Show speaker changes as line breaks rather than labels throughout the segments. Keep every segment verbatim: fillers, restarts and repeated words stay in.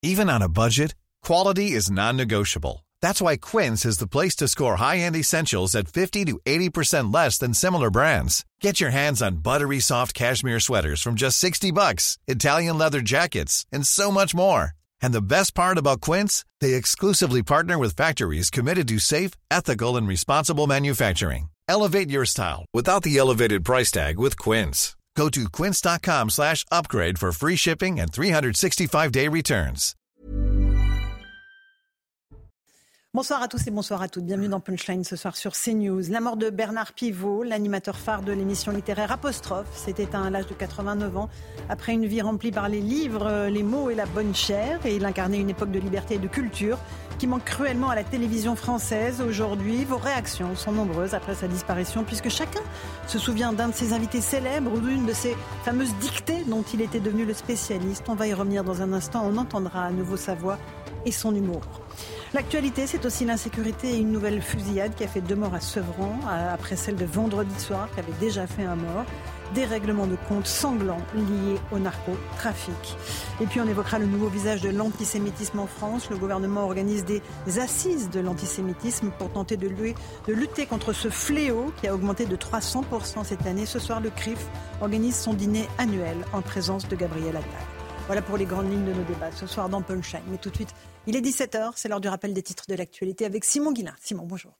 Even on a budget, quality is non-negotiable. That's why Quince is the place to score high-end essentials at fifty to eighty percent less than similar brands. Get your hands on buttery soft cashmere sweaters from just sixty bucks, Italian leather jackets, and so much more. And the best part about Quince, they exclusively partner with factories committed to safe, ethical, and responsible manufacturing. Elevate your style without the elevated price tag with Quince. Go to quince.com slash upgrade for free shipping and three sixty-five day returns.
Bonsoir à tous et bonsoir à toutes. Bienvenue dans Punchline ce soir sur CNews. La mort de Bernard Pivot, l'animateur phare de l'émission littéraire Apostrophe, s'est éteint à l'âge de quatre-vingt-neuf ans. Après une vie remplie par les livres, les mots et la bonne chair. Et il incarnait une époque de liberté et de culture qui manque cruellement à la télévision française. Aujourd'hui, vos réactions sont nombreuses après sa disparition, puisque chacun se souvient d'un de ses invités célèbres ou d'une de ses fameuses dictées dont il était devenu le spécialiste. On va y revenir dans un instant. On entendra à nouveau sa voix et son humour. L'actualité, c'est aussi l'insécurité et une nouvelle fusillade qui a fait deux morts à Sevran, après celle de vendredi soir qui avait déjà fait un mort. Des règlements de compte sanglants liés au narcotrafic. Et puis on évoquera le nouveau visage de l'antisémitisme en France. Le gouvernement organise des assises de l'antisémitisme pour tenter de lutter contre ce fléau qui a augmenté de trois cents pour cent cette année. Ce soir, le C R I F organise son dîner annuel en présence de Gabriel Attal. Voilà pour les grandes lignes de nos débats ce soir dans Punchline. Mais tout de suite, il est dix-sept heures, c'est l'heure du rappel des titres de l'actualité avec Simon Guillain. Simon, bonjour.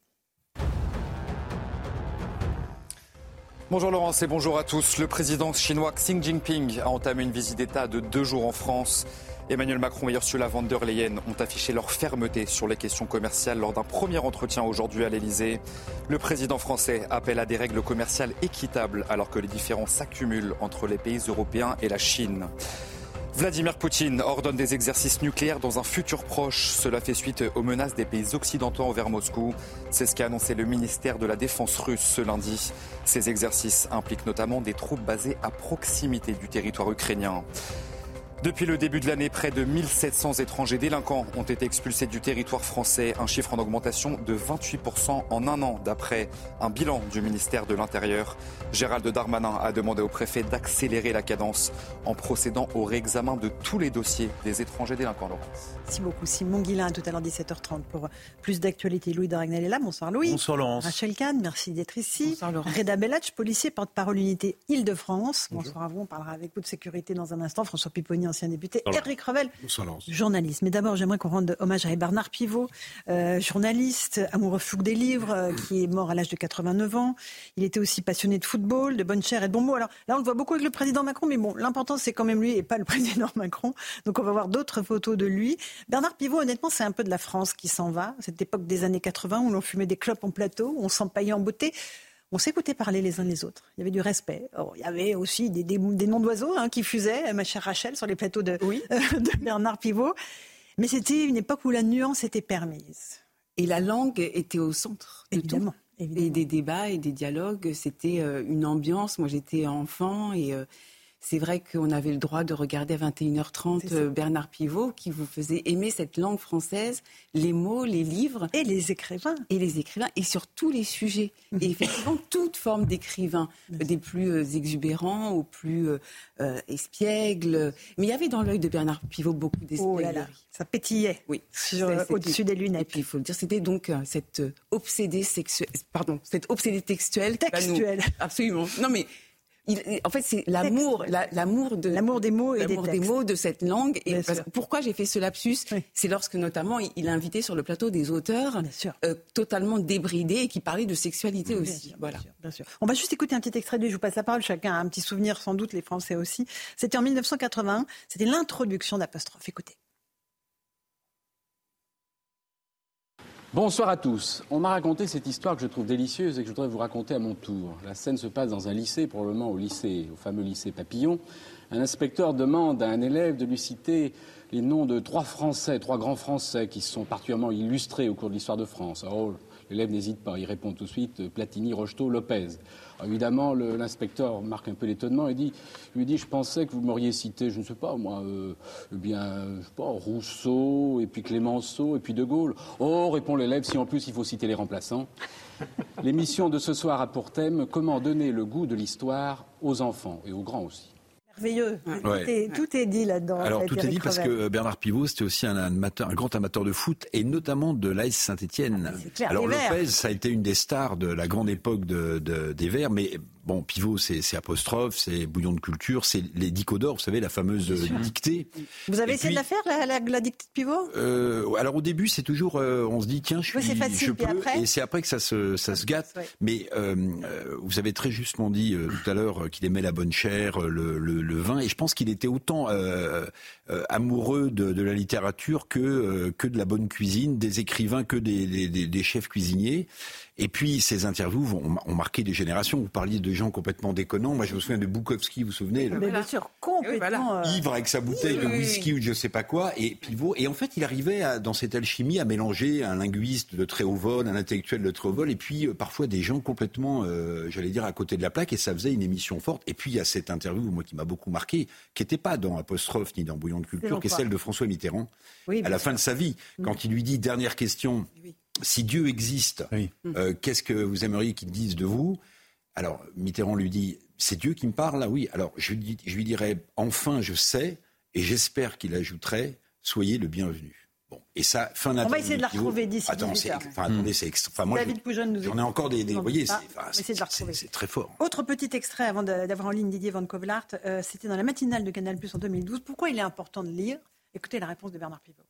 Bonjour Laurence et bonjour à tous. Le président chinois Xi Jinping a entamé une visite d'État de deux jours en France. Emmanuel Macron et Ursula von der Leyen ont affiché leur fermeté sur les questions commerciales lors d'un premier entretien aujourd'hui à l'Elysée. Le président français appelle à des règles commerciales équitables alors que les différends s'accumulent entre les pays européens et la Chine. Vladimir Poutine ordonne des exercices nucléaires dans un futur proche. Cela fait suite aux menaces des pays occidentaux envers Moscou. C'est ce qu'a annoncé le ministère de la Défense russe ce lundi. Ces exercices impliquent notamment des troupes basées à proximité du territoire ukrainien. Depuis le début de l'année, près de mille sept cents étrangers délinquants ont été expulsés du territoire français, un chiffre en augmentation de vingt-huit pour cent en un an, d'après un bilan du ministère de l'Intérieur. Gérald Darmanin a demandé au préfet d'accélérer la cadence en procédant au réexamen de tous les dossiers des étrangers délinquants. Laurence.
Merci beaucoup Simon Guillain, tout à l'heure dix-sept heures trente pour plus d'actualité. Louis de Ragnel est là, bonsoir Louis.
Bonsoir Laurence.
Rachel Kahn, merci d'être ici.
Bonsoir Laurence.
Reda Bellach, policier, porte-parole unité Île-de-France. Bonjour. Bonsoir à vous, on parlera avec vous de sécurité dans un instant. François Pipponi, ancien député. Bonsoir. Éric Revel, journaliste. Mais d'abord, j'aimerais qu'on rende hommage à Bernard Pivot, euh, journaliste, amoureux fou des livres, euh, qui est mort à l'âge de quatre-vingt-neuf ans. Il était aussi passionné de football, de bonne chair et de bons mots. Alors là, on le voit beaucoup avec le président Macron, mais bon, l'important, c'est quand même lui et pas le président Macron. Donc on va voir d'autres photos de lui. Bernard Pivot, honnêtement, c'est un peu de la France qui s'en va. Cette époque des années quatre-vingts où l'on fumait des clopes en plateau, où on s'empaillait en beauté. On s'écoutait parler les uns les autres. Il y avait du respect. Alors, il y avait aussi des, des, des noms d'oiseaux hein, qui fusaient, ma chère Rachel, sur les plateaux de, oui. euh, de Bernard Pivot. Mais c'était une époque où la nuance était permise.
Et la langue était au centre de
évidemment,
tout.
Évidemment.
Et des débats et des dialogues. C'était euh, une ambiance. Moi, j'étais enfant et... Euh, c'est vrai qu'on avait le droit de regarder à vingt et une heures trente euh, Bernard Pivot qui vous faisait aimer cette langue française, les mots, les livres.
Et les écrivains.
Et les écrivains, et sur tous les sujets. Et effectivement, toute forme d'écrivain, des plus euh, exubérants aux plus euh, euh, espiègles. Mais il y avait dans l'œil de Bernard Pivot beaucoup d'espièglerie.
Oh là là, ça pétillait
oui.
sur, euh, au-dessus des lunettes.
Et puis il faut le dire, c'était donc euh, cette obsédée sexuelle, pardon, cette obsédée textuelle.
Textuelle.
Nous... Absolument. Non mais... Il, en fait, c'est l'amour, la, l'amour, de,
l'amour des mots et
l'amour
des,
des mots de cette langue. Et
parce,
pourquoi j'ai fait ce lapsus oui. C'est lorsque, notamment, il, il a invité sur le plateau des auteurs euh, totalement débridés et qui parlaient de sexualité
bien
aussi.
Sûr,
voilà.
Bien sûr, bien sûr. On va juste écouter un petit extrait de lui. Je vous passe la parole. Chacun a un petit souvenir, sans doute, les Français aussi. C'était en dix-neuf cent quatre-vingt-un. C'était l'introduction d'Apostrophe. Écoutez.
Bonsoir à tous. On m'a raconté cette histoire que je trouve délicieuse et que je voudrais vous raconter à mon tour. La scène se passe dans un lycée, probablement au lycée, au fameux lycée Papillon. Un inspecteur demande à un élève de lui citer les noms de trois Français, trois grands Français qui se sont particulièrement illustrés au cours de l'histoire de France. Alors, l'élève n'hésite pas, il répond tout de suite Platini, Rocheteau, Lopez. Alors, évidemment, le, l'inspecteur marque un peu l'étonnement et dit, lui dit, je pensais que vous m'auriez cité, je ne sais pas moi, euh, eh bien, je sais pas, Rousseau, et puis Clémenceau, et puis De Gaulle. Oh, répond l'élève, si en plus il faut citer les remplaçants. L'émission de ce soir a pour thème comment donner le goût de l'histoire aux enfants et aux grands aussi.
Merveilleux.
Ouais.
Tout, est, tout est dit là-dedans.
Alors
fait,
tout est dit
Éric
parce
Revel.
que Bernard Pivot, c'était aussi un, amateur, un grand amateur de foot et notamment de l'A S Saint-Étienne.
Ah, c'est clair,
Alors
les Verts.
Lopez, ça a été une des stars de la grande époque de, de, des Verts, mais bon, Pivot, c'est, c'est apostrophe, c'est bouillon de culture, c'est les dicodores, vous savez, la fameuse euh, dictée.
Vous avez
Et
essayé
puis,
de la faire, la, la, la dictée de Pivot
euh, Alors au début, c'est toujours, euh, on se dit tiens, je
Oui,
suis,
c'est facile,
je
puis
peux,
après
et c'est après que ça se, ça se gâte.
Ouais.
Mais euh, euh, vous avez très justement dit euh, tout à l'heure euh, qu'il aimait la bonne chair, euh, le, le, le vin, et je pense qu'il était autant euh, euh, amoureux de, de la littérature que euh, que de la bonne cuisine, des écrivains que des, des, des, des chefs cuisiniers. Et puis ces interviews ont, ont marqué des générations. Vous parliez de gens complètement déconnants. Moi, je me souviens de Bukowski, vous vous souvenez là,
Mais bien sûr, complètement.
Oui,
euh,
ivre avec sa bouteille
Oui,
de
oui,
whisky
oui.
ou je sais pas quoi, et Pivot. Et en fait, il arrivait à, dans cette alchimie à mélanger un linguiste de très haut vol, un intellectuel de très haut vol, et puis euh, parfois des gens complètement, euh, j'allais dire, à côté de la plaque, et ça faisait une émission forte. Et puis il y a cette interview, moi, qui m'a beaucoup marqué, qui n'était pas dans Apostrophe ni dans Bouillon de culture, qui est
quoi
celle de François Mitterrand,
oui,
à
bien
la
sûr.
fin de sa vie, quand il lui dit, dernière question,
Oui.
si Dieu existe,
Oui.
euh, qu'est-ce que vous aimeriez qu'il dise de vous ? Alors, Mitterrand lui dit, c'est Dieu qui me parle là ? Oui. Alors, je lui, dis, je lui dirais, enfin, je sais, et j'espère qu'il ajouterait, soyez le bienvenu. Bon, et ça, fin d'interview.
On va essayer de la
Pivot.
retrouver d'ici
Attends,
dix-huit
c'est,
heures.
enfin, attendez, c'est extra. Enfin, moi,
David
je-
Poujon nous
j'en ai
écoute.
encore des, des
Non,
vous voyez,
pas.
c'est, enfin,
On va essayer de la
c'est,
retrouver.
c'est, c'est très fort.
Autre petit extrait avant de- d'avoir en ligne Didier Van Kovelaert. Euh, c'était dans la matinale de Canal Plus en deux mille douze. Pourquoi il est important de lire ? Écoutez la réponse de Bernard Pivot.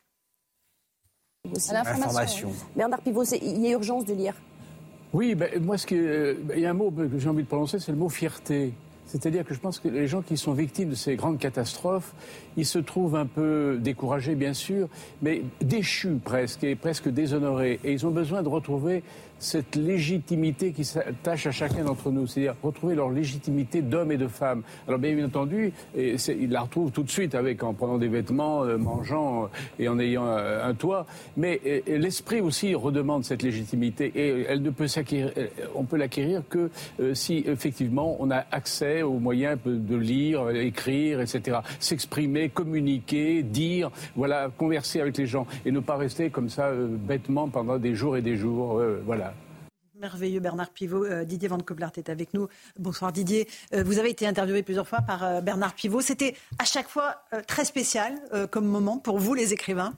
À l'information. Oui. Bernard Pivot, c'est- il y a urgence de lire.
Oui, ben, moi, ce qui, euh, ben, il y a un mot que j'ai envie de prononcer, c'est le mot fierté. C'est-à-dire que je pense que les gens qui sont victimes de ces grandes catastrophes, ils se trouvent un peu découragés, bien sûr, mais déchus presque, et presque déshonorés. Et ils ont besoin de retrouver cette légitimité qui s'attache à chacun d'entre nous, c'est-à-dire retrouver leur légitimité d'hommes et de femmes. Alors bien entendu, et c'est, ils la retrouvent tout de suite avec en prenant des vêtements, euh, mangeant euh, et en ayant euh, un toit. Mais euh, l'esprit aussi redemande cette légitimité et elle ne peut s'acquérir, on peut l'acquérir que euh, si effectivement on a accès aux moyens de lire, écrire, et cetera. S'exprimer, communiquer, dire, voilà, converser avec les gens et ne pas rester comme ça euh, bêtement pendant des jours et des jours. Euh, voilà.
Merveilleux Bernard Pivot. Euh, Didier Van Kovelaert est avec nous. Bonsoir Didier. Euh, vous avez été interviewé plusieurs fois par euh, Bernard Pivot. C'était à chaque fois euh, très spécial euh, comme moment pour vous les écrivains.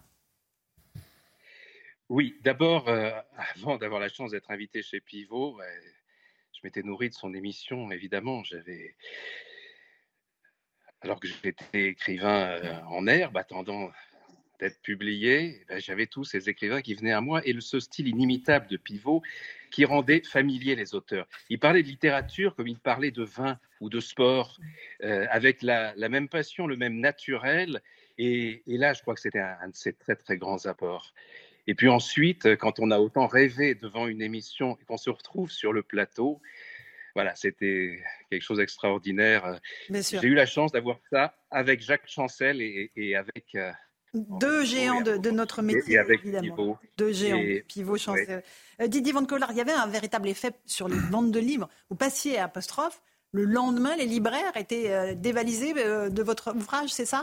Oui, d'abord, euh, avant d'avoir la chance d'être invité chez Pivot, euh, je m'étais nourri de son émission, évidemment. J'avais, alors que j'étais écrivain euh, en herbe, attendant d'être publié, eh ben, j'avais tous ces écrivains qui venaient à moi et le, ce style inimitable de Pivot qui rendait familier les auteurs. Il parlait de littérature comme il parlait de vin ou de sport, euh, avec la, la même passion, le même naturel. Et, et là, je crois que c'était un, un de ses très, très grands apports. Et puis ensuite, quand on a autant rêvé devant une émission et qu'on se retrouve sur le plateau, voilà, c'était quelque chose d'extraordinaire.
Bien sûr.
J'ai eu la chance d'avoir ça avec Jacques Chancel et, et avec... Euh,
Deux géants de, de notre métier,
et avec
évidemment.
Pivot.
Deux géants,
Et,
Pivot, Chancel.
ouais.
Euh, Didier Van Kovelaert, il y avait un véritable effet sur les ventes de livres. Vous passiez à Apostrophe, le lendemain, les libraires étaient euh, dévalisés euh, de votre ouvrage, c'est ça ?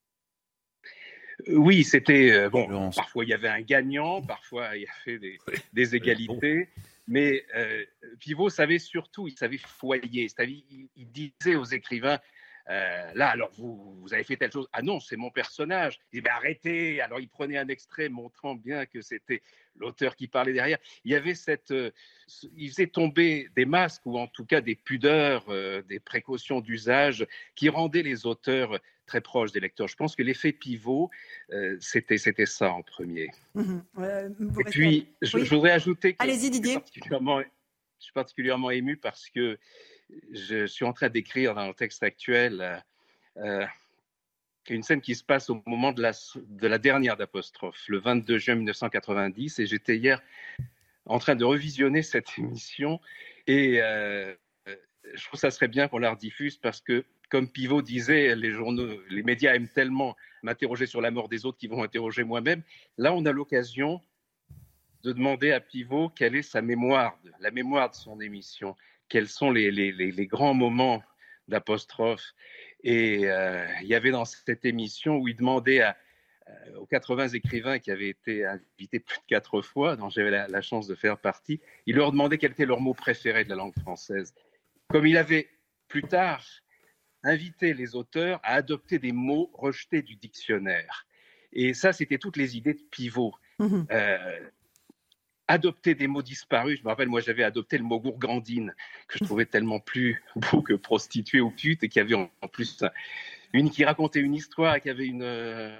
Oui, c'était euh, bon.
Laurence.
Parfois il y avait un gagnant, parfois il y avait des, des égalités, mais euh, Pivot savait surtout, il savait foyer. C'est-à-dire, il, il disait aux écrivains euh, là, alors vous, vous avez fait telle chose. Ah non, c'est mon personnage. Il dit ben, arrêtez. Alors il prenait un extrait montrant bien que c'était l'auteur qui parlait derrière. Il y avait cette, euh, il faisait tomber des masques ou en tout cas des pudeurs, euh, des précautions d'usage qui rendaient les auteurs très proches des lecteurs. Je pense que l'effet Pivot, euh, c'était, c'était ça en premier.
Mmh. Euh,
Et puis, je,
oui.
je voudrais ajouter que
Allez-y, Didier.
Je suis particulièrement, je suis particulièrement ému parce que je suis en train d'écrire dans le texte actuel euh, une scène qui se passe au moment de la, de la dernière d'Apostrophe, le vingt-deux juin mille neuf cent quatre-vingt-dix, et j'étais hier en train de revisionner cette émission, et euh, je trouve que ça serait bien qu'on la rediffuse parce que, comme Pivot disait, les journaux, les médias aiment tellement m'interroger sur la mort des autres qu'ils vont interroger moi-même. Là, on a l'occasion de demander à Pivot quelle est sa mémoire, la mémoire de son émission, quels sont les, les, les, les grands moments d'Apostrophe. Et euh, il y avait dans cette émission où il demandait à, euh, aux quatre-vingts écrivains qui avaient été invités plus de quatre fois, dont j'avais la, la chance de faire partie, il leur demandait quel était leur mot préféré de la langue française. Comme il avait plus tard invitait les auteurs à adopter des mots rejetés du dictionnaire. Et ça, c'était toutes les idées de Pivot. Mmh. Euh, adopter des mots disparus. Je me rappelle, moi, j'avais adopté le mot gourgandine, que je trouvais tellement plus beau que prostituée ou pute, et qui avait en plus une qui racontait une histoire et qui avait une, euh,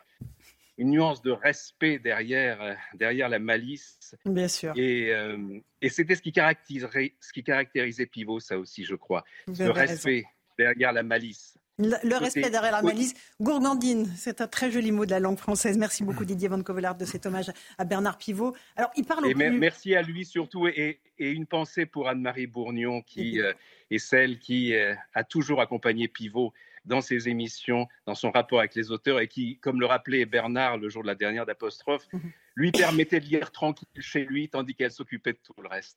une nuance de respect derrière, euh, derrière la malice.
Bien sûr.
Et, euh, et c'était ce qui caractérisait, ce qui caractérisait Pivot, ça aussi, je crois.
Vous
le respect
raison.
derrière la malice.
Le, le respect derrière la malice. Gourgandine, c'est un très joli mot de la langue française. Merci beaucoup Didier Van Covelart de cet hommage à Bernard Pivot. Alors, il parle au
et
plus...
Merci à lui surtout et, et une pensée pour Anne-Marie Bourgnon qui euh, est celle qui euh, a toujours accompagné Pivot dans ses émissions, dans son rapport avec les auteurs et qui, comme le rappelait Bernard le jour de la dernière d'Apostrophe, mmh. lui permettait de lire tranquille chez lui tandis qu'elle s'occupait de tout le reste.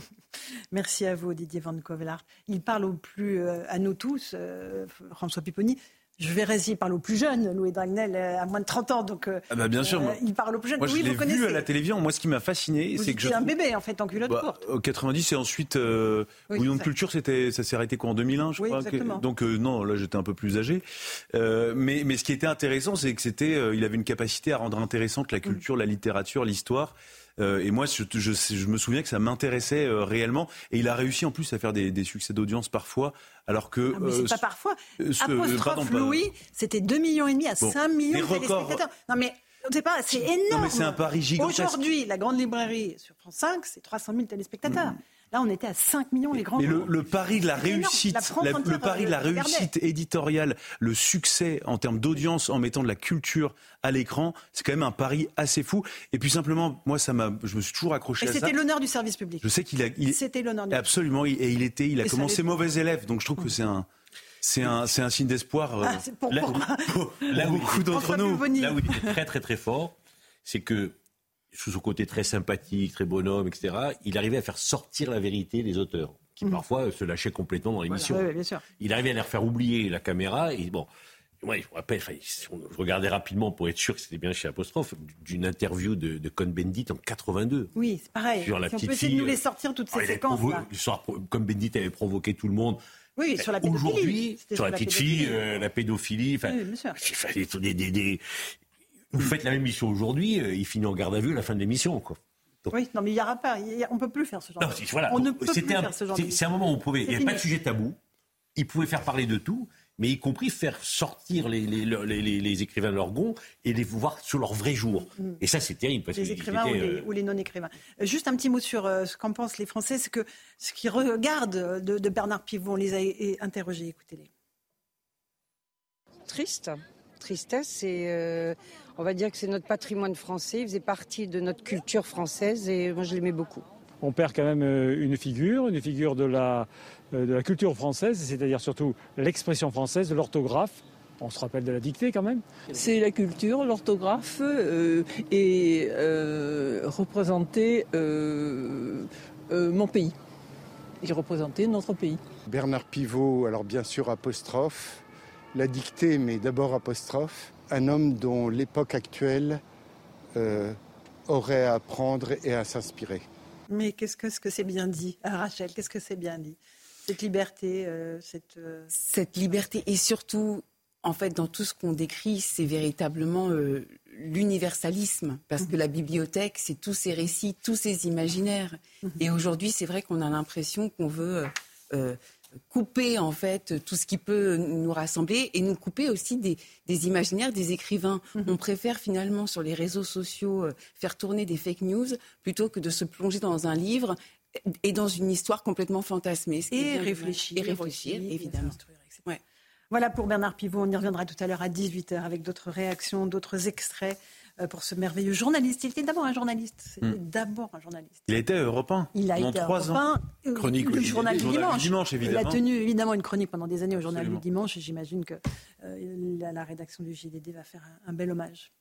Merci à vous Didier Van Covelart. Il parle au plus euh, à nous tous, euh, François Pipponi. Je verrais s'il parle aux plus jeunes, Louis Dragnel à moins de trente ans, donc euh,
ah bah bien sûr,
euh,
moi,
il parle aux plus jeunes.
Moi,
oui,
je l'ai
vous connaissez.
vu à la télévision. Moi, ce qui m'a fasciné,
vous
c'est que je
un bébé en fait en culotte
bah,
courte.
Au quatre-vingt-dix et ensuite euh,
oui,
Bouillon de culture, c'était ça s'est arrêté quoi en deux mille un, je
oui,
crois.
Exactement.
Que, donc euh, non, là j'étais un peu plus âgé. Euh, mais mais ce qui était intéressant, c'est que c'était, euh, il avait une capacité à rendre intéressante la culture, mmh. la littérature, l'histoire. Euh, et moi, je, je, je me souviens que ça m'intéressait euh, réellement. Et il a réussi en plus à faire des, des succès d'audience parfois, alors que...
Ah, mais c'est
euh,
pas parfois.
Euh, ce,
Apostrophe
pardon,
Louis, pas... c'était deux millions et demi à bon, cinq millions de téléspectateurs. Non mais... C'est pas, c'est énorme.
Non, mais c'est un pari gigantesque.
Aujourd'hui, la grande librairie sur France cinq, c'est trois cent mille téléspectateurs. Mmh. Là, on était à cinq millions, les grands.
Mais le, le pari de la réussite, la, la, le pari de la réussite éditoriale, le succès en termes d'audience en mettant de la culture à l'écran, c'est quand même un pari assez fou. Et puis simplement, moi, ça m'a, je me suis toujours accroché
et
à ça.
Et c'était l'honneur du service public.
Je sais qu'il a, il,
c'était l'honneur. Du
absolument, et il était, il a
et
commencé mauvais élève, donc je trouve que c'est un. C'est un, c'est un signe d'espoir.
Ah, c'est pour,
là,
pour,
pour, là, où
beaucoup d'entre nous.
Là où il était très très très fort, c'est que sous son côté très sympathique, très bonhomme, et cetera, il arrivait à faire sortir la vérité des auteurs, qui mmh. parfois se lâchaient complètement dans l'émission.
Voilà, oui, bien sûr.
Il arrivait à les faire oublier la caméra, et bon, moi, je me rappelle, je regardais rapidement pour être sûr que c'était bien chez Apostrophe, d'une interview de, de Cohn-Bendit en quatre-vingt-deux.
Oui, c'est pareil.
Sur la
si
petite
on peut essayer
fille,
de nous les sortir, toutes ces
oh,
séquences.
Provo- Cohn-Bendit avait provoqué tout le monde.
Oui, sur la pédophilie.
Aujourd'hui, sur, sur la, la petite pédophilie. fille, euh, la pédophilie, enfin,
oui, bien sûr.
Des, des, des... Vous faites la même mission aujourd'hui, euh, il finit en garde à vue à la fin de l'émission, quoi.
Donc... Oui, non, mais il n'y aura pas, y a, on ne peut plus faire ce genre
non,
de choses.
Voilà,
on
donc,
ne peut plus
un,
faire ce genre de choses.
C'est un moment où on pouvait, il n'y avait pas de sujet tabou, il pouvait faire parler de tout, mais y compris faire sortir les, les, les, les, les écrivains de leur gond et les voir sur leur vrai jour. Mm. Et ça, c'est terrible. Parce
les écrivains ou, euh... les, ou les non-écrivains. Juste un petit mot sur euh, ce qu'en pensent les Français, c'est que ce qu'ils regardent de, de Bernard Pivot, on les a interrogés, écoutez-les.
Triste. Tristesse, et euh, on va dire que c'est notre patrimoine français, il faisait partie de notre culture française et moi je l'aimais beaucoup.
On perd quand même une figure, une figure de la, de la culture française, c'est-à-dire surtout l'expression française, de l'orthographe. On se rappelle de la dictée quand même.
C'est la culture, l'orthographe euh, et euh, représenter euh, euh, mon pays. Et représenter notre pays.
Bernard Pivot, alors bien sûr apostrophe. La dictée, mais d'abord apostrophe, un homme dont l'époque actuelle euh, aurait à apprendre et à s'inspirer.
Mais qu'est-ce que, ce que c'est bien dit, ah, Rachel, qu'est-ce que c'est bien dit, cette liberté, euh, cette... Euh...
Cette liberté, et surtout, en fait, dans tout ce qu'on décrit, c'est véritablement euh, l'universalisme, parce mmh. que la bibliothèque, c'est tous ces récits, tous ces imaginaires. Mmh. Et aujourd'hui, c'est vrai qu'on a l'impression qu'on veut... Euh, couper en fait tout ce qui peut nous rassembler et nous couper aussi des, des imaginaires des écrivains. Mmh. On préfère finalement sur les réseaux sociaux euh, faire tourner des fake news plutôt que de se plonger dans un livre et dans une histoire complètement fantasmée.
Et réfléchir.
Et réfléchir, évidemment.
Ouais. Voilà pour Bernard Pivot, on y reviendra tout à l'heure à dix-huit heures avec d'autres réactions, d'autres extraits pour ce merveilleux journaliste. Il était d'abord un journaliste. C'était mmh. d'abord un journaliste.
Il a été à Europe un.
Il a été à Europe un.
Chronique
le journal du dimanche.
dimanche, évidemment.
Il a tenu évidemment une chronique pendant des années au journal Absolument. du dimanche et j'imagine que euh, la, la rédaction du J D D va faire un, un bel hommage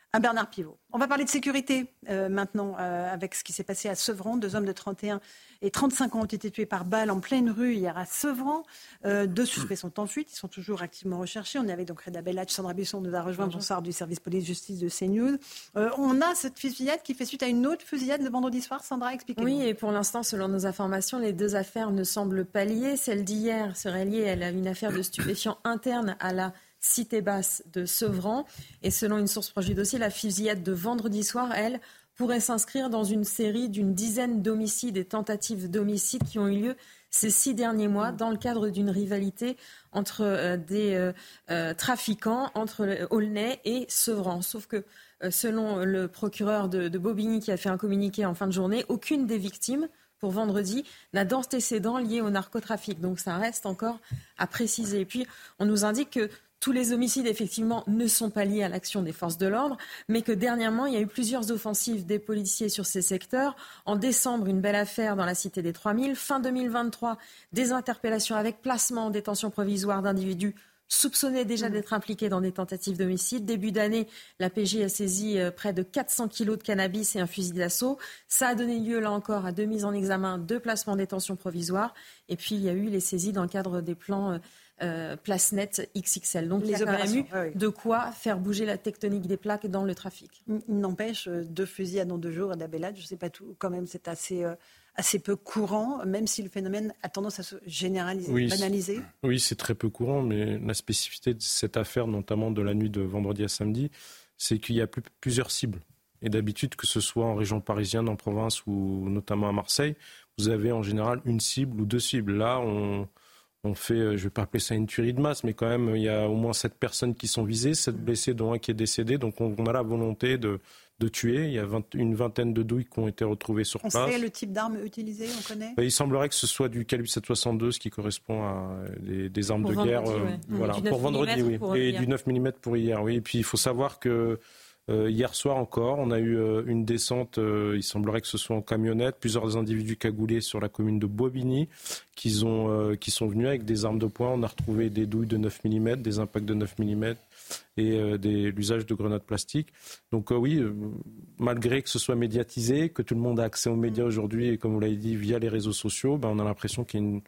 à Bernard Pivot. On va parler de sécurité euh, maintenant euh, avec ce qui s'est passé à Sevran. Deux hommes de trente et un et trente-cinq ans ont été tués par balle en pleine rue hier à Sevran. Euh, deux suspects sont en fuite, ils sont toujours activement recherchés. On est avec donc Reda Bellach, Sandra Busson nous a rejoint, bonsoir, du service police-justice de CNews. Euh, on a cette fusillade qui fait suite à une autre fusillade le vendredi soir. Sandra, expliquez-nous.
Oui, et pour l'instant, selon nos informations, les deux affaires ne semblent pas liées. Celle d'hier serait liée à une affaire de stupéfiants interne à la Cité basse de Sevran. Et selon une source proche du dossier, la fusillade de vendredi soir, elle, pourrait s'inscrire dans une série d'une dizaine d'homicides et tentatives d'homicides qui ont eu lieu ces six derniers mois dans le cadre d'une rivalité entre euh, des euh, euh, trafiquants, entre Aulnay et Sevran. Sauf que, euh, selon le procureur de, de Bobigny qui a fait un communiqué en fin de journée, aucune des victimes pour vendredi n'a d'antécédents liés au narcotrafic. Donc ça reste encore à préciser. Et puis, on nous indique que tous les homicides, effectivement, ne sont pas liés à l'action des forces de l'ordre, mais que dernièrement, il y a eu plusieurs offensives des policiers sur ces secteurs. En décembre, une belle affaire dans la cité des trois mille. Fin deux mille vingt-trois, des interpellations avec placement en détention provisoire d'individus soupçonnés déjà d'être impliqués dans des tentatives d'homicide. Début d'année, la P J a saisi près de quatre cents kilos de cannabis et un fusil d'assaut. Ça a donné lieu, là encore, à deux mises en examen, deux placements en détention provisoire. Et puis, il y a eu les saisies dans le cadre des plans Euh, place nette X X L. Donc les il y a quand même eu ah oui. de quoi faire bouger la tectonique des plaques dans le trafic.
Il n'empêche, deux fusillades en deux jours à Dabelad, je ne sais pas tout, quand même c'est assez, euh, assez peu courant, même si le phénomène a tendance à se généraliser,
oui,
banaliser.
C'est, oui, c'est très peu courant, mais la spécificité de cette affaire, notamment de la nuit de vendredi à samedi, c'est qu'il y a plus, plusieurs cibles. Et d'habitude, que ce soit en région parisienne, en province ou notamment à Marseille, vous avez en général une cible ou deux cibles. Là, on... On fait, je ne vais pas appeler ça une tuerie de masse, mais quand même, il y a au moins sept personnes qui sont visées, sept blessés, dont un qui est décédé. Donc, on, on a la volonté de, de tuer. Il y a vingt, une vingtaine de douilles qui ont été retrouvées sur
on
place.
On sait le type d'armes utilisées, on connaît ?
Il semblerait que ce soit du calibre sept soixante-deux, ce qui correspond à des, des armes pour de guerre.
Ouais.
Euh, voilà, pour vendredi, oui.
Pour
et
hier.
du neuf millimètres pour hier, oui. Et puis, il faut savoir que Euh, hier soir encore, on a eu euh, une descente, euh, il semblerait que ce soit en camionnette, plusieurs individus cagoulés sur la commune de Bobigny qui, ont, euh, qui sont venus avec des armes de poing. On a retrouvé des douilles de neuf millimètres, des impacts de neuf millimètres et euh, des, l'usage de grenades plastiques. Donc euh, oui, euh, malgré que ce soit médiatisé, que tout le monde a accès aux médias aujourd'hui et comme vous l'avez dit, via les réseaux sociaux, ben, on a l'impression qu'il y a une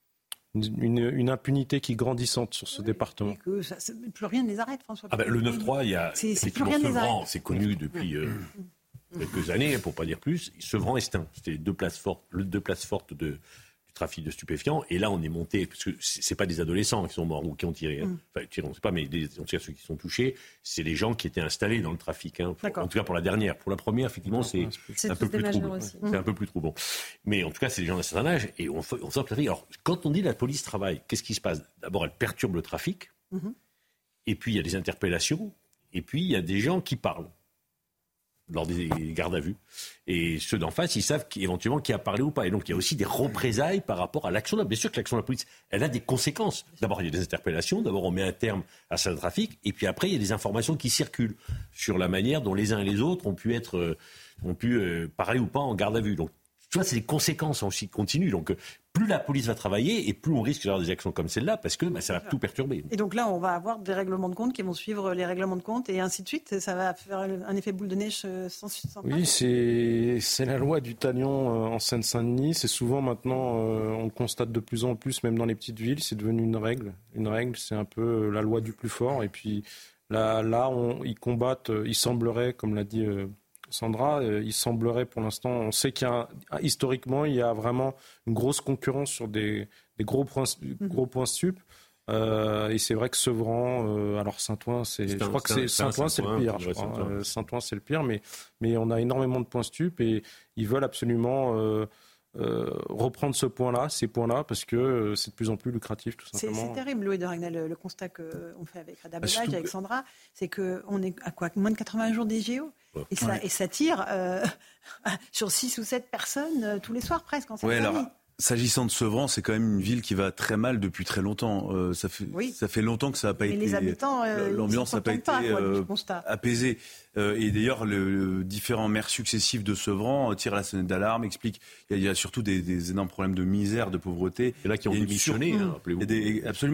Une, une impunité qui est grandissante sur ce oui, département.
Et que ça, ça, plus rien ne les arrête, François.
Ah ben, le neuf trois, il y a
c'est,
effectivement
c'est
Sevran, c'est connu depuis euh, quelques années, pour ne pas dire plus. Sevran et Stein, c'était deux places fortes, deux places fortes de, du trafic de stupéfiants. Et là, on est monté, parce que c'est pas des adolescents qui sont morts ou qui ont tiré, mm. enfin, tiré, on ne sait pas, mais des, on tire ceux qui sont touchés, c'est les gens qui étaient installés dans le trafic. Hein. En tout cas, pour la dernière. Pour la première, effectivement, c'est, c'est un peu plus trouble. C'est mm. un peu plus trouble. Mais en tout cas, c'est les gens d'un certain âge et on, on sort le trafic. Alors, quand on dit la police travaille, qu'est-ce qui se passe ? D'abord, elle perturbe le trafic. Mm-hmm. Et puis, il y a des interpellations. Et puis, il y a des gens qui parlent lors des gardes à vue. Et ceux d'en face, ils savent éventuellement qui a parlé ou pas. Et donc, il y a aussi des représailles par rapport à l'action de la police. Bien sûr que l'action de la police, elle a des conséquences. D'abord, il y a des interpellations. D'abord, on met un terme à ce trafic. Et puis après, il y a des informations qui circulent sur la manière dont les uns et les autres ont pu être, euh, ont pu euh, parler ou pas en garde à vue. Donc, tu vois, c'est des conséquences aussi continues. Donc, plus la police va travailler et plus on risque d'avoir des actions comme celle-là parce que bah, ça va tout perturber.
Et donc là, on va avoir des règlements de compte qui vont suivre les règlements de compte et ainsi de suite. Ça va faire un effet boule de neige sans, sans
Oui, c'est, c'est la loi du talion en Seine-Saint-Denis. C'est souvent maintenant, on le constate de plus en plus, même dans les petites villes, c'est devenu une règle. Une règle, c'est un peu la loi du plus fort. Et puis là, là on, ils combattent, il semblerait, comme l'a dit Sandra, il semblerait pour l'instant, on sait qu'il y a, historiquement, il y a vraiment une grosse concurrence sur des, des gros points, gros points stup. Euh, et c'est vrai que Sevran, euh, alors Saint-Ouen, c'est, c'est je un, crois que c'est, c'est Saint-Ouen, c'est le pire. Je crois. Euh, Saint-Ouen, c'est le pire, mais, mais on a énormément de points stup et ils veulent absolument euh, euh, reprendre ce point-là, ces points-là, parce que euh, c'est de plus en plus lucratif, tout simplement.
C'est, c'est terrible, Louis de Ragnel, le, le constat qu'on fait avec Reda Bellach, avec Sandra, c'est qu'on est à quoi, moins de quatre-vingts jours des J O. Et ça, ouais. et ça tire euh, sur six ou sept personnes euh, tous les soirs presque en
ouais, alors, s'agissant de Sevran, c'est quand même une ville qui va très mal depuis très longtemps. Euh, ça, fait, oui. ça fait longtemps que ça n'a pas
Mais
été...
les habitants, euh,
l'ambiance n'a pas été
pas, quoi,
euh, apaisée. Euh, et d'ailleurs, le, le différents maires successifs de Sevran tirent la sonnette d'alarme, expliquent qu'il y a, il y a surtout des, des énormes problèmes de misère, de pauvreté.
Et là, qui ont démissionné,
sur...
hein, rappelez-vous.
Des, absolument.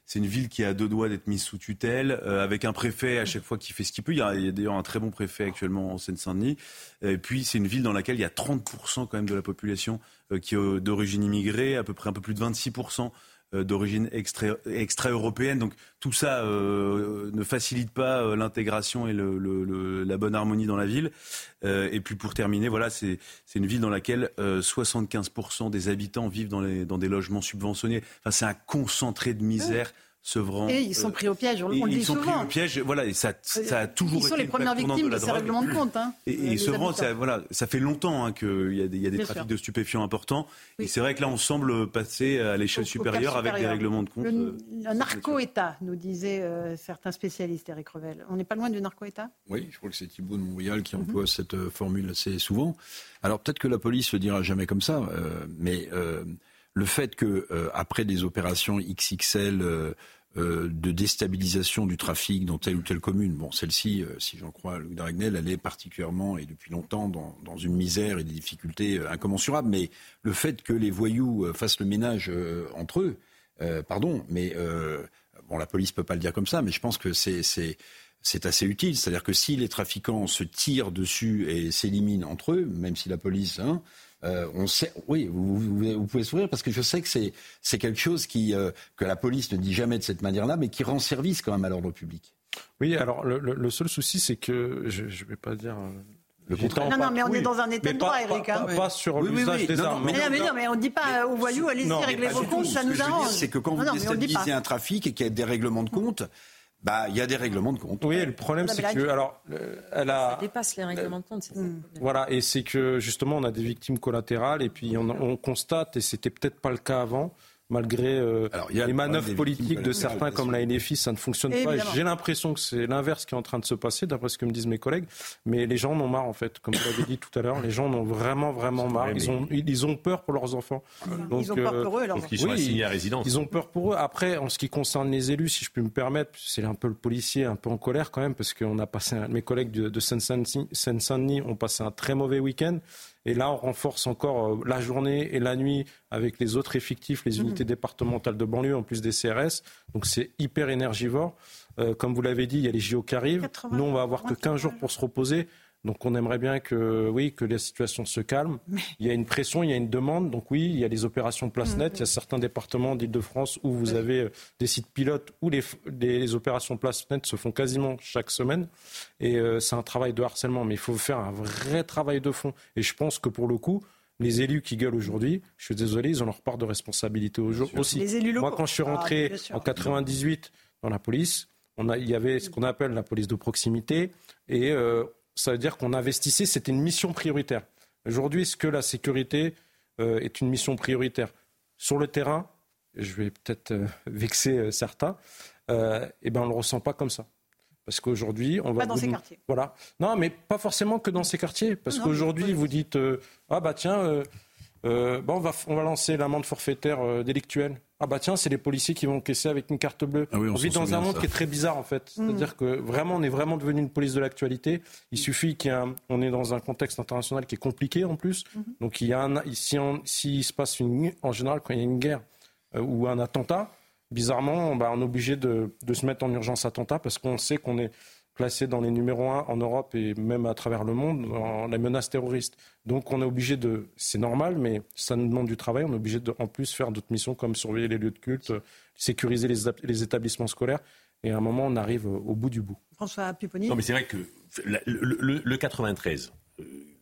C'est une ville qui est à deux doigts d'être mise sous tutelle, euh, avec un préfet à chaque fois qui fait ce qu'il peut. Il y a, il y a d'ailleurs un très bon préfet actuellement en Seine-Saint-Denis. Et puis c'est une ville dans laquelle il y a trente pour cent quand même de la population euh, qui est d'origine immigrée, à peu près un peu plus de vingt-six pour cent d'origine extra, extra-européenne. Donc tout ça euh, ne facilite pas euh, l'intégration et le, le, le, la bonne harmonie dans la ville. Euh, et puis pour terminer, voilà, c'est, c'est une ville dans laquelle euh, soixante-quinze pour cent des habitants vivent dans, les, dans des logements subventionnés. Enfin, c'est un concentré de misère. Oui. Sevran,
et ils sont pris au piège, on le dit
ils sont
souvent.
pris au piège, voilà, et ça, ça a toujours été.
Ils sont les premières victimes de, de ces règlements de compte. Hein,
et et Sevran, ça, voilà, ça fait longtemps hein, qu'il y a des, il y a des trafics sûr. de stupéfiants importants. Oui. Et c'est vrai que là, on semble passer à l'échelle au, supérieure au avec supérieur. des règlements de compte.
Le, euh, le narco-État, nous disaient euh, certains spécialistes, Éric Revel. On n'est pas loin du narco-État ?
Oui, je crois que c'est Thibault de Montbrial qui mm-hmm. emploie cette euh, formule assez souvent. Alors peut-être que la police ne le dira jamais comme ça, euh, mais euh, le fait que euh, après des opérations X X L. Euh, Euh, de déstabilisation du trafic dans telle ou telle commune. Bon, celle-ci, euh, si j'en crois Louis Dragnel, elle est particulièrement et depuis longtemps dans, dans une misère et des difficultés euh, incommensurables. Mais le fait que les voyous euh, fassent le ménage euh, entre eux, euh, pardon, mais euh, bon, la police peut pas le dire comme ça, mais je pense que c'est, c'est, c'est assez utile. C'est-à-dire que si les trafiquants se tirent dessus et s'éliminent entre eux, même si la police... Hein, Euh, on sait, oui, vous, vous, vous pouvez sourire parce que je sais que c'est, c'est quelque chose qui, euh, que la police ne dit jamais de cette manière-là, mais qui rend service quand même à l'ordre public.
Oui, alors le, le, le seul souci, c'est que je ne vais pas dire.
Le contraire. Non, non, mais on oui, est dans un état de droit, Eric.
Pas,
hein.
pas, pas sur oui, l'usage oui, oui. des
non,
armes.
Mais non, mais, non, mais on ne dit pas aux voyous, allez-y, réglez vos comptes, ça nous arrange.
C'est que quand vous déstabilisez un trafic et qu'il y a des règlements de compte, bah, il y a des règlements de compte.
Oui, le problème, c'est que, alors, elle a.
Ça dépasse les règlements de compte, c'est ça. Mmh.
Voilà, et c'est que, justement, on a des victimes collatérales, et puis on, on constate, et c'était peut-être pas le cas avant, malgré euh, alors, les manœuvres politiques de certains comme la L F I, ça ne fonctionne et pas. Et j'ai l'impression que c'est l'inverse qui est en train de se passer, d'après ce que me disent mes collègues. Mais les gens en ont marre, en fait. Comme vous l'avez dit tout à l'heure, les gens en ont vraiment, vraiment marre. Ils ont, ils ont peur pour leurs enfants.
Donc, ils ont peur pour eux, alors.
Donc, ils sont oui, assignés à résidence.
Ils ont peur pour eux. Après, en ce qui concerne les élus, si je peux me permettre, c'est un peu le policier, un peu en colère quand même, parce qu'on a passé, un, mes collègues de, de Seine-Saint-Denis ont passé un très mauvais week-end. Et là, on renforce encore la journée et la nuit avec les autres effectifs, les unités mmh. départementales de banlieue, en plus des C R S. Donc c'est hyper énergivore. Euh, comme vous l'avez dit, il y a les J O qui arrivent. Nous, on va avoir que quinze jours pour se reposer. Donc on aimerait bien que, oui, que la situation se calme. Il y a une pression, il y a une demande. Donc oui, il y a les opérations place nette. Il y a certains départements d'Île-de-France où vous avez des sites pilotes où les, les opérations place nette se font quasiment chaque semaine. Et euh, c'est un travail de harcèlement. Mais il faut faire un vrai travail de fond. Et je pense que pour le coup, les élus qui gueulent aujourd'hui, je suis désolé, ils ont leur part de responsabilité aussi.
Les élus locaux.
Moi, quand je suis rentré ah, en quatre-vingt-dix-huit dans la police, on a, il y avait ce qu'on appelle la police de proximité. Et... Euh, ça veut dire qu'on investissait, c'était une mission prioritaire. Aujourd'hui, est-ce que la sécurité euh, est une mission prioritaire ? Sur le terrain, je vais peut-être euh, vexer euh, certains, euh, eh ben on ne le ressent pas comme ça. Parce qu'aujourd'hui, on va...
Pas dans vous... ces quartiers.
Voilà. Non, mais pas forcément que dans ces quartiers. Parce non, qu'aujourd'hui, vous dites, euh, ah bah tiens, euh, euh, bah on, va, on va lancer l'amende forfaitaire euh, délictuelle. Ah bah tiens, c'est les policiers qui vont encaisser avec une carte bleue. Ah oui, on, on vit dans un monde ça. qui est très bizarre en fait. Mmh. C'est-à-dire que vraiment, on est vraiment devenu une police de l'actualité. Il suffit qu'il y ait un... On est dans un contexte international qui est compliqué en plus. Mmh. Donc il y a un... si on... s'il se passe une... En général, quand il y a une guerre euh, ou un attentat, bizarrement, bah, on est obligé de... de se mettre en urgence attentat parce qu'on sait qu'on est placé dans les numéros un en Europe et même à travers le monde dans la menace terroriste. Donc on est obligé de... C'est normal, mais ça nous demande du travail. On est obligé de, en plus, faire d'autres missions comme surveiller les lieux de culte, sécuriser les, les établissements scolaires. Et à un moment, on arrive au bout du bout.
François Pupponi.
Non, mais c'est vrai que le, le, le quatre-vingt-treize euh,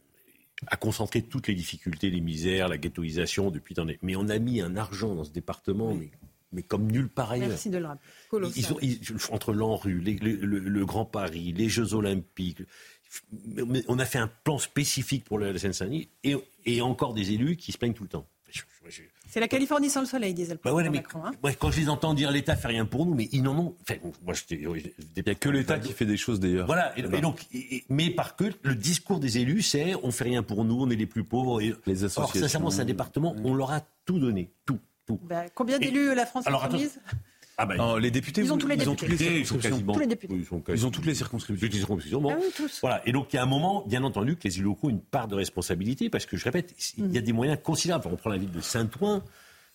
a concentré toutes les difficultés, les misères, la ghettoisation depuis tant d'années. Mais on a mis un argent dans ce département... Oui. mais... mais comme nulle part ailleurs.
Merci de le rappeler.
Ils ont, ils, entre l'ANRU, les, le, le, le Grand Paris, les Jeux Olympiques, on a fait un plan spécifique pour la Seine-Saint-Denis et, et encore des élus qui se plaignent tout le temps. Je,
je, c'est la Californie sans le soleil, disait le président bah ouais, mais, Macron. Hein.
Ouais, quand je les entends dire l'État fait rien pour nous, mais ils n'en ont. Enfin, moi, je, je,
il n'y a que l'État qui fait des choses d'ailleurs.
Voilà. Et, et donc, et, mais par que le discours des élus, c'est on fait rien pour nous, on est les plus pauvres. Et,
les associations.
Or, sincèrement, c'est un département, on leur a tout donné, tout.
Bah, combien d'élus et, la France insoumise
ah bah, non, les députés,
ils ont tous les
ils
députés.
Ont toutes les
ils sont quasiment,
tous les députés.
Ils, sont quasiment,
ils ont toutes les circonscriptions.
Les circonscriptions bon.
Ah oui, tous.
Voilà. Et donc il y a un moment, bien entendu, que les élus locaux ont une part de responsabilité, parce que je répète, il y a des moyens considérables. On prend la ville de Saint-Ouen.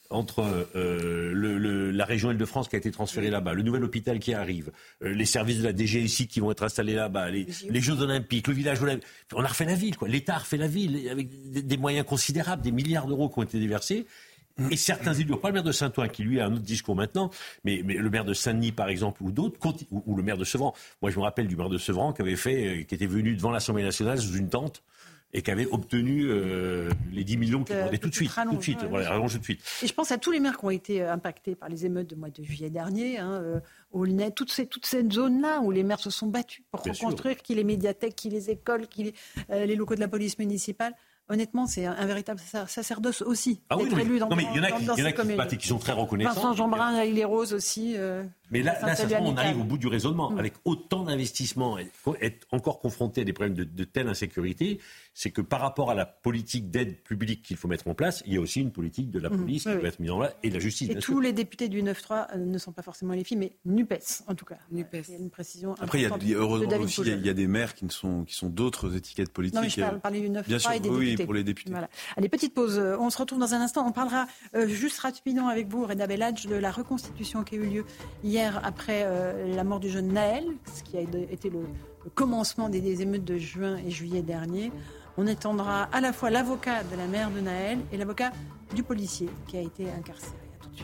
entre euh, le, le, la région Île-de-France qui a été transférée là-bas, le nouvel hôpital qui arrive, euh, les services de la D G S I qui vont être installés là-bas, les, les Jeux Olympiques, le village olympique, on a refait la ville, quoi. L'État a refait la ville avec des, des moyens considérables, des milliards d'euros qui ont été déversés. Et certains élus, pas le maire de Saint-Ouen qui lui a un autre discours maintenant, mais, mais le maire de Saint-Denis par exemple ou d'autres, ou, ou le maire de Sevran. Moi je me rappelle du maire de Sevran qui avait fait, qui était venu devant l'Assemblée nationale sous une tente et qui avait obtenu euh, les dix millions qu'il demandait tout de suite, tout de suite, voilà, rallonge tout de suite.
Et je pense à tous les maires qui ont été impactés par les émeutes du mois de juillet dernier, hein, euh, Aulnay, toutes ces, toute cette zone-là où les maires se sont battus pour Bien reconstruire, sûr. Qui les médiathèques, qui les écoles, qui les, euh, les locaux de la police municipale. Honnêtement, c'est un, un véritable sacerdoce aussi.
Ah oui,
d'être
oui.
élu dans,
non, mais il y en a qui,
dans, dans
il y en a qui se battent et qui sont très reconnaissants.
Vincent Jeanbrun, Laïle les Roses aussi. Euh,
mais là, là sincèrement, on arrive au bout du raisonnement.
Mmh.
Avec autant d'investissements, être encore confronté à des problèmes de, de telle insécurité, c'est que par rapport à la politique d'aide publique qu'il faut mettre en place, il y a aussi une politique de la police mmh. qui oui, doit oui. être mise en place et de la justice.
Et
bien
tous
sûr.
les députés du neuf trois ne sont pas forcément les filles, mais NUPES en tout cas.
NUPES.
Il y a une précision.
Après, il y a, heureusement aussi, il y a des maires qui, ne sont, qui sont d'autres étiquettes politiques.
Non, mais je parle, parler du neuf trois et des
oui,
députés.
pour les députés.
Voilà. Allez, petite pause. On se retrouve dans un instant. On parlera euh, juste rapidement avec vous, Reda Belhadj, de la reconstitution qui a eu lieu hier après euh, la mort du jeune Naël, ce qui a été le, le commencement des, des émeutes de juin et juillet dernier. On étendra à la fois l'avocat de la mère de Naël et l'avocat du policier qui a été incarcéré. À tout de suite.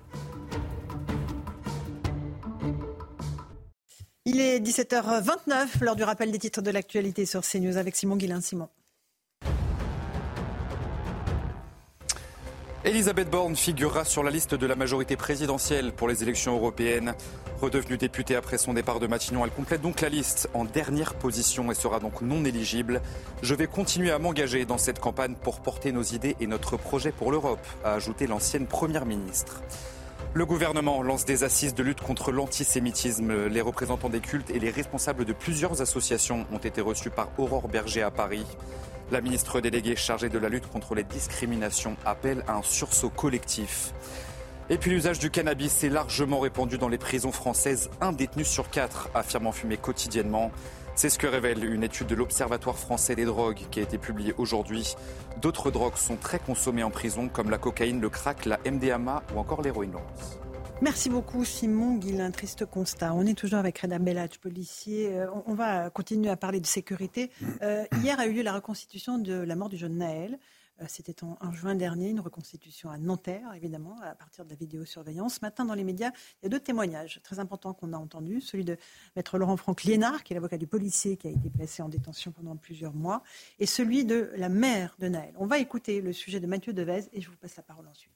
Il est dix-sept heures vingt-neuf, l'heure du rappel des titres de l'actualité sur CNews avec Simon Guillain. Simon.
Elisabeth Borne figurera sur la liste de la majorité présidentielle pour les élections européennes. Redevenue députée après son départ de Matignon, elle complète donc la liste en dernière position et sera donc non éligible. Je vais continuer à m'engager dans cette campagne pour porter nos idées et notre projet pour l'Europe, a ajouté l'ancienne première ministre. Le gouvernement lance des assises de lutte contre l'antisémitisme. Les représentants des cultes et les responsables de plusieurs associations ont été reçus par Aurore Berger à Paris. La ministre déléguée chargée de la lutte contre les discriminations appelle à un sursaut collectif. Et puis l'usage du cannabis est largement répandu dans les prisons françaises. Un détenu sur quatre affirme en fumer quotidiennement. C'est ce que révèle une étude de l'Observatoire français des drogues qui a été publiée aujourd'hui. D'autres drogues sont très consommées en prison comme la cocaïne, le crack, la M D M A ou encore l'héroïne.
Merci beaucoup Simon Guillain, triste constat. On est toujours avec Reda Belhadj, policier. Euh, on, on va continuer à parler de sécurité. Euh, hier a eu lieu la reconstitution de la mort du jeune Naël. Euh, c'était en, en juin dernier, une reconstitution à Nanterre, évidemment, à partir de la vidéosurveillance. Ce matin, dans les médias, il y a deux témoignages très importants qu'on a entendus. Celui de maître Laurent-Franck Liénard, qui est l'avocat du policier qui a été placé en détention pendant plusieurs mois, et celui de la mère de Naël. On va écouter le sujet de Mathieu Devez et je vous passe la parole ensuite.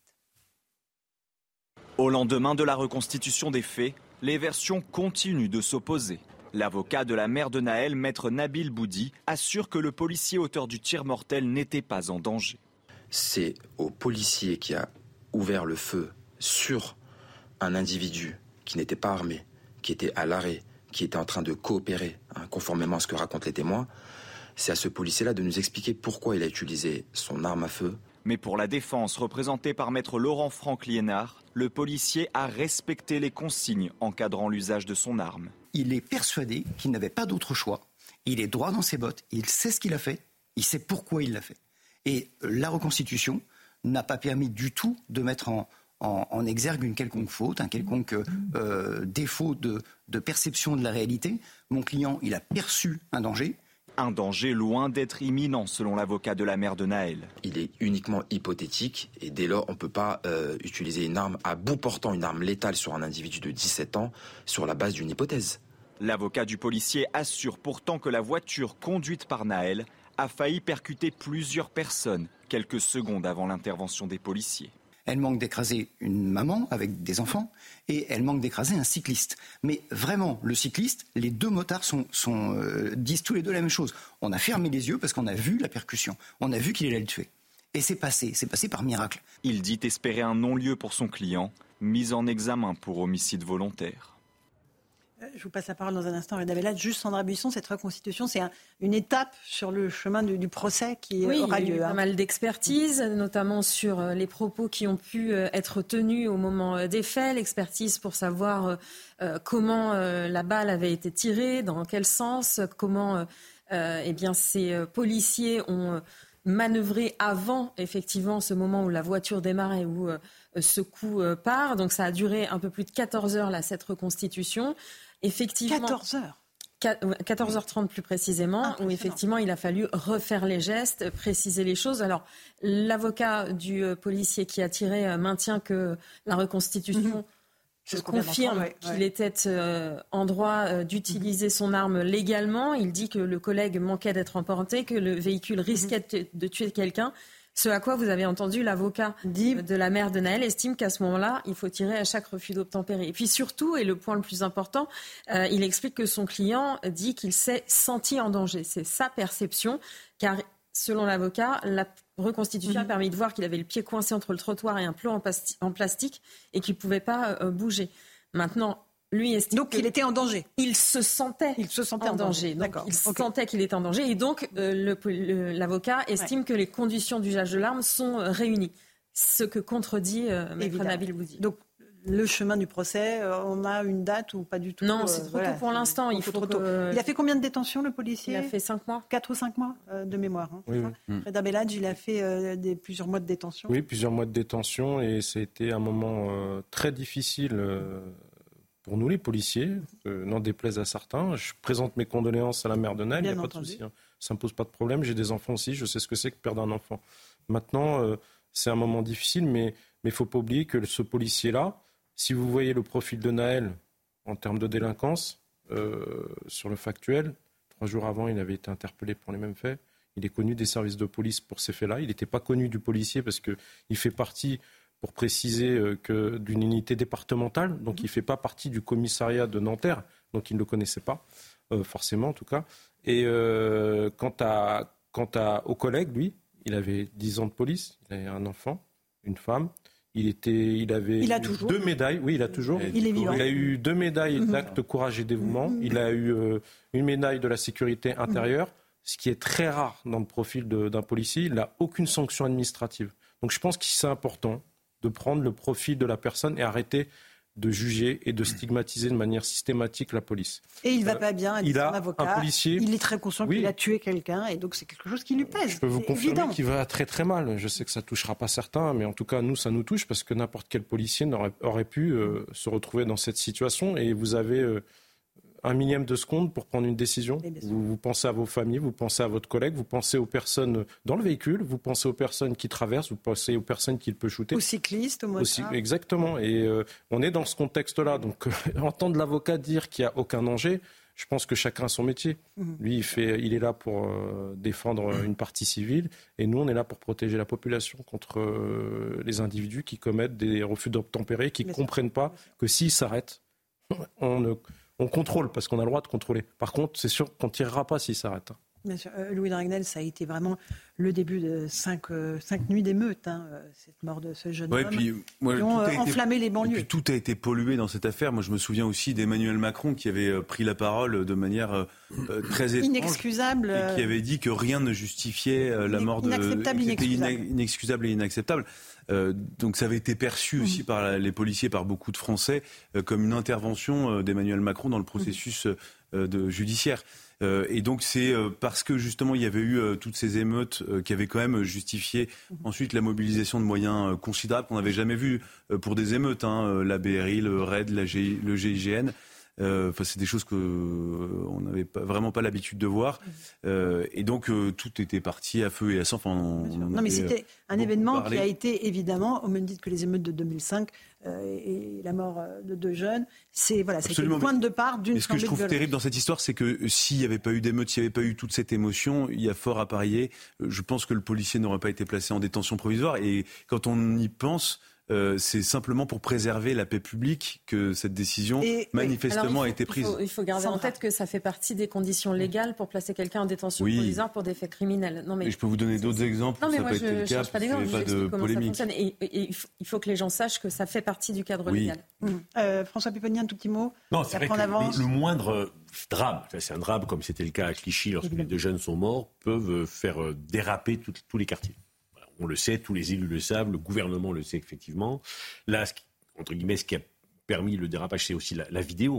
Au lendemain de la reconstitution des faits, les versions continuent de s'opposer. L'avocat de la mère de Naël, maître Nabil Boudi, assure que le policier auteur du tir mortel n'était pas en danger.
C'est au policier qui a ouvert le feu sur un individu qui n'était pas armé, qui était à l'arrêt, qui était en train de coopérer, hein, conformément à ce que racontent les témoins. C'est à ce policier-là de nous expliquer pourquoi il a utilisé son arme à feu.
Mais pour la défense, représentée par maître Laurent-Franck Liénard, le policier a respecté les consignes encadrant l'usage de son arme.
Il est persuadé qu'il n'avait pas d'autre choix. Il est droit dans ses bottes, il sait ce qu'il a fait, il sait pourquoi il l'a fait. Et la reconstitution n'a pas permis du tout de mettre en, en, en exergue une quelconque faute, un quelconque euh, défaut de, de perception de la réalité. Mon client, il a perçu un danger.
Un danger loin d'être imminent, selon l'avocat de la mère de Naël.
Il est uniquement hypothétique et dès lors, on ne peut pas euh, utiliser une arme à bout portant, une arme létale sur un individu de dix-sept ans sur la base d'une hypothèse.
L'avocat du policier assure pourtant que la voiture conduite par Naël a failli percuter plusieurs personnes quelques secondes avant l'intervention des policiers.
Elle manque d'écraser une maman avec des enfants et elle manque d'écraser un cycliste. Mais vraiment, le cycliste, les deux motards sont, sont, euh, disent tous les deux la même chose. On a fermé les yeux parce qu'on a vu la percussion. On a vu qu'il allait le tuer. Et c'est passé, c'est passé par miracle.
Il dit espérer un non-lieu pour son client, mis en examen pour homicide volontaire.
Je vous passe la parole dans un instant, Reda Belhadj. Juste Sandra Buisson, cette reconstitution, c'est un, une étape sur le chemin du, du procès qui
oui,
aura lieu.
Il y a eu
hein.
pas mal d'expertises, notamment sur les propos qui ont pu être tenus au moment des faits, l'expertise pour savoir euh, comment euh, la balle avait été tirée, dans quel sens, comment euh, eh bien, ces policiers ont manœuvré avant, effectivement, ce moment où la voiture démarre et où euh, ce coup euh, part. Donc ça a duré un peu plus de quatorze heures, là, cette reconstitution. Effectivement,
quatorze heures
quatorze heures trente plus précisément, où effectivement il a fallu refaire les gestes, préciser les choses. Alors l'avocat du euh, policier qui a tiré euh, maintient que la reconstitution mmh. confirme ouais, qu'il ouais. était euh, en droit euh, d'utiliser mmh. son arme légalement. Il dit que le collègue manquait d'être emporté, que le véhicule risquait mmh. de tuer quelqu'un. Ce à quoi vous avez entendu l'avocat de la mère de Nahel estime qu'à ce moment-là, il faut tirer à chaque refus d'obtempérer. Et puis surtout, et le point le plus important, euh, il explique que son client dit qu'il s'est senti en danger. C'est sa perception, car selon l'avocat, la reconstitution mmh. a permis de voir qu'il avait le pied coincé entre le trottoir et un plot en, pasti- en plastique et qu'il ne pouvait pas euh, bouger. Maintenant, lui estime
donc il était en danger.
Il se sentait,
il se sentait
en,
en danger.
danger. Donc,
D'accord.
il
Okay.
sentait qu'il était en danger. Et donc, euh, le, le, l'avocat estime ouais. que les conditions d'usage de l'arme sont euh, réunies. Ce que contredit euh, Maître Nabil Boudi.
Donc, le chemin du procès, euh, on a une date ou pas du tout?
Non, c'est trop
euh, voilà,
tôt pour l'instant. Il faut
trop
que...
tôt. Il a fait combien de détentions, le policier?
Il a fait cinq mois.
Quatre ou cinq mois euh, de mémoire. Hein,
oui, oui.
Reda Belhadj, il a fait euh, des, plusieurs mois de détention.
Oui, plusieurs mois de détention. Et ça a été un moment euh, très difficile euh, pour nous, les policiers, euh, n'en déplaise à certains. Je présente mes condoléances à la mère de Nahel, il n'y a pas de souci. Hein. Ça ne me pose pas de problème. J'ai des enfants aussi, je sais ce que c'est que perdre un enfant. Maintenant, euh, c'est un moment difficile, mais il ne faut pas oublier que ce policier-là, si vous voyez le profil de Nahel en termes de délinquance, euh, sur le factuel, trois jours avant, il avait été interpellé pour les mêmes faits. Il est connu des services de police pour ces faits-là. Il n'était pas connu du policier parce qu'il fait partie... pour préciser que d'une unité départementale, donc il ne fait pas partie du commissariat de Nanterre, donc il ne le connaissait pas, euh, forcément en tout cas. Et euh, quant, à, quant à, au collègue, lui, il avait dix ans de police, il avait un enfant, une femme, il, était, il avait
il a
eu deux médailles, oui il a toujours,
il, est vivant.
Il a eu deux médailles mmh. d'acte courage et dévouement, mmh. il a eu euh, une médaille de la sécurité intérieure, mmh. ce qui est très rare dans le profil de, d'un policier, il n'a aucune sanction administrative. Donc je pense que c'est important de prendre le profil de la personne et arrêter de juger et de stigmatiser de manière systématique la police.
Et il ne va pas bien, a dit son avocat.
Un policier,
il est très conscient oui. qu'il a tué quelqu'un et donc c'est quelque chose qui lui pèse.
Je peux vous
c'est
confirmer
évident.
qu'il va très très mal. Je sais que ça ne touchera pas certains, mais en tout cas nous ça nous touche parce que n'importe quel policier n'aurait, aurait pu euh, se retrouver dans cette situation et vous avez... Euh, un millième de seconde pour prendre une décision. Vous, vous pensez à vos familles, vous pensez à votre collègue, vous pensez aux personnes dans le véhicule, vous pensez aux personnes qui traversent, vous pensez aux personnes qui peut shooter.
Aux cyclistes, aux motards.
Exactement. Et euh, on est dans ce contexte-là. Donc, euh, entendre l'avocat dire qu'il n'y a aucun danger, je pense que chacun a son métier. Mmh. Lui, il, fait, il est là pour euh, défendre une partie civile et nous, on est là pour protéger la population contre euh, les individus qui commettent des refus d'obtempérer, qui ne comprennent pas que s'ils s'arrêtent, on ne... On contrôle, parce qu'on a le droit de contrôler. Par contre, c'est sûr qu'on ne tirera pas s'il s'arrête.
Bien sûr. Euh, Louis Dragnel, ça a été vraiment le début de cinq, euh, cinq nuits d'émeute, hein, cette mort de ce jeune
ouais,
homme,
puis, moi,
qui ont euh,
été,
enflammé les banlieues.
Et puis, tout a été pollué dans cette affaire. Moi, je me souviens aussi d'Emmanuel Macron qui avait euh, pris la parole de manière euh, très étrange.
Inexcusable.
Et qui avait dit que rien ne justifiait euh, la mort de...
Inacceptable, inexcusable.
Ina- inexcusable et inacceptable. Euh, donc ça avait été perçu aussi mmh. par la, les policiers, par beaucoup de Français, euh, comme une intervention euh, d'Emmanuel Macron dans le processus euh, de, judiciaire. Euh, et donc c'est euh, parce que justement il y avait eu euh, toutes ces émeutes euh, qui avaient quand même justifié mmh. ensuite la mobilisation de moyens euh, considérables qu'on n'avait jamais vu euh, pour des émeutes, hein, la B R I, le R A I D, la G, le G I G N. Euh, enfin, c'est des choses que euh, on n'avait pas, vraiment pas l'habitude de voir. Euh, et donc euh, tout était parti à feu et à sang. Enfin, on, on
non, mais c'était un événement
parlé.
qui a été évidemment, au même titre que les émeutes de deux mille cinq euh, et la mort de deux jeunes, c'est voilà, c'était le point de départ d'une.
Mais ce que je trouve terrible dans cette histoire, c'est que s'il n'y avait pas eu d'émeute, s'il n'y avait pas eu toute cette émotion, il y a fort à parier. Je pense que le policier n'aurait pas été placé en détention provisoire. Et quand on y pense. Euh, c'est simplement pour préserver la paix publique que cette décision
et,
manifestement
oui. Alors, faut,
a été prise.
Il faut, il faut garder Sandra. en tête que ça fait partie des conditions légales pour placer quelqu'un en détention oui. provisoire pour des faits criminels. Non, mais
et je peux vous donner d'autres exemples
non,
où
mais
ça
moi,
n'a
je,
pas été le cas,
pas d'exemple,
il n'y avait pas de polémique.
Et, et il, faut, il faut que les gens sachent que ça fait partie du cadre
oui.
légal.
Mmh. Euh, François Pupponi, un tout petit mot.
Non, c'est vrai que le, le moindre drame, c'est un drame comme c'était le cas à Clichy lorsque les deux jeunes sont morts, peuvent faire déraper tout, tous les quartiers. On le sait, tous les élus le savent, le gouvernement le sait effectivement. Là, entre guillemets, ce qui a permis le dérapage, c'est aussi la, la vidéo.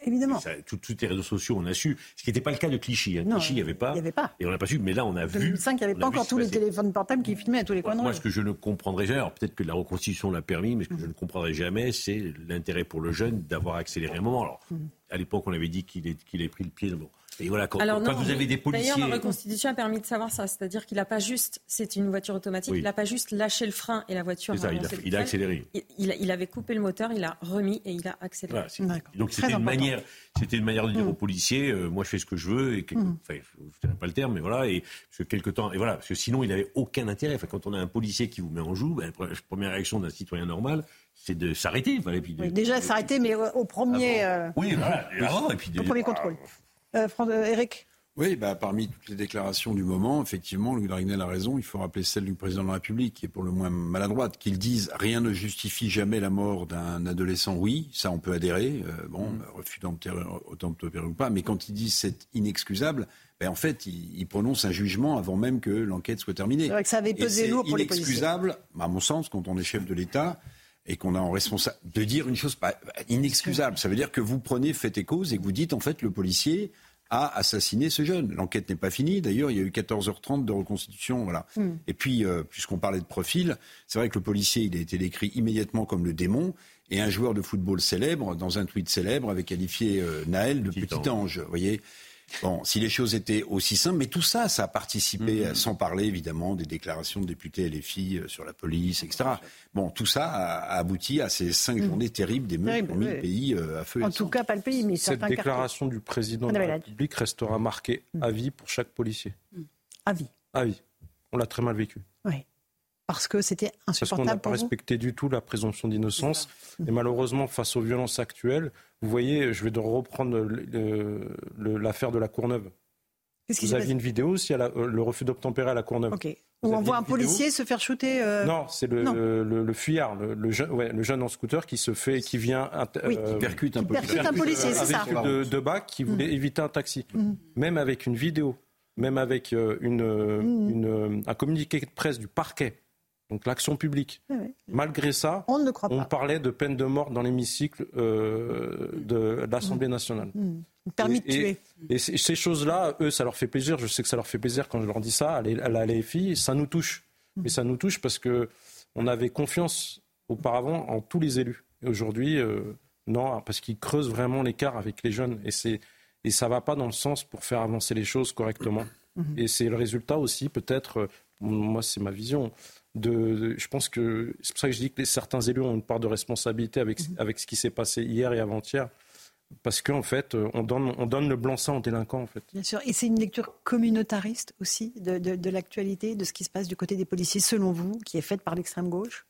Évidemment.
Ça, Toutes les réseaux sociaux, on a su. Ce qui n'était pas le cas de Clichy. Hein.
Non,
Clichy, il n'y avait pas.
Il n'y avait pas.
Et on n'a pas su. Mais là, on a
en
vu.
deux mille cinq, il n'y avait pas encore tous les téléphones portables qui filmaient à tous les coins de rue.
Moi, ce que je ne comprendrai jamais, alors peut-être que la reconstitution l'a permis, mais ce que je ne comprendrai jamais, c'est l'intérêt pour le jeune d'avoir accéléré un moment. Alors, à l'époque, on avait dit qu'il ait, qu'il ait pris le pied. Bon. Et voilà, quand,
Alors,
quand
non,
vous avez des policiers...
D'ailleurs, la reconstitution a permis de savoir ça. C'est-à-dire qu'il n'a pas juste... C'est une voiture automatique. Oui. Il n'a pas juste lâché le frein et la voiture...
C'est ça, il a, il a accéléré.
Il, il, a, il avait coupé le moteur, il a remis et il a accéléré.
Voilà, donc c'était une, manière, c'était une manière de dire mmh. aux policiers, euh, moi je fais ce que je veux, et quelque, mmh. enfin, je ne dirais pas le terme, mais voilà, et parce que quelque temps, et voilà, parce que sinon il n'avait aucun intérêt. Enfin, quand on a un policier qui vous met en joue, ben, la première réaction d'un citoyen normal, c'est de s'arrêter. Enfin, et puis de,
oui, déjà de, s'arrêter, mais au premier...
Euh... Oui, voilà, avant, et puis...
Au premier contrôle. Euh, Éric ?
Oui, bah, parmi toutes les déclarations du moment, effectivement, Louis Dragnel a raison. Il faut rappeler celle du président de la République, qui est pour le moins maladroite, qu'il dise rien ne justifie jamais la mort d'un adolescent. Oui, ça on peut adhérer. Euh, bon, mmh. refus d'obtempérer ou pas. Mais quand il dit c'est inexcusable, ben, en fait, il, il prononce un jugement avant même que l'enquête soit terminée.
C'est vrai que ça avait pesé lourd pour les policiers.
C'est inexcusable, à mon sens, quand on est chef de l'État et qu'on a en responsable de dire une chose pas inexcusable. Ça veut dire que vous prenez fait et cause et que vous dites en fait le policier a assassiné ce jeune. L'enquête n'est pas finie. D'ailleurs, il y a eu quatorze heures trente de reconstitution. Voilà. Mm. Et puis, euh, puisqu'on parlait de profil, c'est vrai que le policier, il a été décrit immédiatement comme le démon. Et un joueur de football célèbre, dans un tweet célèbre, avait qualifié euh, Naël de petit, petit ange. Vous voyez ? Bon, si les choses étaient aussi simples, mais tout ça, ça a participé, mmh. sans parler évidemment des déclarations de députés L F I sur la police, et cetera. Bon, tout ça a abouti à ces cinq mmh. journées terribles d'émeutes qui ont mis oui. le pays à feu et
en tout cas, pas le pays, mais
cette déclaration
quartiers.
Du président de la République restera marquée mmh. à vie pour chaque policier.
Mmh. À vie.
À vie. On l'a très mal vécu.
Oui. Parce que c'était insupportable.
Parce qu'on n'a pas respecté du tout la présomption d'innocence. Et malheureusement, face aux violences actuelles, vous voyez, je vais reprendre le, le, le, l'affaire de la Courneuve. Qu'est-ce vous aviez une vidéo aussi, à la, le refus d'obtempérer à la Courneuve.
Ok. Où on voit un policier vidéo se faire shooter. Euh...
Non, c'est le, le, le, le fuyard, le, le, jeune, ouais, le jeune en scooter qui se fait, qui vient,
oui, euh,
qui percute un,
qui percute un policier,
euh,
c'est
avec
ça.
De, de bac qui voulait mmh. éviter un taxi. Mmh. Même avec une vidéo, même avec euh, une, mmh. une, un communiqué de presse du parquet. Donc l'action publique. Oui, oui. Malgré ça,
on, ne croit pas.
on parlait de peine de mort dans l'hémicycle euh, de l'Assemblée nationale.
Mmh. Permis de
et,
tuer.
Et, et ces choses-là, eux, ça leur fait plaisir. Je sais que ça leur fait plaisir quand je leur dis ça à la L F I. Ça nous touche. Mmh. Mais ça nous touche parce qu'on avait confiance auparavant en tous les élus. Et aujourd'hui, euh, non, parce qu'ils creusent vraiment l'écart avec les jeunes. Et, c'est, et ça ne va pas dans le sens pour faire avancer les choses correctement. Mmh. Et c'est le résultat aussi, peut-être, moi c'est ma vision, De, de, je pense que c'est pour ça que je dis que certains élus ont une part de responsabilité avec, mmh. avec ce qui s'est passé hier et avant-hier, parce qu'en fait, on donne, on donne le blanc-seing aux délinquants. En fait.
Bien sûr, et c'est une lecture communautariste aussi de, de, de l'actualité, de ce qui se passe du côté des policiers, selon vous, qui est faite par l'extrême gauche.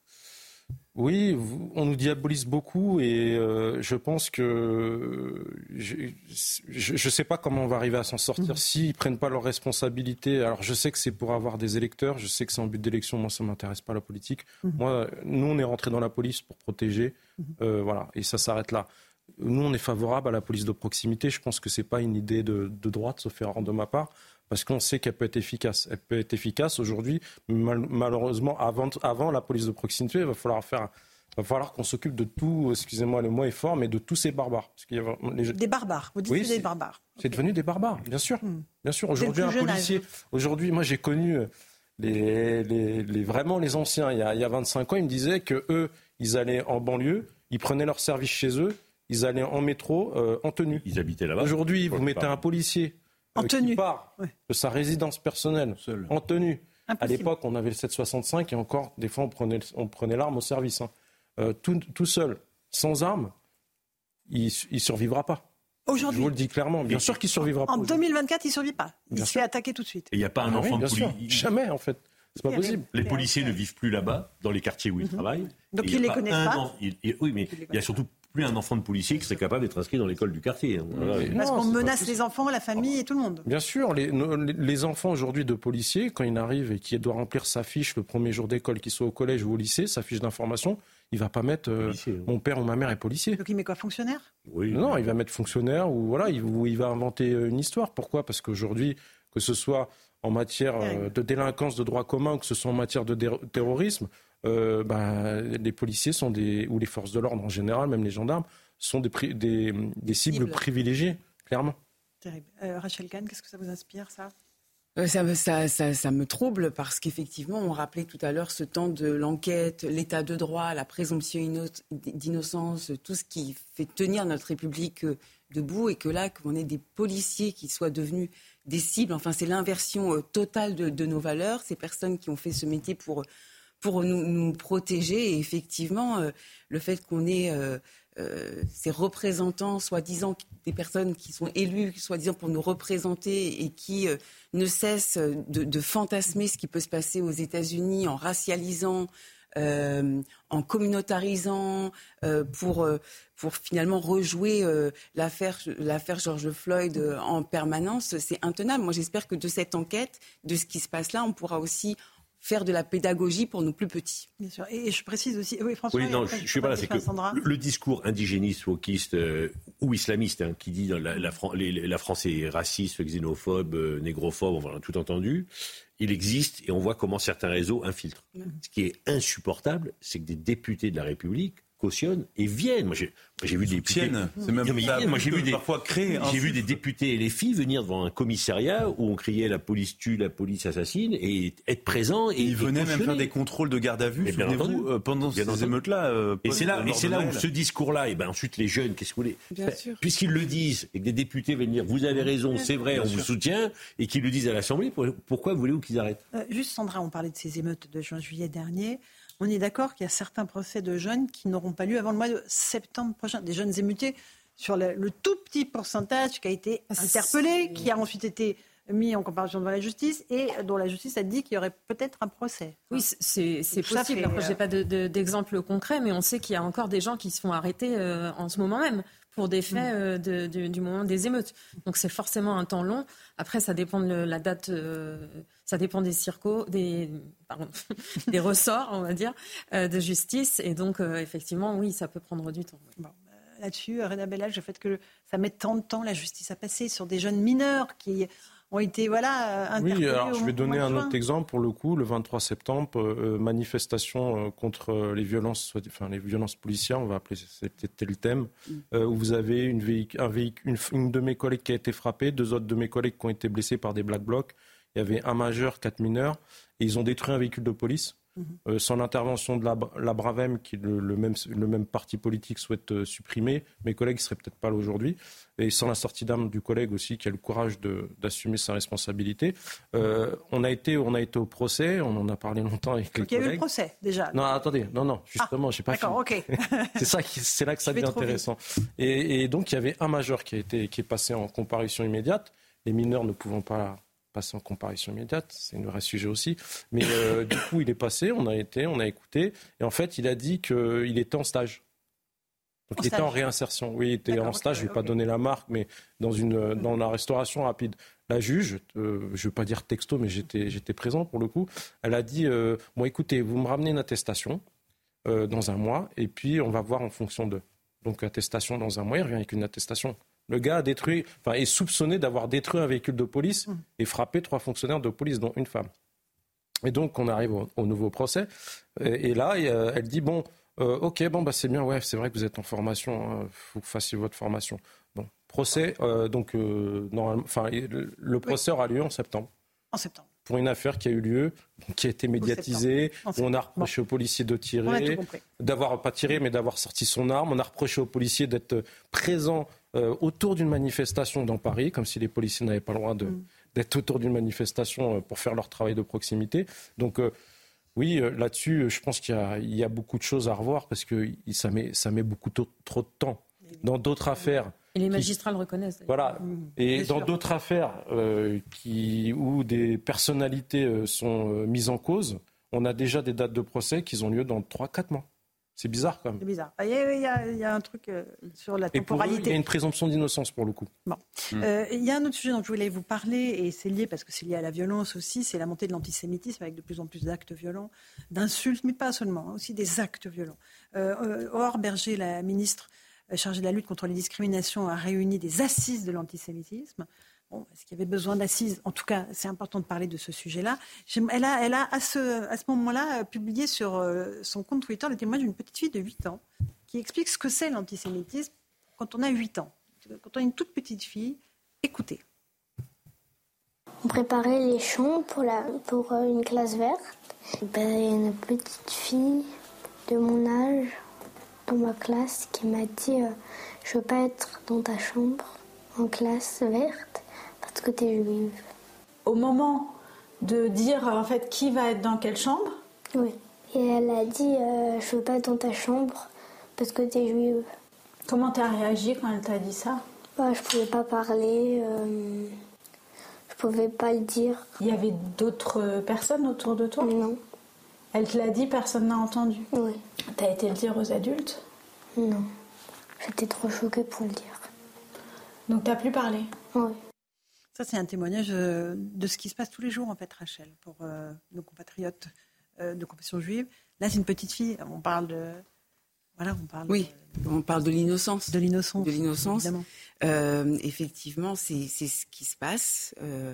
Oui, on nous diabolise beaucoup et euh, je pense que je ne sais pas comment on va arriver à s'en sortir mmh. s'ils ne prennent pas leurs responsabilités. Alors je sais que c'est pour avoir des électeurs, je sais que c'est en but d'élection, moi ça ne m'intéresse pas la politique. Mmh. Moi, nous on est rentrés dans la police pour protéger, mmh. euh, voilà, et ça s'arrête là. Nous on est favorable à la police de proximité, je pense que ce n'est pas une idée de, de droite, sauf erreur de ma part. Parce qu'on sait qu'elle peut être efficace. Elle peut être efficace aujourd'hui, mal, malheureusement, avant, avant la police de proximité, il va falloir, faire, il va falloir qu'on s'occupe de tout, excusez-moi, le mot est fort, mais de tous ces barbares. Parce qu'il y a les...
Des barbares, vous dites oui,
c'est,
des barbares.
C'est okay. devenu des barbares, bien sûr. Mmh. Bien sûr. Aujourd'hui, un policier, âge. aujourd'hui, moi j'ai connu les, les, les, vraiment les anciens, il y, a, il y a vingt-cinq ans, ils me disaient qu'eux, ils allaient en banlieue, ils prenaient leur service chez eux, ils allaient en métro, euh, en tenue.
Ils habitaient là-bas.
Aujourd'hui, vous mettez un policier...
En tenue.
Qui part ouais. de sa résidence personnelle, Seul. en tenue.
Impossible.
À l'époque, on avait le sept soixante-cinq et encore, des fois, on prenait, on prenait l'arme au service. Hein. Euh, tout, tout seul, sans arme, il ne survivra pas.
Aujourd'hui.
Je vous le dis clairement. Bien sûr qu'il ne survivra pas.
En deux mille vingt-quatre, il ne survit pas. Il Bien se sûr. fait attaquer tout de suite.
Et il n'y a pas un ah, enfant
oui,
de police.
Jamais, en fait. C'est pas possible.
Les policiers ne vivent plus là-bas, dans les quartiers où ils mm-hmm. travaillent.
Donc ils ne les connaissent pas.
An... Il... Oui, mais il y a surtout plus un enfant de policier qui serait capable d'être inscrit dans l'école du quartier. Voilà.
Parce non, qu'on menace les enfants, la famille et tout le monde.
Bien sûr, les, les enfants aujourd'hui de policiers, quand il arrive et qu'il doit remplir sa fiche le premier jour d'école, qu'il soit au collège ou au lycée, sa fiche d'information, il ne va pas mettre euh, policier, oui. mon père ou ma mère est policier.
Donc il met quoi, fonctionnaire ?
Oui. Non, il va mettre fonctionnaire ou voilà, il, ou il va inventer une histoire. Pourquoi ? Parce qu'aujourd'hui, que ce soit en matière euh, de délinquance de droit commun ou que ce soit en matière de dé- terrorisme, euh, bah, les policiers sont des, ou les forces de l'ordre en général, même les gendarmes, sont des, pri- des, des cibles
Cible.
privilégiées, clairement.
Terrible. Euh, Rachel Kahn, qu'est-ce que ça vous inspire, ça ?
Euh, Ça, me- ça, ça, ça me trouble parce qu'effectivement, on rappelait tout à l'heure ce temps de l'enquête, l'état de droit, la présomption inno- d'innocence, tout ce qui fait tenir notre République euh, debout, et que là, qu'on ait des policiers qui soient devenus des cibles, enfin c'est l'inversion euh, totale de, de nos valeurs, ces personnes qui ont fait ce métier pour, pour nous, nous protéger, et effectivement, euh, le fait qu'on ait... Euh, Euh, ces représentants, soi-disant des personnes qui sont élues, soi-disant pour nous représenter, et qui euh, ne cessent de, de fantasmer ce qui peut se passer aux États-Unis en racialisant, euh, en communautarisant, euh, pour, euh, pour finalement rejouer euh, l'affaire, l'affaire George Floyd euh, en permanence. C'est intenable. Moi, j'espère que de cette enquête, de ce qui se passe là, on pourra aussi faire de la pédagogie pour nos plus petits.
Bien sûr. Et, et je précise aussi... Oui, François,
Oui, non,
après,
je, je suis pas là. C'est que
Sandra.
le, le discours indigéniste, wokiste euh, ou islamiste, hein, qui dit la, la, la, Fran- les- la France est raciste, xénophobe, euh, négrophobe, on a tout entendu, il existe, et on voit comment certains réseaux infiltrent. Mmh. Ce qui est insupportable, c'est que des députés de la République cautionnent et viennent. Moi, j'ai, moi, j'ai vu des députés.
C'est même
Non, mais
ça,
moi, j'ai vu des,
parfois créer.
j'ai vu des députés et les filles venir devant un commissariat où on criait la police tue, la police assassine, et être présents. Et
ils venaient
et
même faire des contrôles de garde à vue.
Mais bien
Souvenez-vous,
entendu.
euh, pendant
Bien
ces
entendu.
émeutes-là. Euh,
Et c'est là, et c'est là où
Noël.
ce discours-là, et ben ensuite les jeunes, qu'est-ce que vous voulez
Bien
Ben,
sûr.
Puisqu'ils le disent et que des députés viennent dire vous avez raison, c'est vrai,
Bien
on
sûr.
vous soutient, et qu'ils le disent à l'Assemblée, pour- pourquoi voulez-vous qu'ils arrêtent?
Euh, juste, Sandra, on parlait de ces émeutes de juin-juillet dernier. On est d'accord qu'il y a certains procès de jeunes qui n'auront pas lieu avant le mois de septembre prochain. Des jeunes émutés sur le, le tout petit pourcentage qui a été interpellé, qui a ensuite été mis en comparution devant la justice et dont la justice a dit qu'il y aurait peut-être un procès.
Oui, c'est, c'est
Tout ça
possible.
fait,
Après, je n'ai
euh,
pas de, de, d'exemple concret, mais on sait qu'il y a encore des gens qui se font arrêter euh, en ce moment même pour des faits euh, de, de, du moment des émeutes. Donc c'est forcément un temps long. Après, ça dépend de la date, euh, ça dépend des circos, des, pardon, des ressorts, on va dire, euh, de justice. Et donc, euh, effectivement, oui, ça peut prendre du temps.
Bon, euh, là-dessus, Reda Bellage, le fait que ça mette tant de temps, la justice à passer sur des jeunes mineurs qui ont été voilà, interpellés.
Oui, alors
au
je vais donner
mois de
un
juin.
autre exemple pour le coup. Le vingt-trois septembre, euh, manifestation euh, contre les violences, soit- enfin les violences policières, on va appeler c'était le thème, euh, où vous avez une, véhic- un véhic- une, une de mes collègues qui a été frappée, deux autres de mes collègues qui ont été blessés par des black blocs. Il y avait un majeur, quatre mineurs, et ils ont détruit un véhicule de police. Euh, sans l'intervention de la, la Bravem, qui le, le, même, le même parti politique souhaite euh, supprimer, mes collègues ne seraient peut-être pas là aujourd'hui, et sans la sortie d'armes du collègue aussi, qui a le courage de, d'assumer sa responsabilité. Euh, on, a été, on a été au procès, on en a parlé longtemps avec les
Donc il y a eu
collègues.
le procès déjà.
Non, attendez, non, non, justement,
Ah,
j'ai pas
d'accord,
fini.
ok.
c'est, ça qui, c'est là que ça
Je vais
devient
trop vite.
intéressant. Et, et donc, il y avait un majeur qui, a été, qui est passé en comparution immédiate, les mineurs ne pouvant pas passer en comparution immédiate, c'est un vrai sujet aussi. Mais euh, du coup, il est passé, on a été, on a écouté, et en fait, il a dit qu'il était en stage. Donc,
En
il était
stage.
en réinsertion. Oui, il était
D'accord,
en stage,
ok,
je ne vais pas
ok.
donner la marque, mais dans, une, dans la restauration rapide. La juge, euh, je ne vais pas dire texto, mais j'étais, j'étais présent pour le coup, elle a dit euh, bon, écoutez, vous me ramenez une attestation euh, dans un mois, et puis on va voir en fonction de. Donc, attestation dans un mois, il revient avec une attestation. Le gars a détruit, enfin, est soupçonné d'avoir détruit un véhicule de police et frappé trois fonctionnaires de police, dont une femme. Et donc, on arrive au, au nouveau procès. Et, et là, euh, elle dit bon, euh, ok, bon, bah, c'est bien, ouais, c'est vrai que vous êtes en formation, il faut que vous fassiez votre formation. Bon, procès, euh, donc, euh, normalement, enfin, le, le procès aura lieu en septembre.
En septembre.
Pour une affaire qui a eu lieu, qui a été médiatisée,
En
où on
septembre.
a reproché au policier de
On a tout
tirer,
compris.
d'avoir pas tiré, mais d'avoir sorti son arme. On a reproché au policier d'être présent euh, autour d'une manifestation dans Paris, comme si les policiers n'avaient pas le droit de,
Mm.
d'être autour d'une manifestation euh, pour faire leur travail de proximité. Donc euh, oui, euh, là-dessus, euh, je pense qu'il y a, il y a beaucoup de choses à revoir parce que il- ça met, ça met beaucoup to- trop de temps. Dans d'autres affaires...
Et les
qui-
magistrats le reconnaissent. d'ailleurs.
Voilà. Et
Bien
dans
sûr.
d'autres affaires euh, qui, où des personnalités euh, sont euh, mises en cause, on a déjà des dates de procès qui ont lieu dans trois à quatre mois. C'est bizarre quand même.
C'est bizarre. Ah, Il y a, il y a- il y a un truc euh, sur la
Et pour eux, il y
temporalité.
a une présomption d'innocence pour le coup.
Bon. Euh, il y a un autre sujet dont je voulais vous parler, et c'est lié parce que c'est lié à la violence aussi, c'est la montée de l'antisémitisme avec de plus en plus d'actes violents, d'insultes, mais pas seulement, hein, aussi des actes violents. Euh, euh, Aurore Berger, la ministre euh, chargée de la lutte contre les discriminations, a réuni des assises de l'antisémitisme. Bon, est-ce qu'il y avait besoin d'assises? En tout cas, c'est important de parler de ce sujet-là. J'aime- Elle a, elle a à ce, à ce moment-là, euh, publié sur euh, son compte Twitter le témoignage d'une petite fille de huit ans qui explique ce que c'est l'antisémitisme quand on a huit ans, quand on est une toute petite fille. Écoutez.
On préparait les chants pour, la, pour une classe verte. Ben, il y a une petite fille de mon âge dans ma classe qui m'a dit euh, « Je veux pas être dans ta chambre en classe verte parce que t'es juive. »
Au moment de dire en fait qui va être dans quelle chambre?
Oui. Et elle a dit euh, « Je veux pas être dans ta chambre parce que t'es juive. »
Comment t'as réagi quand elle t'a dit ça?
Bah, je pouvais pas parler, euh, je pouvais pas le dire.
Il y avait d'autres personnes autour de toi?
Non.
Elle te l'a dit, personne n'a entendu?
Oui.
T'as été le dire aux adultes?
Non. J'étais trop choquée pour le dire.
Donc t'as plus parlé?
Oui.
Ça, c'est un témoignage de ce qui se passe tous les jours, en fait, Rachel, pour euh, nos compatriotes euh, de confession juive. Là, c'est une petite fille, on parle de... Voilà, on parle
oui, de... on parle de l'innocence.
De l'innocence.
De l'innocence.
Évidemment.
Euh, effectivement, c'est, c'est ce qui se passe euh,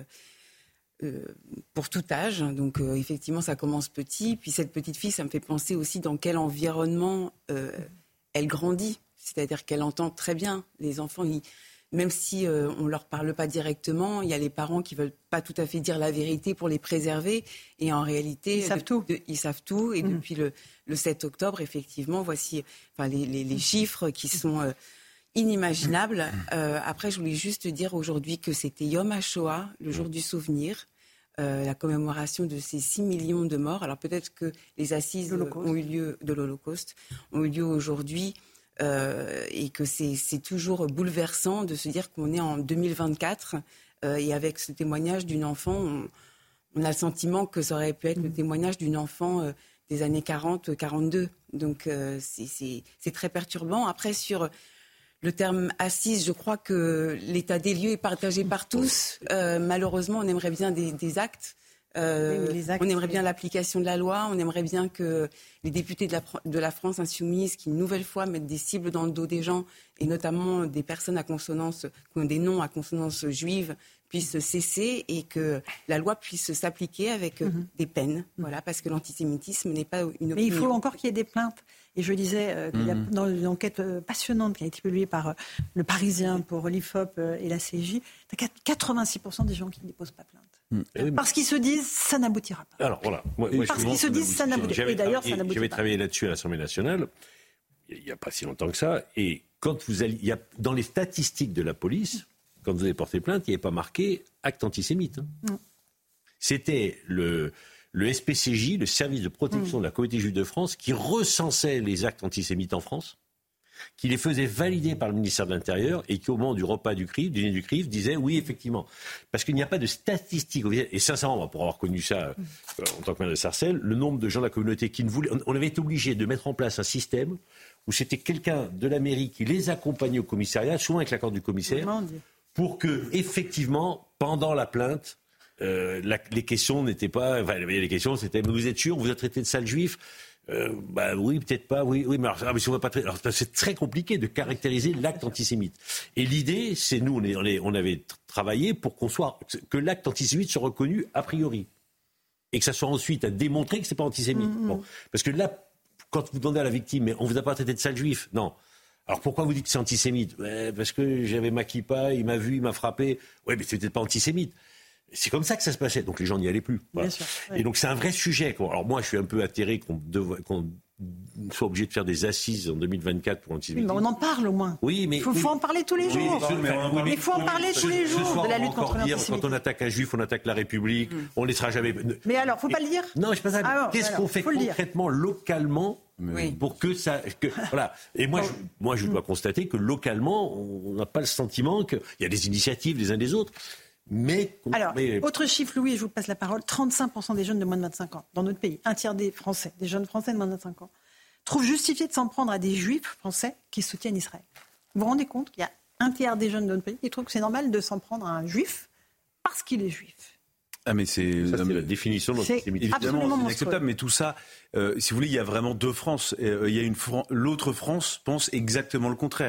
euh, pour tout âge. Donc, euh, effectivement, ça commence petit. Puis cette petite fille, ça me fait penser aussi dans quel environnement euh, elle grandit. C'est-à-dire qu'elle entend très bien les enfants. Ils... Même si euh, on ne leur parle pas directement, il y a les parents qui ne veulent pas tout à fait dire la vérité pour les préserver. Et en réalité,
ils savent
de,
tout.
De, ils savent tout. Et mmh. depuis le, le sept octobre, effectivement, voici enfin, les, les, les chiffres qui sont euh, inimaginables. Euh, après, je voulais juste dire aujourd'hui que c'était Yom HaShoah, le jour du souvenir, euh, la commémoration de ces six millions de morts. Alors peut-être que les assises ont eu lieu, de l'Holocauste ont eu lieu aujourd'hui. Euh, et que c'est, c'est toujours bouleversant de se dire qu'on est en deux mille vingt-quatre euh, et avec ce témoignage d'une enfant, on, on a le sentiment que ça aurait pu être le témoignage d'une enfant euh, des années quarante quarante-deux. Donc euh, c'est, c'est, c'est très perturbant. Après, sur le terme assise, je crois que l'état des lieux est partagé par tous. Euh, malheureusement, on aimerait bien des, des actes. Euh, oui, actes, on aimerait bien l'application de la loi, on aimerait bien que les députés de la, de la France insoumise, qui une nouvelle fois mettent des cibles dans le dos des gens, et notamment des personnes à consonance, qui ont des noms à consonance juive, puissent cesser et que la loi puisse s'appliquer avec mm-hmm. des peines. Voilà, parce que l'antisémitisme n'est pas une opinion.
Mais il faut encore qu'il y ait des plaintes. Et je disais euh, qu'il y a, dans une enquête euh, passionnante qui a été publiée par euh, le Parisien pour l'I F O P euh, et la C J, tu as quatre-vingt-six pour cent des gens qui ne déposent pas plainte. Mmh. Parce qu'ils se disent ça n'aboutira pas.
Alors voilà. Moi, moi,
Parce qu'ils se disent ça n'aboutira pas. Et d'ailleurs, ça n'aboutit pas.
J'avais travaillé là-dessus à l'Assemblée nationale, il n'y a pas si longtemps que ça, et quand vous allez, il y a, dans les statistiques de la police, quand vous avez porté plainte, il n'y avait pas marqué acte antisémite. Hein. Mmh. C'était le. Le S P C J, le service de protection mmh. de la communauté juive de France, qui recensait les actes antisémites en France, qui les faisait valider par le ministère de l'Intérieur et qui, au moment du repas du C R I F, du dîner du C R I F, disait oui, effectivement. Parce qu'il n'y a pas de statistiques. Et sincèrement, pour avoir connu ça euh, en tant que maire de Sarcelles, le nombre de gens de la communauté qui ne voulaient. On avait été obligé de mettre en place un système où c'était quelqu'un de la mairie qui les accompagnait au commissariat, souvent avec l'accord du commissaire, pour que, effectivement, pendant la plainte, Euh, la, les questions n'étaient pas... Enfin, les questions, c'était, mais vous êtes sûr, vous êtes traité de sale juif euh, bah oui, peut-être pas, oui, oui, mais alors, ah, mais si on va pas traiter, alors, c'est très compliqué de caractériser l'acte antisémite. Et l'idée, c'est nous, on, est, on, est, on avait travaillé pour qu'on soit... que l'acte antisémite soit reconnu a priori. Et que ça soit ensuite à démontrer que c'est pas antisémite. Mmh. Bon. Parce que là, quand vous demandez à la victime, mais on vous a pas traité de sale juif, non. Alors pourquoi vous dites que c'est antisémite? Ouais, parce que j'avais ma kippa, il m'a vu, il m'a frappé. Ouais, mais c'est peut-être pas antisémite. C'est comme ça que ça se passait, donc les gens n'y allaient plus. Voilà. Bien sûr, oui. Et donc c'est un vrai sujet. Alors moi, je suis un peu atterré qu'on, dev... qu'on soit obligé de faire des assises en deux mille vingt-quatre pour l'antisémitisme.
Oui, mais on en parle au moins.
Oui, mais
il faut,
oui.
faut en parler tous les jours. Oui, mais il oui, faut en parler tous les jours soir, de la lutte contre l'antisémitisme.
Quand on attaque un juif, on attaque la République. Mm. On ne laissera jamais.
Mais alors, faut pas le dire.
Non, je sais pas ça. Ah, qu'est-ce alors, qu'on fait concrètement, localement, oui. pour que ça, que, voilà. Et moi, je, moi, je dois constater que localement, on n'a pas le sentiment qu'il y a des initiatives des uns des autres. Mais,
Alors,
mais...
autre chiffre, Louis, je vous passe la parole, trente-cinq pour cent des jeunes de moins de vingt-cinq ans, dans notre pays, un tiers des Français, des jeunes Français de moins de vingt-cinq ans, trouvent justifié de s'en prendre à des juifs français qui soutiennent Israël. Vous vous rendez compte qu'il y a un tiers des jeunes de notre pays qui trouvent que c'est normal de s'en prendre à un juif parce qu'il est juif.
Ah mais c'est,
ça, c'est
mais...
la définition de l'antisémitisme.
Évidemment, c'est inacceptable, mais tout ça, euh, si vous voulez, il y a vraiment deux France. Euh, il y a une Fran... L'autre France pense exactement le contraire.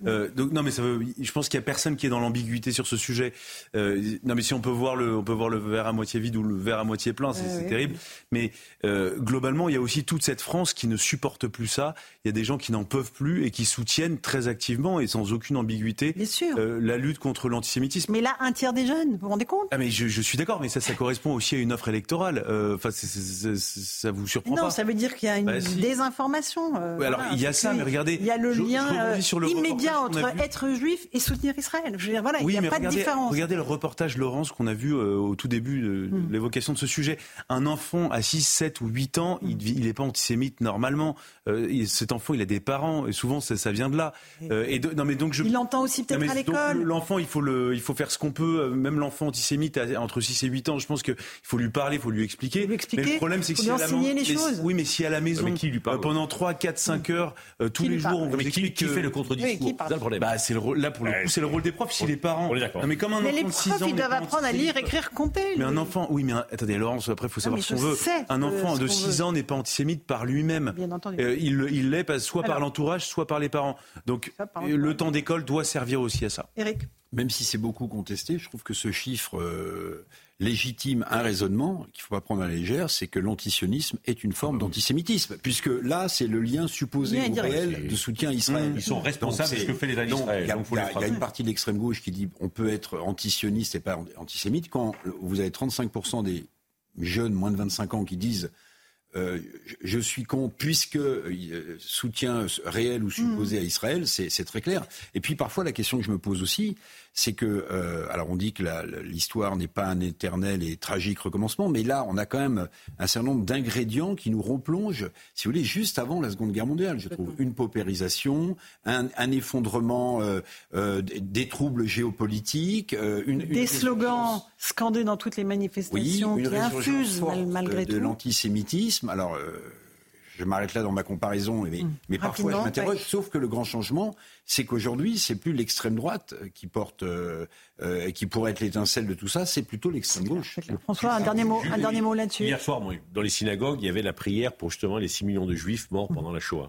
Euh, donc non, mais ça veut, je pense qu'il y a personne qui est dans l'ambiguïté sur ce sujet. Euh, non, mais si on peut voir le, on peut voir le verre à moitié vide ou le verre à moitié plein, c'est, euh, c'est oui. terrible. Mais euh, globalement, il y a aussi toute cette France qui ne supporte plus ça. Il y a des gens qui n'en peuvent plus et qui soutiennent très activement et sans aucune ambiguïté euh, la lutte contre l'antisémitisme.
Mais là, un tiers des jeunes, vous vous rendez compte ?
Ah mais je, je suis d'accord, mais ça, ça correspond aussi à une offre électorale. Enfin, euh, ça vous surprend
non,
pas ?
Non, ça veut dire qu'il y a une bah, si. désinformation. Euh,
oui, alors
voilà,
il y a ça, mais regardez,
il y a le
je,
lien
je le
immédiat entre être juif et soutenir Israël. Je veux dire, voilà,
oui,
il n'y a pas
regardez,
de différence.
Regardez le reportage, Laurence, qu'on a vu euh, au tout début de mm. l'évocation de ce sujet. Un enfant à six, sept ou huit ans, mm. il n'est pas antisémite normalement. Euh, il, cet enfant, il a des parents et souvent ça, ça vient de là. Euh, et de, non, mais donc je,
il l'entend aussi peut-être
non, mais
à l'école.
Donc, l'enfant, il faut, le, il faut faire ce qu'on peut. Même l'enfant antisémite à, entre six et huit ans, je pense qu'il faut lui parler, il faut lui expliquer.
Faut lui expliquer.
Mais le problème, c'est que
faut
si
lui enseigner les choses.
Oui, mais si à la maison,
mais qui lui parle,
pendant trois, quatre, cinq heures, euh, tous les jours, on vous explique
qui, qui fait le contre-discours.
Oui,
c'est ça le problème.
Bah, c'est le rôle, là, pour le coup, c'est le rôle des profs, si les parents.
On est d'accord.
Non, mais comme un
mais
enfant
les
de six
profs,
ans,
ils doivent apprendre à lire, écrire, compter.
Mais un enfant, oui, mais un, attendez, Laurence, après, il faut savoir ce qu'on veut. Un enfant de six ans n'est pas antisémite par lui-même.
Bien entendu.
Euh, il, il l'est soit par l'entourage, soit par les parents. Donc, le temps d'école doit servir aussi à ça.
Éric ?
Même si c'est beaucoup contesté, je trouve que ce chiffre euh, légitime un raisonnement qu'il ne faut pas prendre à la légère, c'est que l'antisionisme est une forme d'antisémitisme, puisque là, c'est le lien supposé ou réel de soutien à Israël.
Ils sont responsables de ce que fait l'État d'Israël.
Il y, y, y a une partie de l'extrême gauche qui dit on peut être antisioniste et pas antisémite. Quand vous avez trente-cinq pour cent des jeunes moins de vingt-cinq ans qui disent Euh, je suis contre puisque euh, soutien réel ou supposé mmh. à Israël, c'est, c'est très clair. Et puis parfois la question que je me pose aussi, c'est que, euh, alors on dit que la, l'histoire n'est pas un éternel et tragique recommencement, mais là on a quand même un certain nombre d'ingrédients qui nous replongent, si vous voulez, juste avant la Seconde Guerre mondiale. Je trouve une paupérisation, un, un effondrement euh, euh, des troubles géopolitiques, euh, une,
des
une
slogans scandés dans toutes les manifestations
oui,
qui infusent mal, malgré
de,
tout
de l'antisémitisme. Alors, euh, je m'arrête là dans ma comparaison, mais, mmh. mais parfois je m'interroge. Ouais. Sauf que le grand changement, c'est qu'aujourd'hui, c'est plus l'extrême droite qui porte, euh, euh, qui pourrait être l'étincelle de tout ça, c'est plutôt l'extrême gauche.
François, un dernier mot, un dernier mot là-dessus.
Hier soir, moi, dans les synagogues, il y avait la prière pour justement les six millions de Juifs morts pendant la Shoah.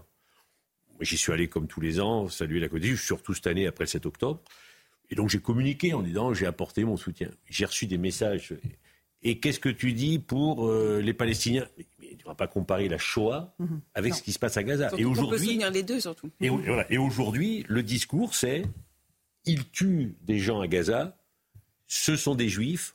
J'y suis allé comme tous les ans, saluer la Côte d'Ivoire, surtout cette année après le sept octobre. Et donc j'ai communiqué en disant j'ai apporté mon soutien. J'ai reçu des messages. Et qu'est-ce que tu dis pour euh, les Palestiniens ? Mais, mais tu ne vas pas comparer la Shoah mmh. avec non. ce qui se passe à Gaza.
Surtout
et aujourd'hui,
on peut soutenir les deux surtout.
Et, et, voilà, et aujourd'hui, le discours c'est ils tuent des gens à Gaza, ce sont des Juifs.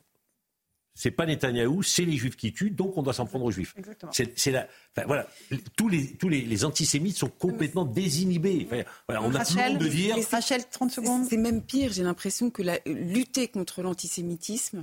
C'est pas Netanyahou, c'est les Juifs qui tuent, donc on doit s'en prendre aux Juifs.
Exactement.
C'est, c'est la, enfin, voilà, tous les tous les, les antisémites sont complètement désinhibés. Enfin, voilà, on a tout le monde de dire.
Rachel, trente secondes.
C'est même pire. J'ai l'impression que la, lutter contre l'antisémitisme,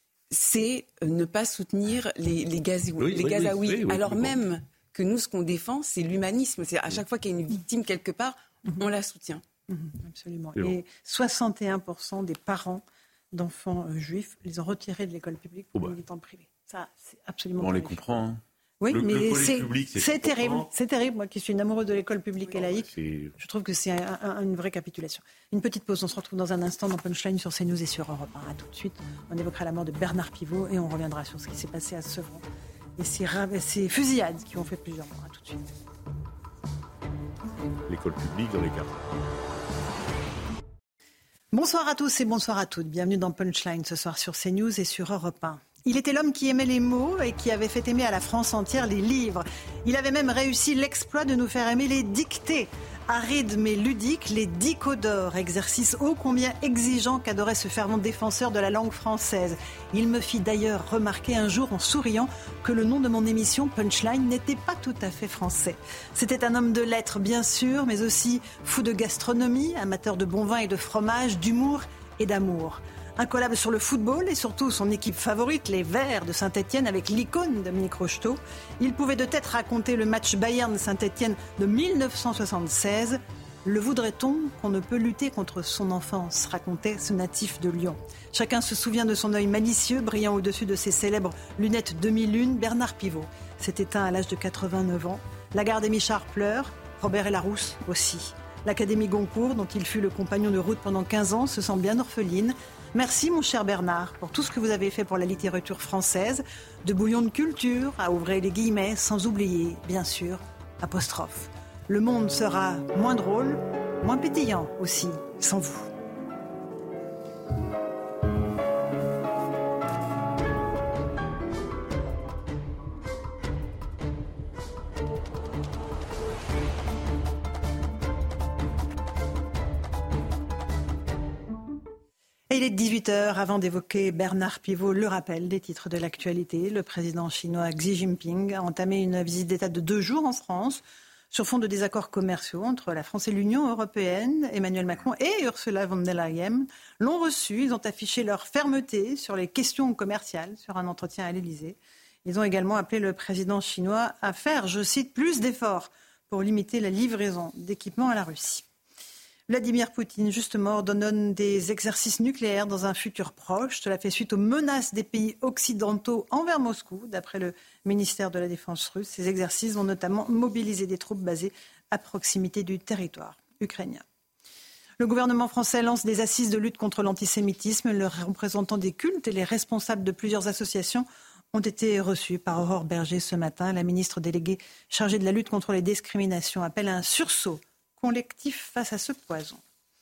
c'est ne pas soutenir les les, Gazi,
oui,
les
oui,
Gazaouis,
oui, oui,
alors
oui,
même
bon.
que nous, ce qu'on défend, c'est l'humanisme. C'est à chaque fois qu'il y a une victime quelque part, mm-hmm. on la soutient.
Mm-hmm. Absolument. Et bon. soixante et un pour cent des parents d'enfants euh, juifs, les ont retirés de l'école publique pour oh bah. une militante privée. Ça, c'est absolument.
On les comprend. Hein.
Oui,
le,
mais
le
c'est,
public, c'est,
c'est terrible. C'est terrible. Moi, qui suis une amoureuse de l'école publique oui, et laïque,
c'est...
je trouve que c'est un, un, une vraie capitulation. Une petite pause. On se retrouve dans un instant dans Punchline sur CNews et sur Europe un. À tout de suite. On évoquera la mort de Bernard Pivot et on reviendra sur ce qui s'est passé à Sevran et ces, ces fusillades qui ont fait plusieurs morts. À tout de suite.
L'école publique dans les cas.
Bonsoir à tous et bonsoir à toutes. Bienvenue dans Punchline ce soir sur CNews et sur Europe un. Il était l'homme qui aimait les mots et qui avait fait aimer à la France entière les livres. Il avait même réussi l'exploit de nous faire aimer les dictées. Aride mais ludique, les dicodores, exercice ô combien exigeant qu'adorait ce fervent défenseur de la langue française. Il me fit d'ailleurs remarquer un jour en souriant que le nom de mon émission Punchline n'était pas tout à fait français. C'était un homme de lettres bien sûr, mais aussi fou de gastronomie, amateur de bon vin et de fromage, d'humour et d'amour. Incollable sur le football et surtout son équipe favorite, les Verts de Saint-Etienne avec l'icône Dominique Rocheteau. Il pouvait de tête raconter le match Bayern-Saint-Etienne de dix-neuf cent soixante-seize. Le voudrait-on qu'on ne peut lutter contre son enfance, racontait ce natif de Lyon. Chacun se souvient de son œil malicieux, brillant au-dessus de ses célèbres lunettes demi-lune, Bernard Pivot. S'est éteint à l'âge de quatre-vingt-neuf ans. La Garde des Michards pleure, Robert et Larousse aussi. L'Académie Goncourt, dont il fut le compagnon de route pendant quinze ans, se sent bien orpheline. Merci mon cher Bernard pour tout ce que vous avez fait pour la littérature française, de bouillon de culture à ouvrir les guillemets, sans oublier, bien sûr, apostrophe. Le monde sera moins drôle, moins pétillant aussi, sans vous. Et il est dix-huit heures, avant d'évoquer Bernard Pivot, le rappel des titres de l'actualité. Le président chinois Xi Jinping a entamé une visite d'État de deux jours en France sur fond de désaccords commerciaux entre la France et l'Union européenne. Emmanuel Macron et Ursula von der Leyen l'ont reçu. Ils ont affiché leur fermeté sur les questions commerciales sur un entretien à l'Élysée. Ils ont également appelé le président chinois à faire, je cite, plus d'efforts pour limiter la livraison d'équipements à la Russie. Vladimir Poutine, justement, ordonne des exercices nucléaires dans un futur proche. Cela fait suite aux menaces des pays occidentaux envers Moscou, d'après le ministère de la Défense russe. Ces exercices vont notamment mobiliser des troupes basées à proximité du territoire ukrainien. Le gouvernement français lance des assises de lutte contre l'antisémitisme. Les représentants des cultes et les responsables de plusieurs associations ont été reçus par Aurore Berger ce matin. La ministre déléguée chargée de la lutte contre les discriminations appelle à un sursaut collectif face à ce poison.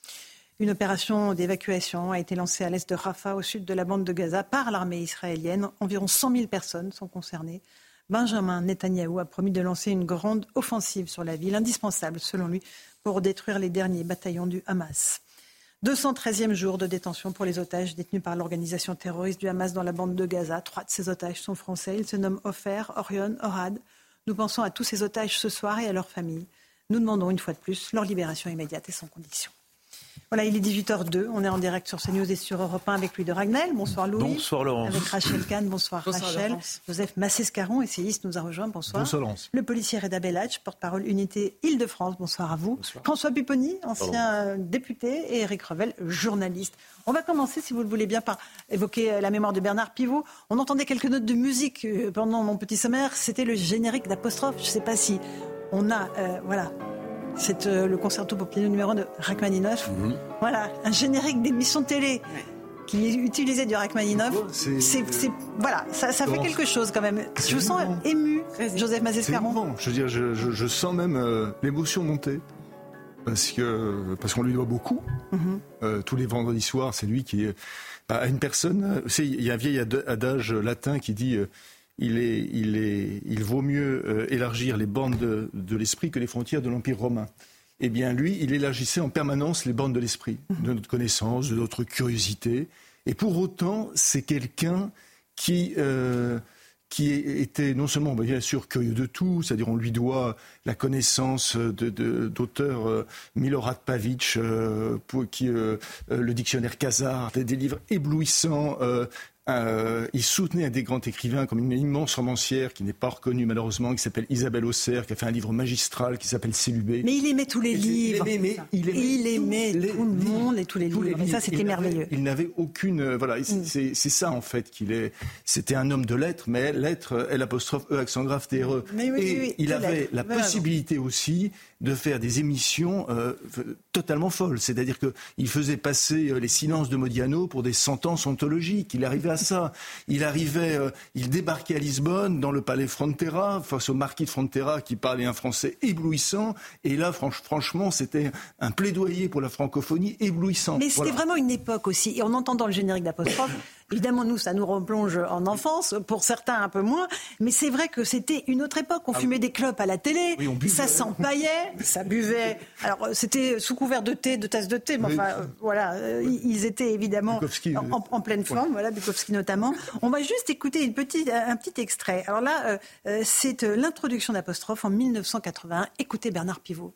Une opération d'évacuation a été lancée à l'est de Rafah, au sud de la bande de Gaza, par l'armée israélienne. Environ cent mille personnes sont concernées. Benjamin Netanyahou a promis de lancer une grande offensive sur la ville, indispensable selon lui pour détruire les derniers bataillons du Hamas. deux cent treizième jour de détention pour les otages détenus par l'organisation terroriste du Hamas dans la bande de Gaza. Trois de ces otages sont français. Ils se nomment Ofer, Orion, Orad. Nous pensons à tous ces otages ce soir et à leurs familles. Nous demandons une fois de plus leur libération immédiate et sans condition. Voilà, il est dix-huit heures deux. On est en direct sur CNews et sur Europe un avec Louis de Ragnel. Bonsoir Louis.
Bonsoir Laurence.
Avec Rachel Kahn. Bonsoir, Bonsoir Rachel. Laurence. Joseph Massescaron, essayiste, nous a rejoint. Bonsoir.
Bonsoir Laurence.
Le policier Reda Bellach, porte-parole Unité Île-de-France. Bonsoir à vous. Bonsoir. François Pupponi, ancien député, et Éric Revel, journaliste. On va commencer, si vous le voulez bien, par évoquer la mémoire de Bernard Pivot. On entendait quelques notes de musique pendant mon petit sommaire. C'était le générique d'Apostrophe. Je ne sais pas si on a... Euh, voilà... C'est euh, le concerto pour piano numéro un de Rachmaninoff. Mmh. Voilà, un générique d'émission de télé ouais. qui utilisait du Rachmaninoff. C'est, c'est, c'est, voilà, ça, ça fait quelque chose quand même. Je vous sens ému, Joseph Massescaron.
Je veux dire, je, je, je sens même euh, l'émotion monter. Parce, que, parce qu'on lui doit beaucoup. Mmh. Euh, tous les vendredis soirs, c'est lui qui... Bah, une personne... Il y a un vieil adage latin qui dit... Euh, Il, est, il, est, il vaut mieux euh, élargir les bornes de, de l'esprit que les frontières de l'Empire romain. Eh bien, lui, il élargissait en permanence les bornes de l'esprit, de notre connaissance, de notre curiosité. Et pour autant, c'est quelqu'un qui, euh, qui était non seulement, bien sûr, curieux de tout, c'est-à-dire on lui doit la connaissance de, de, d'auteurs euh, Milorad Pavic, euh, pour, qui, euh, euh, le dictionnaire Khazar, des, des livres éblouissants. Euh, Euh, il soutenait un des grands écrivains comme une immense romancière qui n'est pas reconnue malheureusement, qui s'appelle Isabelle Auxerre, qui a fait un livre magistral qui s'appelle Célubé.
Mais il aimait tous les et livres. Il aimait, il aimait, il aimait les, tout le monde et tous les tous livres. Les livres. Et ça, c'était il merveilleux.
Il n'avait aucune... Euh, voilà, mm. c'est, c'est ça en fait qu'il est... C'était un homme de lettres, mais lettres, L apostrophe E, accent grave, T R E.
Mais oui,
et
oui, oui,
il avait lettres. la
voilà.
possibilité aussi de faire des émissions euh, totalement folles. C'est-à-dire qu'il faisait passer les silences de Modiano pour des sentences ontologiques. Il arrivait à ça. Il arrivait, euh, il débarquait à Lisbonne, dans le palais Frontera, face au marquis de Frontera qui parlait un français éblouissant. Et là, franch- franchement, c'était un plaidoyer pour la francophonie éblouissant.
Mais c'était
voilà.
vraiment une époque aussi. Et en entendant le générique d'Apostrophe, évidemment, nous, ça nous replonge en enfance, pour certains un peu moins. Mais c'est vrai que c'était une autre époque. On ah, fumait oui. des clopes à la télé, oui, ça s'empaillait, ça buvait. Alors, c'était sous couvert de thé, de tasses de thé, mais oui. enfin, euh, voilà, euh, ils étaient évidemment Bukowski, en, en, en pleine forme, oui. voilà, Bukowski notamment. On va juste écouter une petite, un petit extrait. Alors là, euh, c'est euh, l'introduction d'Apostrophe en mille neuf cent quatre-vingt-un. Écoutez Bernard Pivot.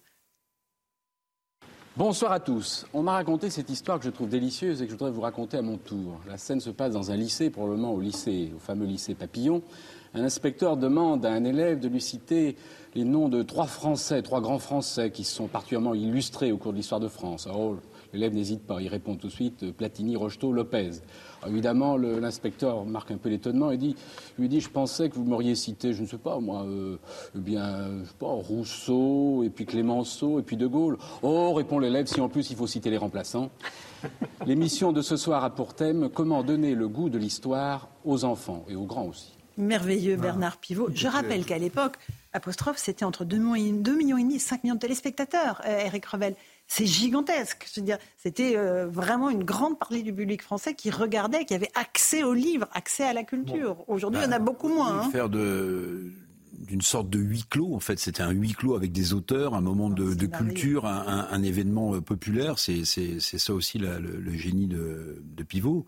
Bonsoir à tous. On m'a raconté cette histoire que je trouve délicieuse et que je voudrais vous raconter à mon tour. La scène se passe dans un lycée, probablement au lycée, au fameux lycée Papillon. Un inspecteur demande à un élève de lui citer les noms de trois Français, trois grands Français qui se sont particulièrement illustrés au cours de l'histoire de France. Alors, l'élève n'hésite pas, il répond tout de suite Platini, Rocheteau, Lopez. Alors, évidemment, le, l'inspecteur marque un peu l'étonnement et dit, lui dit, je pensais que vous m'auriez cité, je ne sais pas moi, euh, eh bien, je sais pas, Rousseau, et puis Clémenceau, et puis De Gaulle. Oh, répond l'élève, si en plus il faut citer les remplaçants. L'émission de ce soir a pour thème comment donner le goût de l'histoire aux enfants et aux grands aussi.
Merveilleux Bernard Pivot. Je rappelle qu'à l'époque, Apostrophe, c'était entre deux millions et demi et cinq millions de téléspectateurs, euh, Éric Revel. c'est gigantesque. Je veux dire, c'était euh, vraiment une grande partie du public français qui regardait, qui avait accès aux livres, accès à la culture. Bon. Aujourd'hui, bah, il y en a beaucoup moins. Hein.
Faire de... d'une sorte de huis clos, en fait, c'était un huis clos avec des auteurs, un moment de, de culture, un, un, un événement populaire. C'est, c'est, c'est ça aussi la, le, le génie de, de Pivot.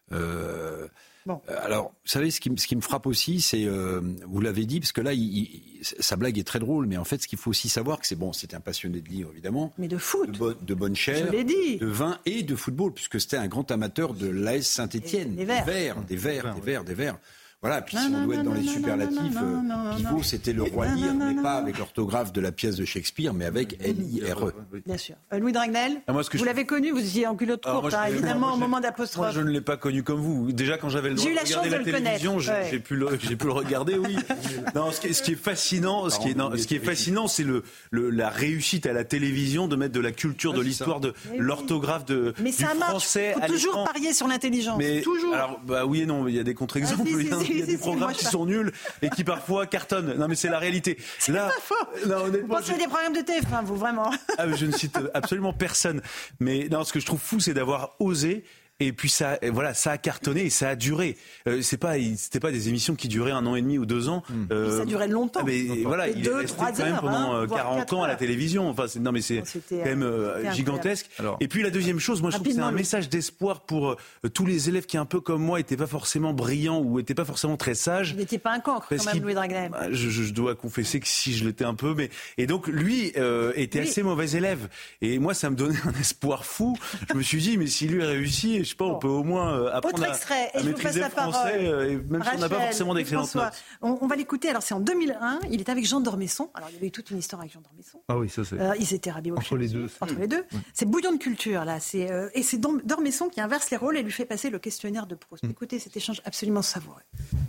Euh, bon. Alors, vous savez, ce qui, ce qui me frappe aussi, c'est, euh, vous l'avez dit, parce que là, il, il, sa blague est très drôle, mais en fait, ce qu'il faut aussi savoir, que c'est bon, c'était un passionné de livres, évidemment,
mais de foot,
de, bo- de bonne chair, de vin et de football, puisque c'était un grand amateur de l'A S Saint-Étienne, des verts, des verts, des verts, des verts. Des verts. Voilà, puis non, si on doit non, être dans non, les superlatifs, non, non, non, Pivot, c'était le roi lire, mais pas avec l'orthographe de la pièce de Shakespeare, mais avec L I R E.
Bien sûr. Euh, Louis Dragnel, ah, moi, vous je... l'avez connu, vous étiez en culotte courte, hein, évidemment, moi, au moment d'apostrophe.
Moi, je ne l'ai pas connu comme vous. Déjà, quand j'avais le droit de regarder la, la télévision, j'ai, ouais. j'ai, pu le, j'ai pu le regarder, oui. Non, ce qui, ce qui est fascinant, ce qui est, non, ce qui est fascinant, c'est le, le, la réussite à la télévision de mettre de la culture, de l'histoire, de l'orthographe, de,
mais
du français.
Mais ça marche, il faut toujours parier sur l'intelligence. Mais, toujours.
Alors, bah oui et non, il y a des contre-exemples, il y a des programmes qui sont nuls et qui parfois cartonnent. Non mais c'est la réalité.
C'est là, pas faux. Non, vous pensez à des programmes de T F un, vous vraiment.
Ah, je ne cite absolument personne. Mais non, ce que je trouve fou, c'est d'avoir osé. Et puis ça, voilà, ça a cartonné et ça a duré. Euh, c'est pas, c'était pas des émissions qui duraient un an et demi ou deux ans.
Euh, ça durait longtemps.
Mais voilà, il est resté quand même pendant hein, quarante ans à la télévision. Enfin, c'est, non mais c'est quand même euh, gigantesque. Alors, et puis la deuxième chose, moi je trouve que c'est un message d'espoir pour euh, tous les élèves qui un peu comme moi étaient pas forcément brillants ou étaient pas forcément très sages.
Il n'était pas un cancre quand même, Louis Dragnel.
Bah, je, je dois confesser que si je l'étais un peu, mais et donc lui euh, était oui. assez mauvais élève. Et moi ça me donnait un espoir fou. Je me suis dit mais si lui réussit, je sais pas, on peut au moins euh, apprendre
extrait,
à, à maîtriser le français, euh, et même Rachel, si on n'a pas forcément d'excellentes notes.
On, on va l'écouter. Alors c'est en deux mille un. Il était avec Jean d'Ormesson. Alors il y avait eu toute une histoire avec Jean d'Ormesson.
Ah oui, ça c'est.
Euh, ils étaient rabibochés.
Entre les deux.
Entre les deux. Ouais. C'est bouillon de culture là. C'est euh, et c'est d'Ormesson qui inverse les rôles et lui fait passer le questionnaire de Proust. Mmh. Écoutez cet échange absolument savoureux.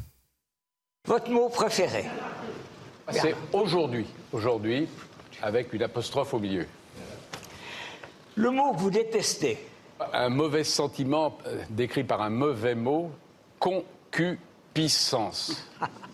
Votre mot préféré?
C'est aujourd'hui. Aujourd'hui, avec une apostrophe au milieu.
Le mot que vous détestez?
Un mauvais sentiment euh, décrit par un mauvais mot, concupiscence.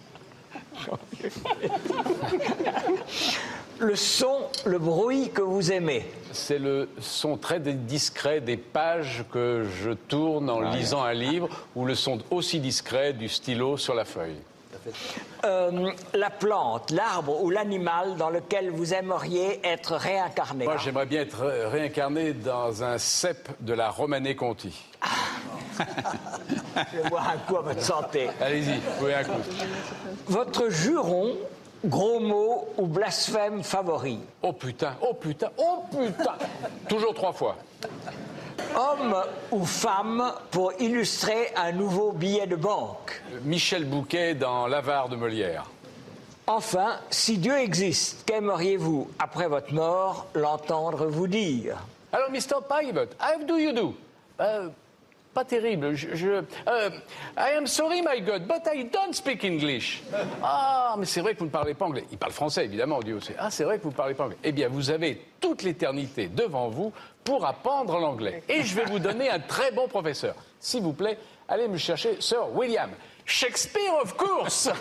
Le son, le bruit que vous aimez?
C'est le son très discret des pages que je tourne en ah, lisant un livre, ou le son aussi discret du stylo sur la feuille.
Euh, la plante, l'arbre ou l'animal dans lequel vous aimeriez être réincarné?
Moi, j'aimerais bien être réincarné dans un cep de la Romanée Conti.
Je vais boire un coup à votre santé.
Allez-y, oui, un coup.
Votre juron, gros mot ou blasphème favori?
Oh putain, oh putain, oh putain. Toujours trois fois.
Homme ou femme pour illustrer un nouveau billet de banque?
Michel Bouquet dans L'Avare de Molière.
Enfin, si Dieu existe, qu'aimeriez-vous, après votre mort, l'entendre vous dire?
Alors, mister Pivot, how do you do? Uh, pas terrible. Je, je, uh, I am sorry, my God, but I don't speak English. Ah, mais c'est vrai que vous ne parlez pas anglais. Il parle français, évidemment, Dieu aussi. Ah, c'est vrai que vous ne parlez pas anglais. Eh bien, vous avez toute l'éternité devant vous pour apprendre l'anglais. Et je vais vous donner un très bon professeur. S'il vous plaît, allez me chercher Sir William Shakespeare, of course.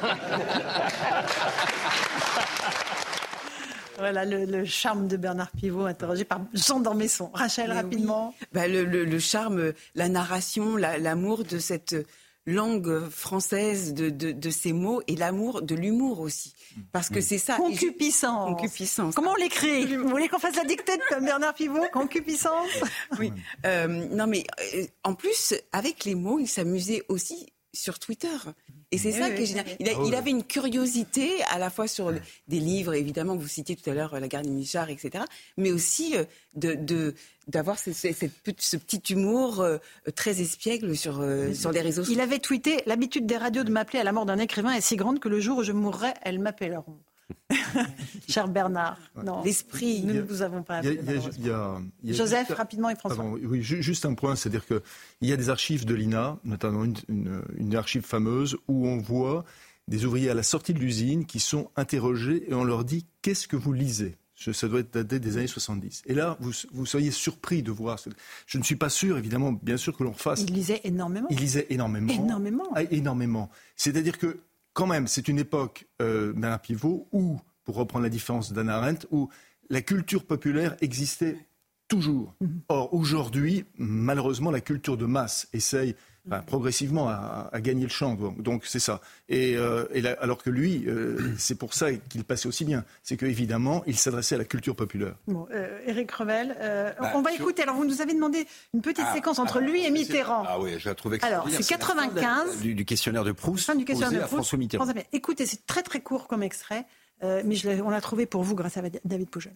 Voilà le, le charme de Bernard Pivot, interrogé par Jean d'Ormesson. Rachel, mais rapidement.
Oui. Bah, le, le, le charme, la narration, la, l'amour de cette langue française, de, de, de ces mots, et l'amour de l'humour aussi. Parce que c'est ça.
Concupiscence.
Concupiscence.
Comment on l'écrit? Vous voulez qu'on fasse la dictée de Bernard Pivot? Concupiscence.
Oui. Euh, non, mais euh, en plus, avec les mots, il s'amusait aussi sur Twitter. Et c'est oui, ça oui, qui est génial. Il, a, il avait une curiosité à la fois sur le, des livres, évidemment, que vous citiez tout à l'heure, La Garde Minichard, et cetera, mais aussi de, de, d'avoir ce, ce, cette, ce petit humour euh, très espiègle sur, euh, sur les réseaux sociaux.
Il avait tweeté « L'habitude des radios de m'appeler à la mort d'un écrivain est si grande que le jour où je mourrai, elles m'appelleront. » Cher Bernard, non, l'esprit, nous ne vous avons pas appelé.
Il y a, il y a, il y a
Joseph,
juste,
rapidement, et François.
Pardon, oui, juste un point, c'est-à-dire qu'il y a des archives de l'I N A, notamment une, une, une archive fameuse, où on voit des ouvriers à la sortie de l'usine qui sont interrogés et on leur dit « Qu'est-ce que vous lisez ?» Ça doit être daté des années soixante-dix. Et là, vous, vous seriez surpris de voir. Je ne suis pas sûr, évidemment, bien sûr que l'on fasse.
Il lisait énormément.
Il lisait énormément.
Énormément.
Ah, énormément. C'est-à-dire que, quand même, c'est une époque, euh, Bernard Pivot, où, pour reprendre la différence d'Hannah Arendt, où la culture populaire existait Toujours. Or, aujourd'hui, malheureusement, la culture de masse essaye enfin, progressivement à, à gagner le champ. Donc, donc c'est ça. Et, euh, et là, alors que lui, euh, c'est pour ça qu'il passait aussi bien. C'est qu'évidemment, il s'adressait à la culture populaire.
Bon, euh, Éric Revel, euh,
bah,
on va
sur...
écouter. Alors, vous nous avez demandé une petite
ah,
séquence entre
ah,
lui et Mitterrand.
Ah oui, je la trouve
Alors, c'est quatre-vingt-quinze.
C'est du, du questionnaire de Proust
Fin du questionnaire
posé
de
à
Proust.
François Mitterrand.
François, écoutez, c'est très très court comme extrait, euh, mais je on l'a trouvé pour vous grâce à David Poujol.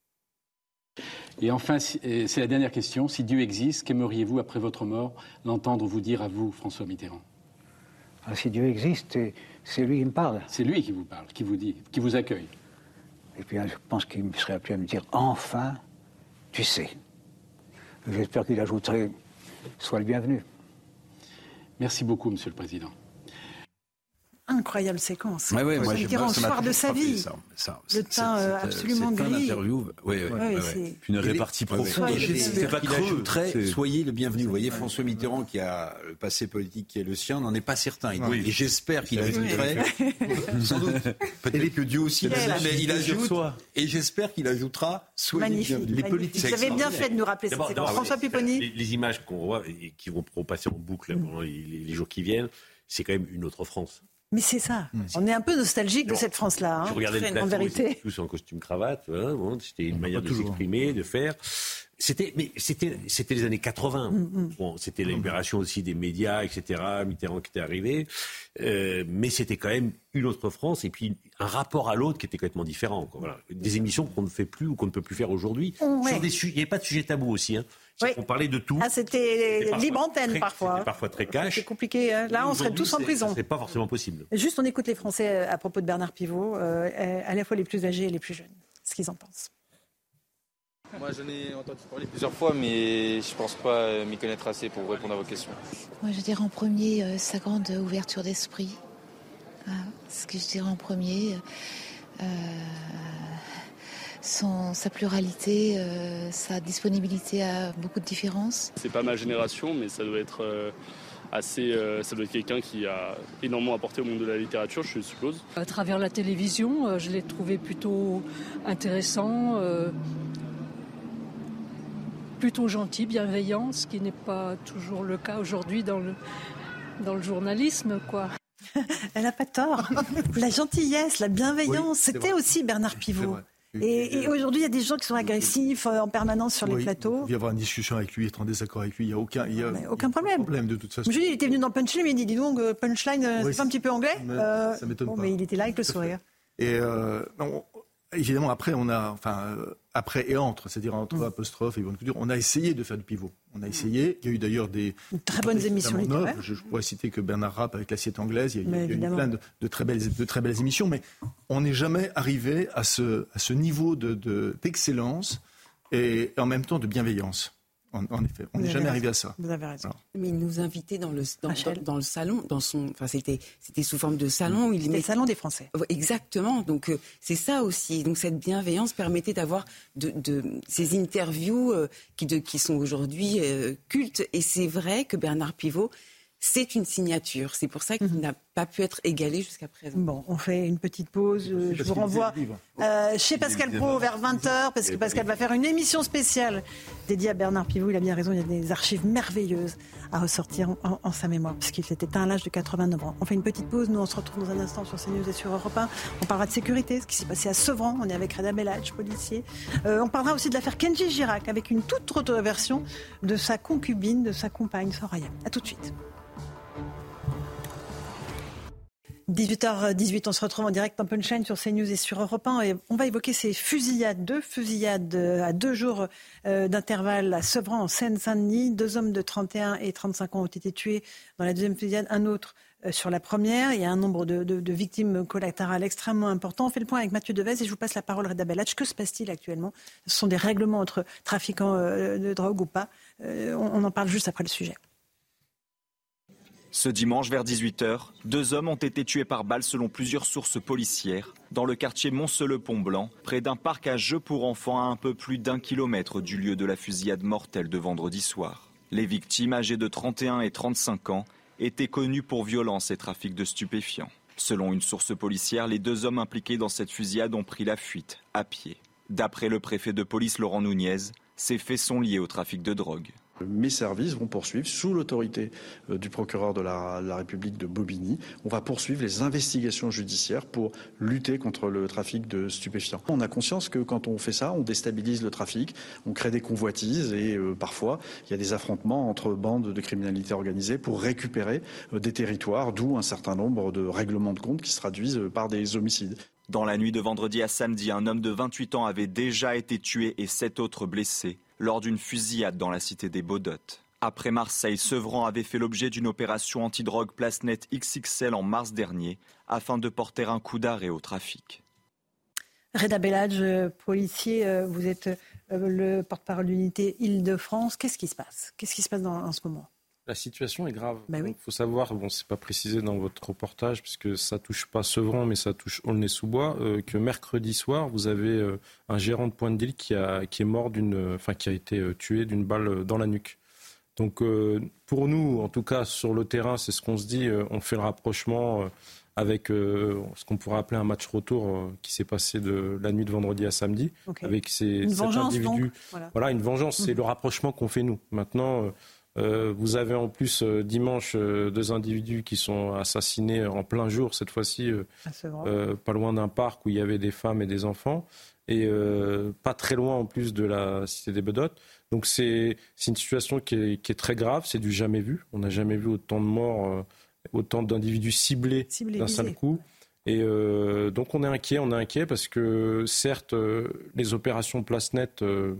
Et enfin, c'est la dernière question. Si Dieu existe, qu'aimeriez-vous, après votre mort, l'entendre vous dire à vous, François Mitterrand ?
Ah, si Dieu existe, c'est lui qui me parle.
C'est lui qui vous parle, qui vous dit, qui vous accueille.
Et puis je pense qu'il serait appelé à me dire « Enfin, tu sais ». J'espère qu'il ajouterait « Sois le bienvenu ».
Merci beaucoup, Monsieur le Président.
Incroyable séquence.
Ouais, ouais, moi,
Mitterrand, le soir de sa vie.
Ça, ça,
le teint euh, absolument
gris.
C'est
interview, ouais, ouais, ouais,
ouais.
Une répartie profonde.
Et j'espère pas qu'il ajouterait, soyez le bienvenu. Vous voyez, François Mitterrand, qui a le passé politique qui est le sien, n'en est pas certain. Il oui. Et j'espère qu'il ajouterait, sans doute, peut-être que Dieu aussi, mais il ajoute, et j'espère qu'il ajoutera, soyez
magnifique,
le bienvenu.
Les politiques. Vous avez bien fait de nous rappeler cette séquence. François Pupponi.
Les, les images qu'on voit et qui vont passer en boucle pendant les, les jours qui viennent, c'est quand même une autre France.
Mais c'est ça. Mmh. On est un peu nostalgique de cette France-là. Hein,
je regardais le plateau,
en vérité.
Tous en costume cravate. Hein, bon, c'était une manière de s'exprimer, de faire. C'était, mais c'était, c'était les années quatre-vingts. Mmh. Bon, c'était la libération aussi des médias, et cetera. Mitterrand qui était arrivé, euh, mais c'était quand même une autre France et puis un rapport à l'autre qui était complètement différent. Quoi, voilà. Des émissions qu'on ne fait plus ou qu'on ne peut plus faire aujourd'hui. Mmh, ouais. Sur des su- il n'y avait pas de sujet tabou aussi. Hein.
Oui.
On parlait de tout.
Ah, c'était, c'était libre antenne
très,
parfois.
C'était parfois très cash.
C'est compliqué. Hein. Là, on serait tous en prison.
C'est pas forcément possible.
Juste, on écoute les Français à propos de Bernard Pivot, euh, à la fois les plus âgés et les plus jeunes, ce qu'ils en pensent.
Moi, j'en ai entendu parler plusieurs fois, mais je pense pas m'y connaître assez pour répondre à vos questions.
Moi, je dirais en premier euh, sa grande ouverture d'esprit. Ah, ce que je dirais en premier. Euh, Son, sa pluralité, euh, sa disponibilité à beaucoup de différences.
C'est pas ma génération, mais ça doit être euh, assez, euh, ça doit être quelqu'un qui a énormément apporté au monde de la littérature, je suppose.
À travers la télévision, euh, je l'ai trouvé plutôt intéressant, euh, plutôt gentil, bienveillant, ce qui n'est pas toujours le cas aujourd'hui dans le, dans le journalisme, quoi.
Elle n'a pas tort. La gentillesse, la bienveillance, oui, c'était vrai. Aussi Bernard Pivot. Et, et aujourd'hui, il y a des gens qui sont agressifs en permanence sur oui, les plateaux.
Il peut y avoir une discussion avec lui, être en désaccord avec lui, il n'y a aucun, il y a
aucun problème.
problème de toute façon.
Je dis, il était venu dans Punchline, mais il dit, dis donc, Punchline, oui, c'est pas un petit peu anglais
mais, euh, Ça m'étonne
bon,
pas.
Mais il était là avec le sourire.
Et euh, on, évidemment, après, on a, enfin, euh, après et entre, c'est-à-dire entre mmh. apostrophe et bonne culture, on a essayé de faire du pivot. On a essayé. Il y a eu d'ailleurs des
très bonnes émissions littéraires.
Je, je pourrais citer que Bernard Rapp avec l'Assiette anglaise. Il y a, il y a eu plein de, de très belles, de très belles émissions, mais on n'est jamais arrivé à ce, à ce niveau de, de, d'excellence et en même temps de bienveillance. En, en effet, on n'est jamais
raison.
arrivé à ça.
Vous avez raison.
Alors. Mais il nous invitait dans le dans, dans, dans le salon, dans son, enfin c'était c'était sous forme de salon.
Il
c'était met...
le salon des Français.
Exactement. Donc euh, c'est ça aussi. Donc cette bienveillance permettait d'avoir de, de ces interviews euh, qui de, qui sont aujourd'hui euh, cultes. Et c'est vrai que Bernard Pivot, c'est une signature. C'est pour ça qu'il mmh. n'a pas pu être égalé jusqu'à présent.
Bon, on fait une petite pause. Je, je vous renvoie euh, chez Pascal Praud vers vingt heures, parce que Pascal va faire une émission spéciale dédiée à Bernard Pivot. Il a bien raison, il y a des archives merveilleuses à ressortir en, en sa mémoire, puisqu'il s'est éteint à l'âge de quatre-vingt-neuf ans. On fait une petite pause. Nous, on se retrouve dans un instant sur CNews et sur Europe un. On parlera de sécurité, ce qui s'est passé à Sevran. On est avec Reda Bellach, policier. Euh, on parlera aussi de l'affaire Kenji Girac, avec une toute autre version de sa concubine, de sa compagne, Soraya. À tout de suite. dix-huit heures dix-huit, on se retrouve en direct en Punchline sur CNews et sur Europe un. Et on va évoquer ces fusillades, deux fusillades à deux jours euh, d'intervalle à Sevran, en Seine-Saint-Denis. Deux hommes de trente et un et trente-cinq ans ont été tués dans la deuxième fusillade, un autre euh, sur la première. Il y a un nombre de, de, de victimes collatérales extrêmement important. On fait le point avec Mathieu Devez et je vous passe la parole, Reda Bellach. Que se passe-t-il actuellement ? Ce sont des règlements entre trafiquants euh, de drogue ou pas ? euh, on, on en parle juste après le sujet.
Ce dimanche vers dix-huit heures, deux hommes ont été tués par balle selon plusieurs sources policières dans le quartier Montceau-le-Pont-Blanc, près d'un parc à jeux pour enfants à un peu plus d'un kilomètre du lieu de la fusillade mortelle de vendredi soir. Les victimes, âgées de trente et un et trente-cinq ans, étaient connues pour violence et trafic de stupéfiants. Selon une source policière, les deux hommes impliqués dans cette fusillade ont pris la fuite, à pied. D'après le préfet de police Laurent Nunez, Ces faits sont liés au trafic de drogue.
Mes services vont poursuivre, sous l'autorité du procureur de la, la République de Bobigny, on va poursuivre les investigations judiciaires pour lutter contre le trafic de stupéfiants. On a conscience que quand on fait ça, on déstabilise le trafic, on crée des convoitises et euh, parfois il y a des affrontements entre bandes de criminalité organisée pour récupérer euh, des territoires, d'où un certain nombre de règlements de compte qui se traduisent par des homicides.
Dans la nuit de vendredi à samedi, un homme de vingt-huit ans avait déjà été tué et sept autres blessés lors d'une fusillade dans la cité des Baudottes. Après Marseille, Sevran avait fait l'objet d'une opération antidrogue Place Net X X L en mars dernier afin de porter un coup d'arrêt au trafic.
Reda Belladj, policier, vous êtes le porte-parole de l'unité Île-de-France. Qu'est-ce qui se passe Qu'est-ce qui se passe dans, en ce moment ?
La situation est grave. Il
bah oui.
faut savoir, bon, c'est pas précisé dans votre reportage, puisque ça touche pas Sevran, mais ça touche Aulnay-sous-Bois, euh, que mercredi soir, vous avez euh, un gérant de Pointe-d'Île qui, a, qui est mort d'une, enfin, qui a été euh, tué d'une balle dans la nuque. Donc, euh, pour nous, en tout cas, sur le terrain, c'est ce qu'on se dit, euh, on fait le rapprochement euh, avec euh, ce qu'on pourrait appeler un match retour euh, qui s'est passé de la nuit de vendredi à samedi, okay. avec ces,
une
cet
vengeance,
individu.
Donc, voilà.
voilà, une vengeance, mmh. c'est le rapprochement qu'on fait nous. Maintenant, euh, Euh, vous avez en plus euh, dimanche euh, deux individus qui sont assassinés en plein jour, cette fois-ci euh, euh, pas loin d'un parc où il y avait des femmes et des enfants, et euh, pas très loin en plus de la cité des Baudottes. Donc c'est, c'est une situation qui est, qui est très grave, c'est du jamais vu. On n'a jamais vu autant de morts, euh, autant d'individus ciblés Ciblé, d'un seul coup. Et euh, donc on est inquiet, on est inquiet parce que certes euh, les opérations Place Net euh,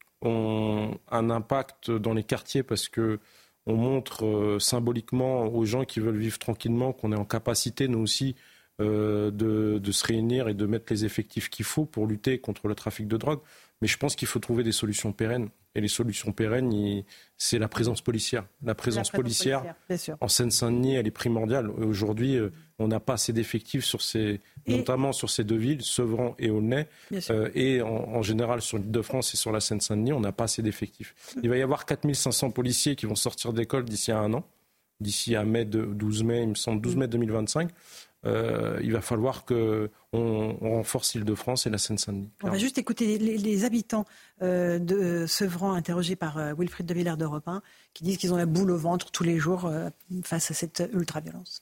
ont un impact dans les quartiers parce que on montre euh, symboliquement aux gens qui veulent vivre tranquillement qu'on est en capacité, nous aussi, euh, de, de se réunir et de mettre les effectifs qu'il faut pour lutter contre le trafic de drogue. Mais je pense qu'il faut trouver des solutions pérennes. Et les solutions pérennes, il, c'est la présence policière. La présence, la présence policière, policière en Seine-Saint-Denis, elle est primordiale. Aujourd'hui, euh, on n'a pas assez d'effectifs, sur ces, et... notamment sur ces deux villes, Sevran et Aulnay. Euh, et en, en général, sur l'Île-de-France et sur la Seine-Saint-Denis, on n'a pas assez d'effectifs. Mmh. Il va y avoir quatre mille cinq cents policiers qui vont sortir d'école d'ici à un an. D'ici à mai, de, douze mai, il me semble, douze mai deux mille vingt-cinq. Euh, il va falloir qu'on on renforce l'Île-de-France et la Seine-Saint-Denis.
On va juste écouter les, les habitants euh, de Sevran interrogés par euh, Wilfried de Villers d'Europe un qui disent qu'ils ont la boule au ventre tous les jours euh, face à cette ultra-violence.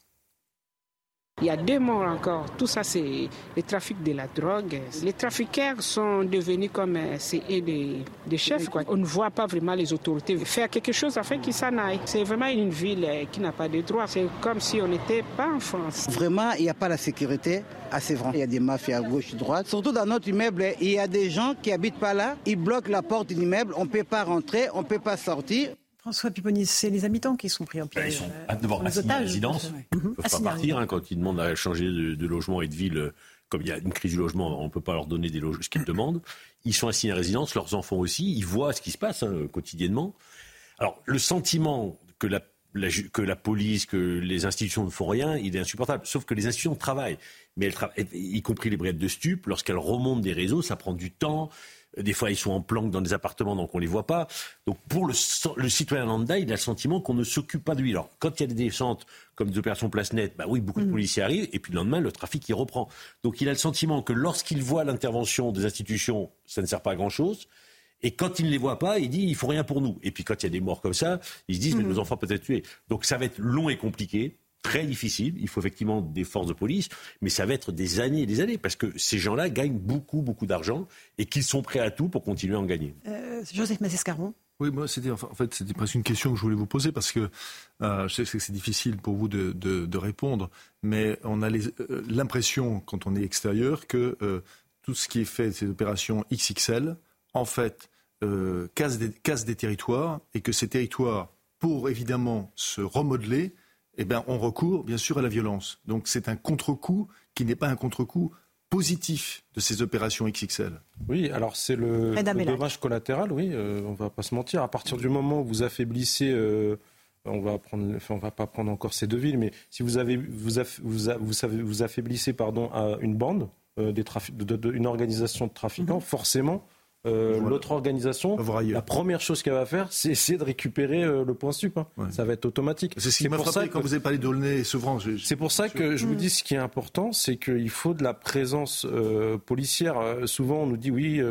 Il y a deux morts encore. Tout ça, c'est le trafic de la drogue. Les trafiqueurs sont devenus comme c'est des, des chefs, quoi. On ne voit pas vraiment les autorités faire quelque chose afin qu'ils s'en aillent. C'est vraiment une ville qui n'a pas de droits. C'est comme si on n'était pas en France.
Vraiment, il n'y a pas la sécurité à Sevran. Il y a des mafias à gauche et à droite. Surtout dans notre immeuble, il y a des gens qui habitent pas là. Ils bloquent la porte de l'immeuble. On ne peut pas rentrer, on ne peut pas sortir.
François Pupponi, c'est les habitants qui sont pris en piège.
Ils sont euh, d'abord assignés à résidence. Ils ne peuvent pas partir hein, quand ils demandent à changer de, de logement et de ville. Comme il y a une crise du logement, on ne peut pas leur donner des logements, ce qu'ils demandent. Ils sont assignés à résidence, leurs enfants aussi. Ils voient ce qui se passe hein, quotidiennement. Alors, le sentiment que la, la, que la police, que les institutions ne font rien, il est insupportable. Sauf que les institutions travaillent. Mais elles travaillent, y compris les brigades de stupes, lorsqu'elles remontent des réseaux, ça prend du temps. Des fois, ils sont en planque dans des appartements, donc on ne les voit pas. Donc, pour le, le citoyen lambda, il a le sentiment qu'on ne s'occupe pas de lui. Alors, quand il y a des descentes comme des opérations Place Net, bah oui, beaucoup de policiers arrivent, et puis le lendemain, le trafic, il reprend. Donc, il a le sentiment que lorsqu'il voit l'intervention des institutions, ça ne sert pas à grand-chose. Et quand il ne les voit pas, il dit, il faut rien pour nous. Et puis, quand il y a des morts comme ça, ils se disent, mais nos enfants peuvent être tués. Donc, ça va être long et compliqué. Très difficile, il faut effectivement des forces de police, mais ça va être des années et des années, parce que ces gens-là gagnent beaucoup, beaucoup d'argent et qu'ils sont prêts à tout pour continuer à en gagner.
Euh, Joseph Massescaron.
Oui, moi, c'était, en fait, c'était presque une question que je voulais vous poser, parce que euh, je sais que c'est difficile pour vous de, de, de répondre, mais on a les, euh, l'impression, quand on est extérieur, que euh, tout ce qui est fait de ces opérations X X L, en fait, euh, casse, des, casse des territoires, et que ces territoires, pour évidemment se remodeler, eh bien, on recourt bien sûr à la violence. Donc c'est un contre-coup qui n'est pas un contre-coup positif de ces opérations X X L.
Oui, alors c'est le, le dommage collatéral, oui, euh, on ne va pas se mentir. À partir du moment où vous affaiblissez, euh, on va prendre, enfin, on va pas prendre encore ces deux villes, mais si vous avez, vous, aff, vous, a, vous, savez, vous affaiblissez, pardon, à une bande, euh, des trafic, de, de, de, une organisation de trafiquants, mmh. forcément. Euh, voilà. L'autre organisation, la première chose qu'elle va faire, c'est essayer de récupérer euh, le point sup. Hein. Ouais. Ça va être automatique.
C'est ce qui m'a frappé quand vous avez parlé d'Aulnay et Sevran. Je...
C'est pour ça que je mmh. vous dis ce qui est important, c'est qu'il faut de la présence euh, policière. Euh, souvent, on nous dit oui, euh,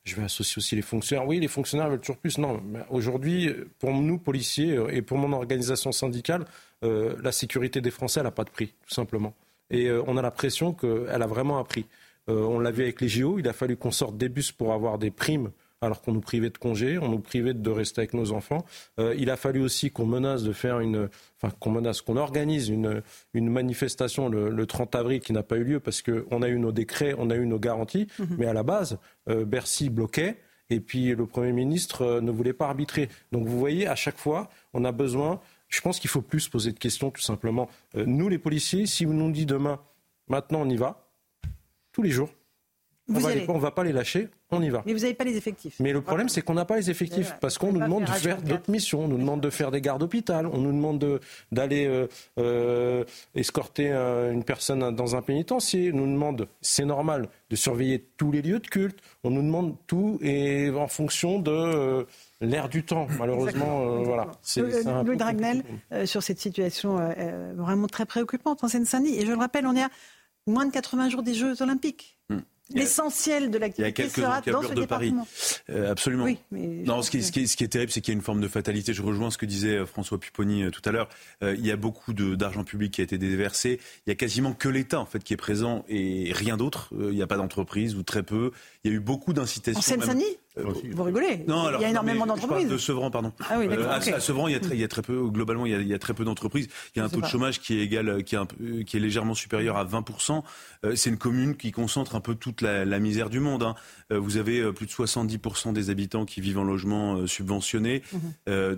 Je vais associer aussi les fonctionnaires. Oui, les fonctionnaires veulent toujours plus. Non, mais aujourd'hui, pour nous, policiers, et pour mon organisation syndicale, euh, la sécurité des Français, elle n'a pas de prix, tout simplement. Et euh, on a l'impression qu'elle a vraiment un prix. Euh, on l'a vu avec les J O, il a fallu qu'on sorte des bus pour avoir des primes, alors qu'on nous privait de congés, on nous privait de rester avec nos enfants. Euh, il a fallu aussi qu'on menace de faire une, enfin qu'on menace, qu'on organise une, une manifestation le, le trente avril qui n'a pas eu lieu parce qu'on a eu nos décrets, on a eu nos garanties, mmh. mais à la base, euh, Bercy bloquait et puis le Premier ministre euh, ne voulait pas arbitrer. Donc vous voyez, à chaque fois, on a besoin, je pense qu'il faut plus se poser de questions tout simplement. Euh, nous les policiers, si vous nous dites demain, maintenant on y va, tous les jours, on ne va pas les lâcher, on y va.
Mais vous n'avez pas les effectifs.
Mais le problème, c'est qu'on n'a pas les effectifs. Ouais, parce qu'on nous demande de faire d'autres missions. On nous demande de faire des gardes d'hôpital. On nous demande de, d'aller euh, euh, escorter euh, une personne dans un pénitencier. On nous demande, c'est normal, de surveiller tous les lieux de culte. On nous demande tout et en fonction de euh, l'air du temps. Malheureusement, euh, voilà.
C'est, c'est un Louis Dragnel, euh, sur cette situation euh, vraiment très préoccupante en Seine-Saint-Denis. Et je le rappelle, on est à moins de quatre-vingts jours des Jeux Olympiques. Mmh. L'essentiel de l'activité sera dans ce
de
département.
Paris. Euh, absolument.
Oui, mais
non, ce qui, est, ce, qui est, ce qui est terrible, c'est qu'il y a une forme de fatalité. Je rejoins ce que disait François Pupponi tout à l'heure. Euh, il y a beaucoup de, d'argent public qui a été déversé. Il y a quasiment que l'État en fait qui est présent et rien d'autre. Euh, il n'y a pas d'entreprise ou très peu. Il y a eu beaucoup d'incitations. En
Seine-Saint-Denis euh, Vous rigolez.
Non, alors,
il y a énormément
non,
d'entreprises.
Je parle de Sevran, pardon.
Ah oui, d'accord.
Euh, à,
okay.
à Sevran, il y, a très, il y a très peu. Globalement, il y a, il y a très peu d'entreprises. Il y a un taux de chômage qui est égal, qui est, un peu, qui est légèrement supérieur à vingt pour cent. Euh, c'est une commune qui concentre un peu toute la, la misère du monde. Hein. Euh, vous avez plus de soixante-dix pour cent des habitants qui vivent en logement euh, subventionné. Mmh. Euh,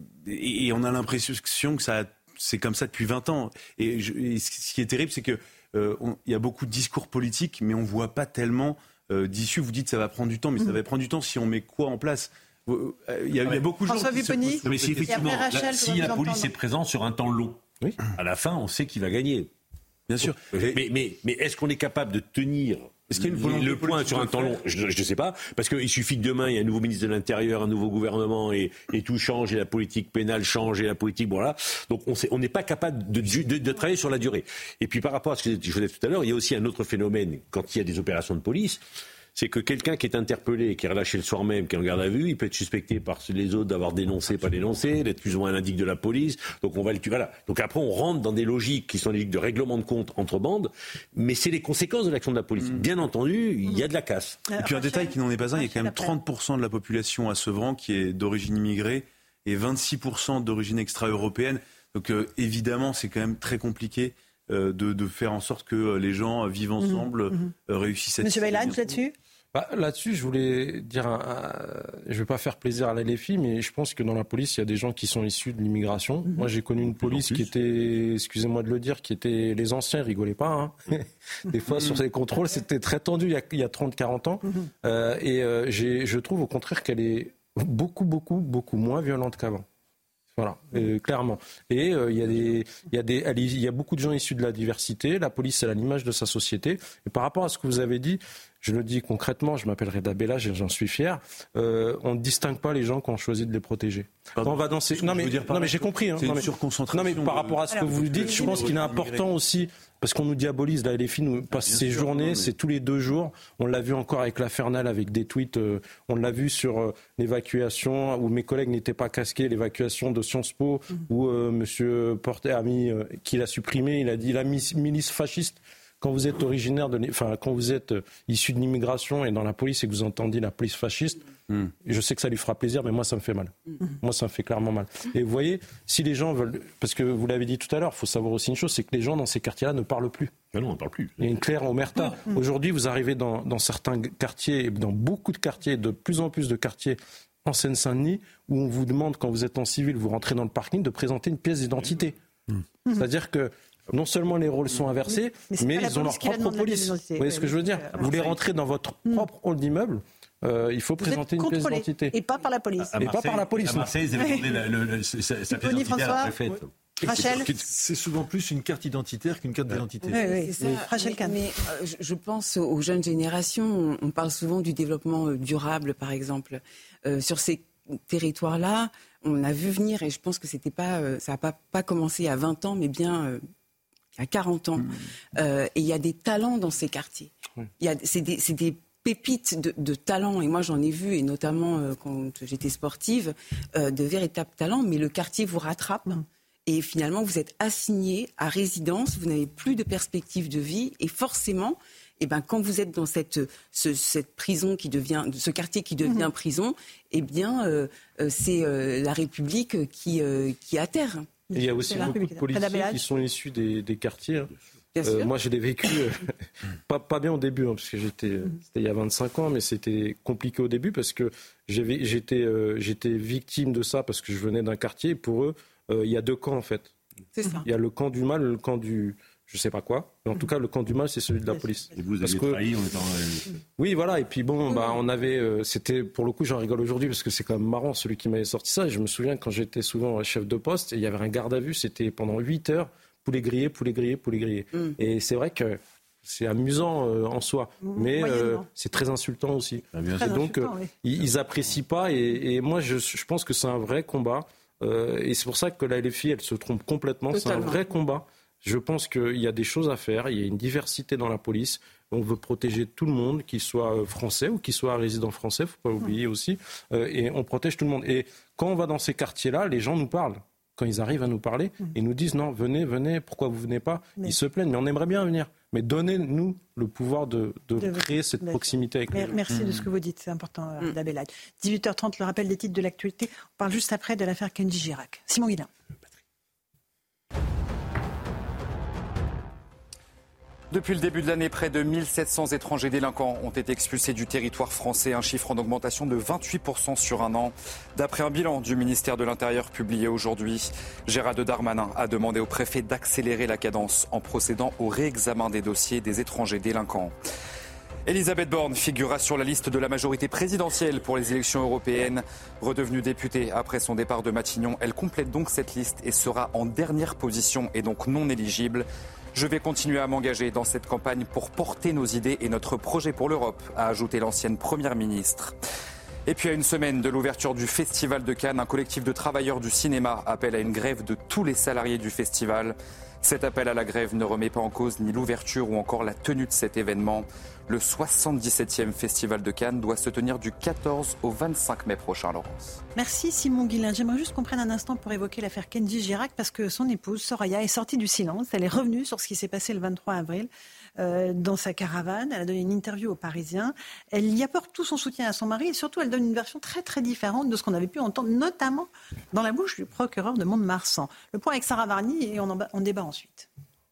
et, et on a l'impression que ça, c'est comme ça depuis vingt ans. Et, je, et ce qui est terrible, c'est que euh, on, il y a beaucoup de discours politiques, mais on voit pas tellement euh, d'issues. Vous dites que ça va prendre du temps, mais mmh. ça va prendre du temps si on met quoi en place? Il y a, il y a beaucoup de gens
qui se posent...
Mais si effectivement, Rachel, la, si la police est présente sur un temps long, oui. à la fin, on sait qui va gagner.
Bien sûr.
Mais, mais, mais est-ce qu'on est capable de tenir Est-ce qu'il y a une le, le point sur un temps long? Je ne sais pas, parce qu'il suffit que demain, il y a un nouveau ministre de l'Intérieur, un nouveau gouvernement, et, et tout change, et la politique pénale change, et la politique, voilà. Donc on n'est pas capable de, de, de travailler sur la durée. Et puis par rapport à ce que je disais tout à l'heure, il y a aussi un autre phénomène, quand il y a des opérations de police, c'est que quelqu'un qui est interpellé, qui est relâché le soir même, qui est en garde à vue, il peut être suspecté par les autres d'avoir dénoncé, pas dénoncé, d'être plus ou moins un indique de la police. Donc on va le tuer. Voilà. Donc après on rentre dans des logiques qui sont des logiques de règlement de compte entre bandes, mais c'est les conséquences de l'action de la police. Mmh. Bien entendu, il y a de la casse.
Et puis un détail qui n'en est pas un, il y a quand même trente pour cent de la population à Sevran qui est d'origine immigrée et vingt-six pour cent d'origine extra-européenne. Donc euh, évidemment, c'est quand même très compliqué. De, de faire en sorte que les gens vivent ensemble, mmh, mmh. réussissent à...
Monsieur Baylan, là-dessus
bah, Là-dessus, je voulais dire, un, un, je ne vais pas faire plaisir à la L F I, mais je pense que dans la police, il y a des gens qui sont issus de l'immigration. Mmh. Moi, j'ai connu une police qui était, excusez-moi de le dire, qui était les anciens, rigolez pas. Hein. Des fois, sur ces contrôles, c'était très tendu il y a, il y a trente quarante ans. Mmh. Euh, et euh, j'ai, je trouve au contraire qu'elle est beaucoup, beaucoup, beaucoup moins violente qu'avant. Voilà, euh, clairement. Et il euh, y a des, il y a des, il y a beaucoup de gens issus de la diversité. La police, elle a l'image de sa société. Et par rapport à ce que vous avez dit, je le dis concrètement, je m'appelle Reda Bellage et j'en suis fier. Euh, on ne distingue pas les gens quand on choisit de les protéger. Pardon, on va dans ces... Non mais, non mais j'ai compris. Hein.
C'est
non,
une
mais...
surconcentration.
Non mais par rapport à ce que vous dites, je pense qu'il est important aussi, parce qu'on nous diabolise, la L F I nous passe ses sûr, journées, mais... c'est tous les deux jours. On l'a vu encore avec l'Afernal, avec des tweets. Euh, on l'a vu sur euh, l'évacuation, où mes collègues n'étaient pas casqués, l'évacuation de Sciences Po, mmh. où euh, M. Porter a mis, euh, qu'il a supprimé, il a dit la milice fasciste. Quand vous êtes originaire de, enfin, quand vous êtes issu de l'immigration et dans la police et que vous entendez la police fasciste, mm. je sais que ça lui fera plaisir, mais moi ça me fait mal. Mm. Moi ça me fait clairement mal. Et vous voyez, si les gens veulent, parce que vous l'avez dit tout à l'heure, il faut savoir aussi une chose, c'est que les gens dans ces quartiers-là ne parlent plus.
Ah non, on ne parle plus.
Il y a une claire omerta. Mm. Aujourd'hui, vous arrivez dans, dans certains quartiers, dans beaucoup de quartiers, de plus en plus de quartiers en Seine-Saint-Denis, où on vous demande, quand vous êtes en civil, vous rentrez dans le parking, de présenter une pièce d'identité. Mm. C'est-à-dire que non seulement les rôles sont inversés, mais, mais, mais ils ont leur propre police. Vous voyez ce que je veux dire? Vous voulez rentrer dans votre propre hall d'immeuble, euh, il faut vous présenter une pièce d'identité.
Et pas par la police.
Et pas par la police.
À Marseille, ils avaient demandé la, le, le, sa, sa pièce d'identité à la préfète.
Rachel,
c'est souvent plus une carte identitaire qu'une carte d'identité.
Oui, oui, c'est ça. Rachel Kahn.
Mais euh, je pense aux jeunes générations. On parle souvent du développement durable, par exemple. Euh, sur ces territoires-là, on a vu venir, et je pense que c'était pas, euh, ça n'a pas, pas commencé à vingt ans, mais bien euh, à quarante ans. Mmh. Euh, et il y a des talents dans ces quartiers. Mmh. Il y a, c'est des, c'est des pépites de, de talent, et moi j'en ai vu, et notamment euh, quand j'étais sportive, euh, de véritables talents, mais le quartier vous rattrape. Mmh. Et finalement, vous êtes assigné à résidence, vous n'avez plus de perspective de vie, et forcément, eh ben, quand vous êtes dans cette, ce, cette prison qui devient, ce quartier qui devient mmh. prison, eh bien, euh, c'est euh, la République qui, euh, qui atterre.
Et il y a aussi beaucoup de policiers qui sont issus des, des quartiers. Euh, moi, je l'ai vécu euh, pas, pas bien au début, hein, parce que j'étais, mmh. c'était il y a vingt-cinq ans, mais c'était compliqué au début parce que j'ai, j'étais, euh, j'étais victime de ça parce que je venais d'un quartier. Et pour eux, il euh, y a deux camps en fait.
C'est ça.
Il y a le camp du mal, le camp du, je sais pas quoi. Mais en tout cas, le camp du mal, c'est celui de la police.
Et vous avez trahi en étant.
Oui, voilà. Et puis bon, bah, on avait, euh, c'était pour le coup, j'en rigole aujourd'hui parce que c'est quand même marrant celui qui m'avait sorti ça. Et je me souviens quand j'étais souvent chef de poste, et il y avait un garde à vue. C'était pendant huit heures, poulet grillé, poulet grillé, poulet grillé. Mm. Et c'est vrai que c'est amusant euh, en soi, mais euh, c'est très insultant aussi. Ah, bien, et donc, euh, oui. ils, ils apprécient pas. Et, et moi, je, je pense que c'est un vrai combat. Euh, et c'est pour ça que la L F I, elle se trompe complètement. Totalement. C'est un vrai combat. Je pense qu'il y a des choses à faire. Il y a une diversité dans la police. On veut protéger tout le monde, qu'il soit français ou qu'il soit résident français. Il ne faut pas oublier aussi. Euh, et on protège tout le monde. Et quand on va dans ces quartiers-là, les gens nous parlent. Quand ils arrivent à nous parler, mmh. ils nous disent non, venez, venez, pourquoi vous venez pas ? Mais... Ils se plaignent, mais on aimerait bien venir. Mais donnez-nous le pouvoir de, de, de créer cette proximité avec
les gens. Merci mmh. de ce que vous dites, c'est important, mmh. Dabelad. dix-huit heures trente, le rappel des titres de l'actualité. On parle juste après de l'affaire Kenji Girac. Simon Guillain.
Depuis le début de l'année, près de mille sept cents étrangers délinquants ont été expulsés du territoire français, un chiffre en augmentation de vingt-huit pour cent sur un an. D'après un bilan du ministère de l'Intérieur publié aujourd'hui, Gérald Darmanin a demandé au préfet d'accélérer la cadence en procédant au réexamen des dossiers des étrangers délinquants. Elisabeth Borne figurera sur la liste de la majorité présidentielle pour les élections européennes. Redevenue députée après son départ de Matignon, elle complète donc cette liste et sera en dernière position et donc non éligible. Je vais continuer à m'engager dans cette campagne pour porter nos idées et notre projet pour l'Europe, a ajouté l'ancienne première ministre. Et puis à une semaine de l'ouverture du Festival de Cannes, un collectif de travailleurs du cinéma appelle à une grève de tous les salariés du festival. Cet appel à la grève ne remet pas en cause ni l'ouverture ou encore la tenue de cet événement. Le soixante-dix-septième Festival de Cannes doit se tenir du quatorze au vingt-cinq mai prochain, Laurence.
Merci Simon Guillain. J'aimerais juste qu'on prenne un instant pour évoquer l'affaire Kenji Girac parce que son épouse, Soraya, est sortie du silence. Elle est revenue sur ce qui s'est passé le vingt-trois avril euh, dans sa caravane. Elle a donné une interview aux Parisiens. Elle y apporte tout son soutien à son mari et surtout elle donne une version très très différente de ce qu'on avait pu entendre, notamment dans la bouche du procureur de Mont-de-Marsan. Le point avec Sarah Varny et on en, on débat ensuite.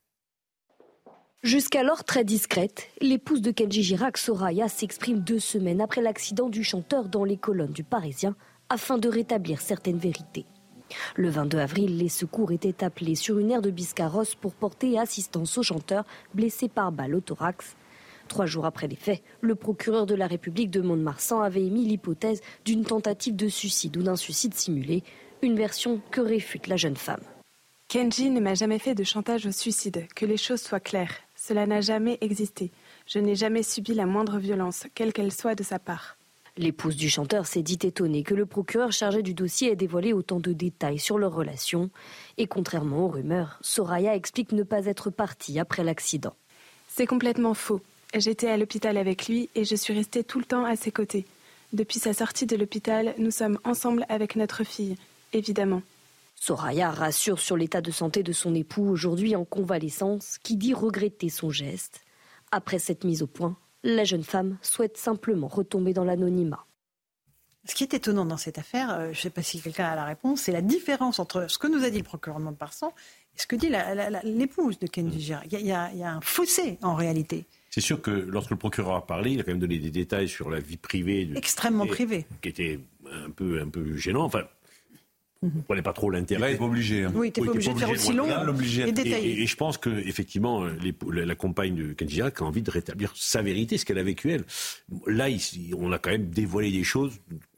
Jusqu'alors très discrète, l'épouse de Kenji Girac, Soraya, s'exprime deux semaines après l'accident du chanteur dans les colonnes du Parisien afin de rétablir certaines vérités. Le vingt-deux avril, les secours étaient appelés sur une aire de Biscarrosse pour porter assistance au chanteur blessé par balle au thorax. Trois jours après les faits, le procureur de la République de Mont-de-Marsan avait émis l'hypothèse d'une tentative de suicide ou d'un suicide simulé, une version que réfute la jeune femme.
Kenji ne m'a jamais fait de chantage au suicide, que les choses soient claires. Cela n'a jamais existé. Je n'ai jamais subi la moindre violence, quelle qu'elle soit de sa part.
L'épouse du chanteur s'est dit étonnée que le procureur chargé du dossier ait dévoilé autant de détails sur leur relation. Et contrairement aux rumeurs, Soraya explique ne pas être partie après l'accident.
C'est complètement faux. J'étais à l'hôpital avec lui et je suis restée tout le temps à ses côtés. Depuis sa sortie de l'hôpital, nous sommes ensemble avec notre fille, évidemment.
Soraya rassure sur l'état de santé de son époux, aujourd'hui en convalescence, qui dit regretter son geste. Après cette mise au point, la jeune femme souhaite simplement retomber dans l'anonymat.
Ce qui est étonnant dans cette affaire, euh, je ne sais pas si quelqu'un a la réponse, c'est la différence entre ce que nous a dit le procureur de Mont-de-Marsan et ce que dit la, la, la, l'épouse de Kenji Girac. Il y, y, y a un fossé en réalité.
C'est sûr que lorsque le procureur a parlé, il a quand même donné des détails sur la vie privée. De,
Extrêmement
qui était,
privée.
Qui était un peu, un peu gênant. Enfin, on ne prenait pas trop l'intérêt.
Il n'était pas obligé. Hein.
Oui, il n'était pas obligé de faire aussi long et détaillé.
Et, et je pense qu'effectivement, la compagne de Kenji Girac a envie de rétablir sa vérité, ce qu'elle a vécu elle. Là, ici, on a quand même dévoilé des choses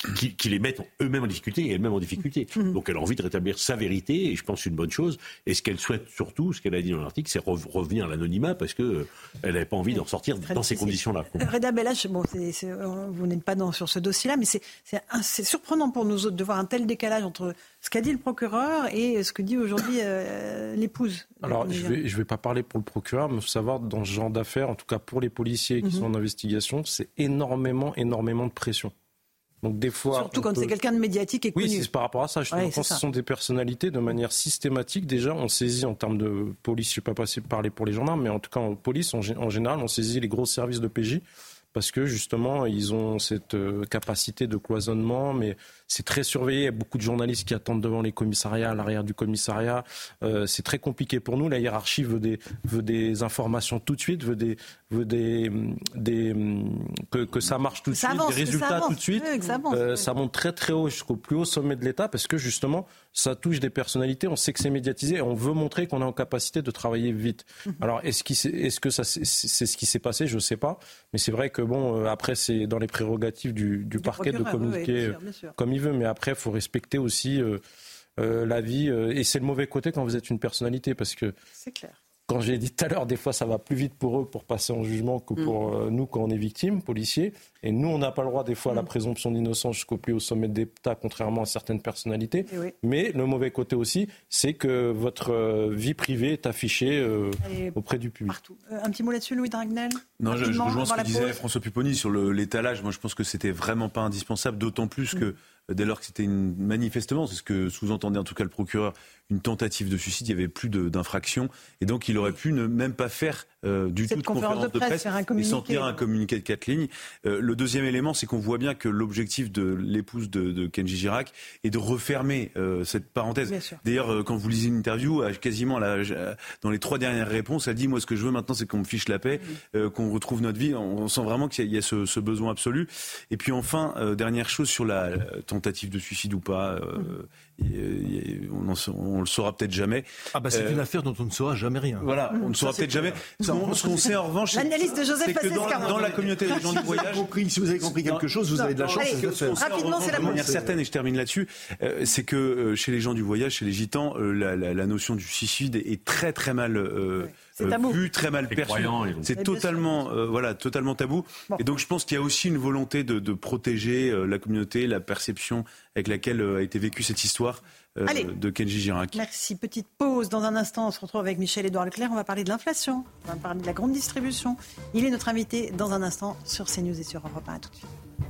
qui, qui les mettent eux-mêmes en difficulté et elles-mêmes en difficulté. Mmh. Donc elle a envie de rétablir sa vérité et je pense que c'est une bonne chose. Et ce qu'elle souhaite surtout, ce qu'elle a dit dans l'article, c'est re- revenir à l'anonymat parce qu'elle euh, n'avait pas envie d'en sortir dans difficile. Ces conditions-là.
Reda Bellach, bon, c'est, c'est, vous n'êtes pas dans, sur ce dossier-là, mais c'est, c'est, c'est surprenant pour nous autres de voir un tel décalage entre ce qu'a dit le procureur et ce que dit aujourd'hui euh, l'épouse.
Alors je ne vais, je vais pas parler pour le procureur, mais il faut savoir dans ce genre d'affaires, en tout cas pour les policiers qui mmh. sont en investigation, c'est énormément, énormément de pression. Donc des fois,
surtout quand peut... c'est quelqu'un de médiatique et connu.
Oui, c'est par rapport à ça. Je ouais, pense que ce sont des personnalités de manière systématique. Déjà, on saisit en termes de police, je ne vais pas passer parler pour les gendarmes, mais en tout cas en police, en, en général, on saisit les gros services de P J parce que justement, ils ont cette euh, capacité de cloisonnement, mais c'est très surveillé. Il y a beaucoup de journalistes qui attendent devant les commissariats, à l'arrière du commissariat. Euh, c'est très compliqué pour nous. La hiérarchie veut des, veut des informations tout de suite, veut, des, veut des, des, que, que ça marche tout de ça suite, avance, des résultats tout de suite. Oui, ça, avance, euh, oui. Ça monte très très haut jusqu'au plus haut sommet de l'État parce que justement, ça touche des personnalités. On sait que c'est médiatisé et on veut montrer qu'on est en capacité de travailler vite. Mm-hmm. Alors, est-ce, qu'il, est-ce que ça, c'est, c'est ce qui s'est passé ? Je ne sais pas. Mais c'est vrai que bon, après, c'est dans les prérogatives du, du, du parquet de communiquer oui, bien sûr, bien sûr. Comme il veut. Mais après, il faut respecter aussi euh, euh, la vie. Euh, et c'est le mauvais côté quand vous êtes une personnalité. Parce que,
c'est clair.
Comme j'ai dit tout à l'heure, des fois, ça va plus vite pour eux pour passer en jugement que pour mmh. euh, nous quand on est victime, policiers. Et nous, on n'a pas le droit, des fois, à la présomption d'innocence jusqu'au plus haut sommet de l'État, contrairement à certaines personnalités. Oui. Mais le mauvais côté aussi, c'est que votre euh, vie privée est affichée euh, auprès du public.
Partout. Euh, un petit mot là-dessus, Louis Dragnel ?
Non, je, je rejoins ce que disait pause. François Pupponi sur le, l'étalage. Moi, je pense que c'était vraiment pas indispensable, d'autant plus mmh. que dès lors que c'était une, manifestement, c'est ce que sous-entendait en tout cas le procureur, une tentative de suicide, il n'y avait plus de, d'infraction. Et donc, il aurait pu ne même pas faire euh, du
Cette
tout de
conférence,
conférence
de presse,
de presse et sortir un communiqué de quatre lignes. Euh, le deuxième élément, c'est qu'on voit bien que l'objectif de l'épouse de, de Kenji Girac est de refermer euh, cette parenthèse. D'ailleurs, euh, quand vous lisez une interview, quasiment la, dans les trois dernières réponses, elle dit « Moi, ce que je veux maintenant, c'est qu'on me fiche la paix, euh, qu'on retrouve notre vie. » On, on sent vraiment qu'il y a, il y a ce, ce besoin absolu. Et puis enfin, euh, dernière chose sur la, la tentative de suicide ou pas, euh, mmh. y, y, on, en, on le saura peut-être jamais.
Ah bah c'est euh, une affaire dont on ne saura jamais rien.
Voilà, on ne saura peut-être jamais. Ce qu'on, ce qu'on sait en revanche,
l'analyse de Joseph
c'est que dans, dans la communauté des gens du voyage,
compris, si vous avez compris quelque chose, vous non, avez de la chance.
Allez, rapidement, c'est la
de manière certaine, et je termine là-dessus, euh, c'est que euh, chez les gens du voyage, chez les gitans, euh, la, la, la notion du suicide est, est très très mal euh,
c'est tabou.
Vu, très mal perçu.
Croyants,
c'est mais totalement, euh, voilà, totalement tabou. Bon. Et donc je pense qu'il y a aussi une volonté de, de protéger euh, la communauté, la perception avec laquelle euh, a été vécue cette histoire euh, de Kenji Girac.
Merci. Petite pause. Dans un instant, on se retrouve avec Michel-Édouard Leclerc. On va parler de l'inflation. On va parler de la grande distribution. Il est notre invité dans un instant sur CNews et sur Europe un. À tout de suite.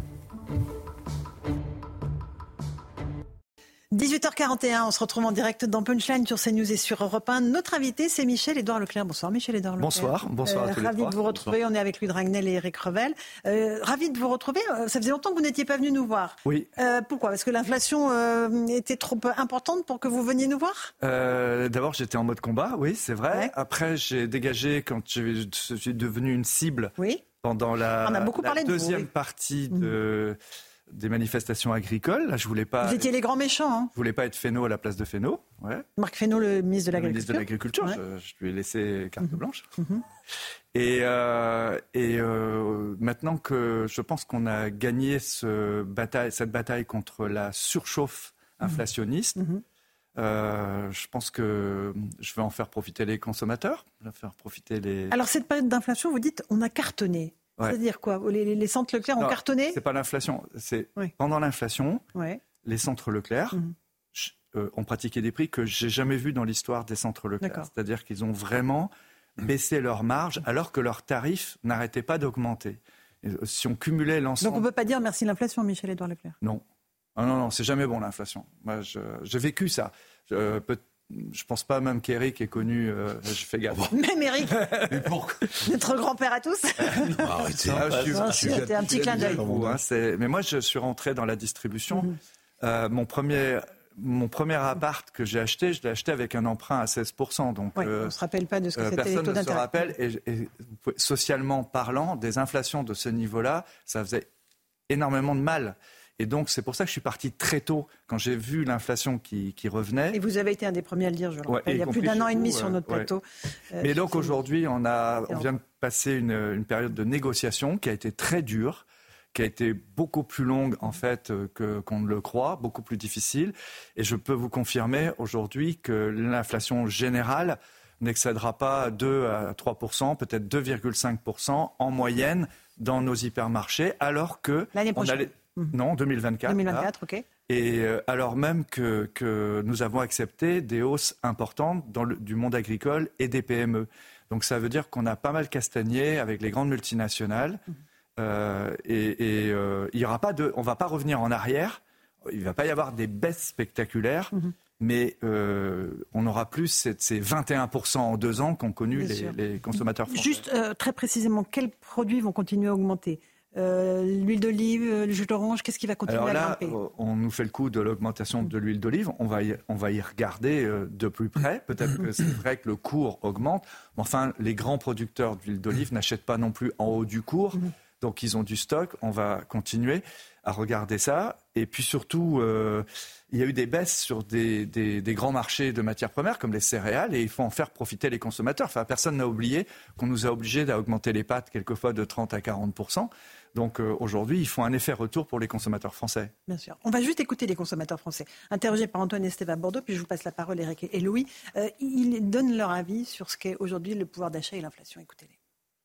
dix-huit heures quarante et un, on se retrouve en direct dans Punchline sur CNews et sur Europe un. Notre invité, c'est Michel-Édouard Leclerc. Bonsoir Michel-Édouard Leclerc.
Bonsoir, bonsoir euh, à tous les
Ravi
trois.
de vous retrouver, bonsoir. On est avec Louis Dragnel et Éric Revel. Euh, ravi de vous retrouver, ça faisait longtemps que vous n'étiez pas venu nous voir.
Oui.
Euh, pourquoi ? Parce que l'inflation euh, était trop importante pour que vous veniez nous voir ?
euh, D'abord, j'étais en mode combat, oui, c'est vrai. Ouais. Après, j'ai dégagé quand je suis devenu une cible
oui.
pendant la,
on a beaucoup
la
parlé
deuxième
de vous, oui.
partie de... Mmh. des manifestations agricoles. Là, je voulais pas.
Vous étiez les grands méchants. Hein.
Je voulais pas être Fesneau à la place de Fesneau. Ouais.
Marc Fesneau, le ministre de l'Agriculture.
Le ministre de l'Agriculture. Ouais. Je, je lui ai laissé carte
mmh.
blanche.
Mmh.
Et, euh, et euh, maintenant que je pense qu'on a gagné ce bataille, cette bataille contre la surchauffe inflationniste, mmh. euh, je pense que je vais en faire profiter les consommateurs, je vais faire profiter les.
Alors cette période d'inflation, vous dites, on a cartonné. Ouais. C'est-à-dire quoi ? Les, les centres Leclerc ont non, cartonné ?
C'est pas l'inflation. C'est oui. Pendant l'inflation, ouais. les centres Leclerc mmh. euh, ont pratiqué des prix que j'ai jamais vus dans l'histoire des centres Leclerc. D'accord. C'est-à-dire qu'ils ont vraiment baissé leurs marges alors que leurs tarifs n'arrêtaient pas d'augmenter. Et si on cumulait l'ensemble...
Donc on ne peut pas dire merci l'inflation, Michel-Édouard Leclerc ?
Non. Ah non, non, c'est jamais bon l'inflation. Moi, je, j'ai vécu ça. Je, peut, Je pense pas même qu'Éric est connu. Euh, je fais gaffe.
Même Éric. Notre grand-père à tous.
Non, arrêtez. Ah, je suis,
non,
je suis,
c'était un petit clin d'œil.
Hein, c'est... Mais moi, je suis rentré dans la distribution. Mm-hmm. Euh, mon premier, mon premier appart que j'ai acheté, je l'ai acheté avec un emprunt à seize pour cent. Donc,
oui,
euh,
on se rappelle pas de ce que euh, c'était les taux d'intérêt.
Personne ne se rappelle. Et, et socialement parlant, des inflations de ce niveau-là, ça faisait énormément de mal. Et donc, c'est pour ça que je suis parti très tôt, quand j'ai vu l'inflation qui, qui revenait.
Et vous avez été un des premiers à le dire, je le rappelle, ouais, il y a plus d'un an et demi sur notre plateau.
Ouais. Euh, Mais donc, aujourd'hui, on, a, on vient de passer une, une période de négociation qui a été très dure, qui a été beaucoup plus longue en fait que, qu'on ne le croit, beaucoup plus difficile. Et je peux vous confirmer aujourd'hui que l'inflation générale n'excédera pas deux à trois pour cent, peut-être deux virgule cinq pour cent en moyenne dans nos hypermarchés, alors que...
L'année prochaine
allait... mmh. Non, deux mille vingt-quatre.
deux mille vingt-quatre, là. OK.
Et alors même que, que nous avons accepté des hausses importantes dans le, du monde agricole et des P M E. Donc ça veut dire qu'on a pas mal castagné avec les grandes multinationales. Mmh. Euh, et et euh, il y aura pas de, on ne va pas revenir en arrière. Il ne va pas y avoir des baisses spectaculaires. Mmh. Mais euh, on n'aura plus ces, ces vingt et un pour cent en deux ans qu'ont connu les, les consommateurs français.
Juste euh, très précisément, quels produits vont continuer à augmenter ? Euh, l'huile d'olive, le jus d'orange, qu'est-ce qui va continuer
Alors là,
à grimper ?
On nous fait le coup de l'augmentation de l'huile d'olive. On va y, on va y regarder euh, de plus près. Peut-être que c'est vrai que le cours augmente. Mais enfin, les grands producteurs d'huile d'olive n'achètent pas non plus en haut du cours. Donc ils ont du stock. On va continuer à regarder ça. Et puis surtout, euh, il y a eu des baisses sur des, des, des grands marchés de matières premières comme les céréales et il faut en faire profiter les consommateurs. Enfin, personne n'a oublié qu'on nous a obligés d'augmenter les pâtes quelquefois de trente à quarante pour cent. Donc euh, aujourd'hui, ils font un effet retour pour les consommateurs français.
Bien sûr. On va juste écouter les consommateurs français. Interrogés par Antoine Estève à Bordeaux, puis je vous passe la parole, Eric et Louis. Euh, ils donnent leur avis sur ce qu'est aujourd'hui le pouvoir d'achat et l'inflation. Écoutez-les.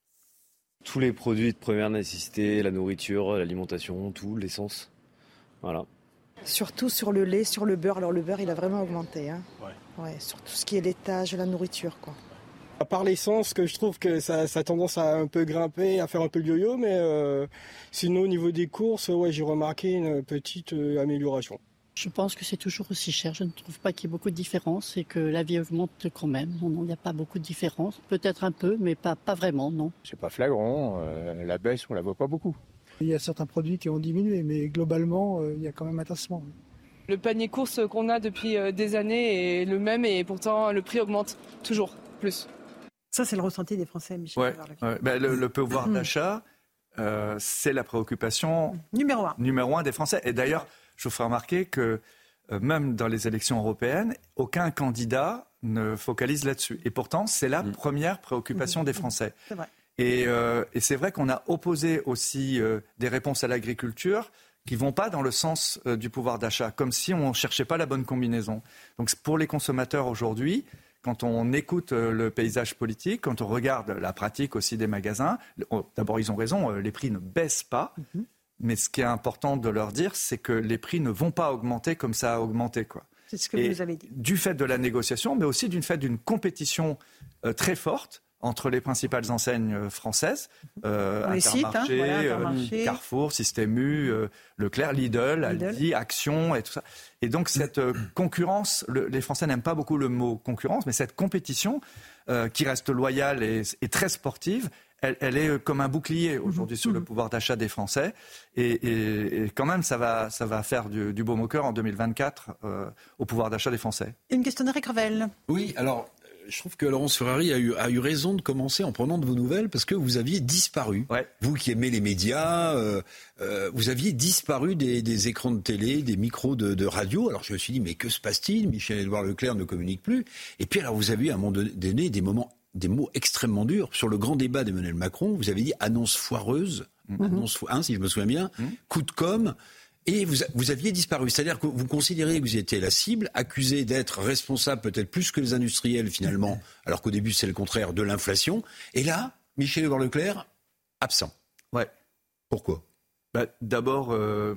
Tous les produits de première nécessité, la nourriture, l'alimentation, tout, l'essence. Voilà.
Surtout sur le lait, sur le beurre. Alors le beurre, il a vraiment augmenté. Hein.
Ouais.
Ouais, sur tout ce qui est laitage, la nourriture, quoi.
À part l'essence, que je trouve que ça, ça a tendance à un peu grimper, à faire un peu le yo-yo, mais euh, sinon au niveau des courses, ouais, j'ai remarqué une petite euh, amélioration.
Je pense que c'est toujours aussi cher. Je ne trouve pas qu'il y ait beaucoup de différence et que la vie augmente quand même. Non, non, il n'y a pas beaucoup de différence. Peut-être un peu, mais pas, pas vraiment, non.
C'est pas flagrant. Euh, la baisse, on la voit pas beaucoup.
Il y a certains produits qui ont diminué, mais globalement, euh, il y a quand même un tassement.
Le panier course qu'on a depuis des années est le même et pourtant le prix augmente toujours plus.
Ça, c'est le ressenti des Français, Michel.
Ouais, ouais. Ben, le, le pouvoir d'achat, euh, c'est la préoccupation
numéro un.
numéro un des Français. Et d'ailleurs, je vous ferai remarquer que euh, même dans les élections européennes, aucun candidat ne focalise là-dessus. Et pourtant, c'est la mmh. première préoccupation mmh. des Français.
C'est vrai.
Et, euh, et c'est vrai qu'on a opposé aussi euh, des réponses à l'agriculture qui ne vont pas dans le sens euh, du pouvoir d'achat, comme si on ne cherchait pas la bonne combinaison. Donc pour les consommateurs aujourd'hui, quand on écoute le paysage politique, quand on regarde la pratique aussi des magasins, d'abord ils ont raison, les prix ne baissent pas, mm-hmm. mais ce qui est important de leur dire, c'est que les prix ne vont pas augmenter comme ça a augmenté, quoi.
C'est ce que
Et
vous nous avez dit.
Du fait de la négociation, mais aussi du fait d'une compétition euh, très forte entre les principales enseignes françaises, euh, Intermarché,
sites, hein, voilà, Intermarché,
euh, Carrefour, Système U, euh, Leclerc, Lidl,
Lidl,
Aldi, Action et tout ça. Et donc cette euh, concurrence, le, les Français n'aiment pas beaucoup le mot concurrence, mais cette compétition euh, qui reste loyale et, et très sportive, elle, elle est comme un bouclier aujourd'hui mmh. sur le pouvoir d'achat des Français. Et, et, et quand même, ça va, ça va faire du, du baume au cœur en deux mille vingt-quatre euh, au pouvoir d'achat des Français.
Une question d'Éric Revel.
Oui, alors... Je trouve que Laurence Ferrari a eu, a eu raison de commencer en prenant de vos nouvelles parce que vous aviez disparu.
Ouais.
Vous qui aimez les médias, euh, euh, vous aviez disparu des, des écrans de télé, des micros de, de radio. Alors je me suis dit, mais que se passe-t-il ? Michel-Édouard Leclerc ne communique plus. Et puis alors vous avez eu à un moment donné des moments, des mots extrêmement durs. Sur le grand débat d'Emmanuel Macron, vous avez dit annonce foireuse, mm-hmm. annonce fo- hein, si je me souviens bien, mm-hmm. coup de com'. Et vous, vous aviez disparu. C'est-à-dire que vous considériez que vous étiez la cible, accusé d'être responsable peut-être plus que les industriels finalement, alors qu'au début c'est le contraire de l'inflation. Et là, Michel-Édouard Leclerc, absent.
Ouais.
Pourquoi ?
Bah, d'abord, euh,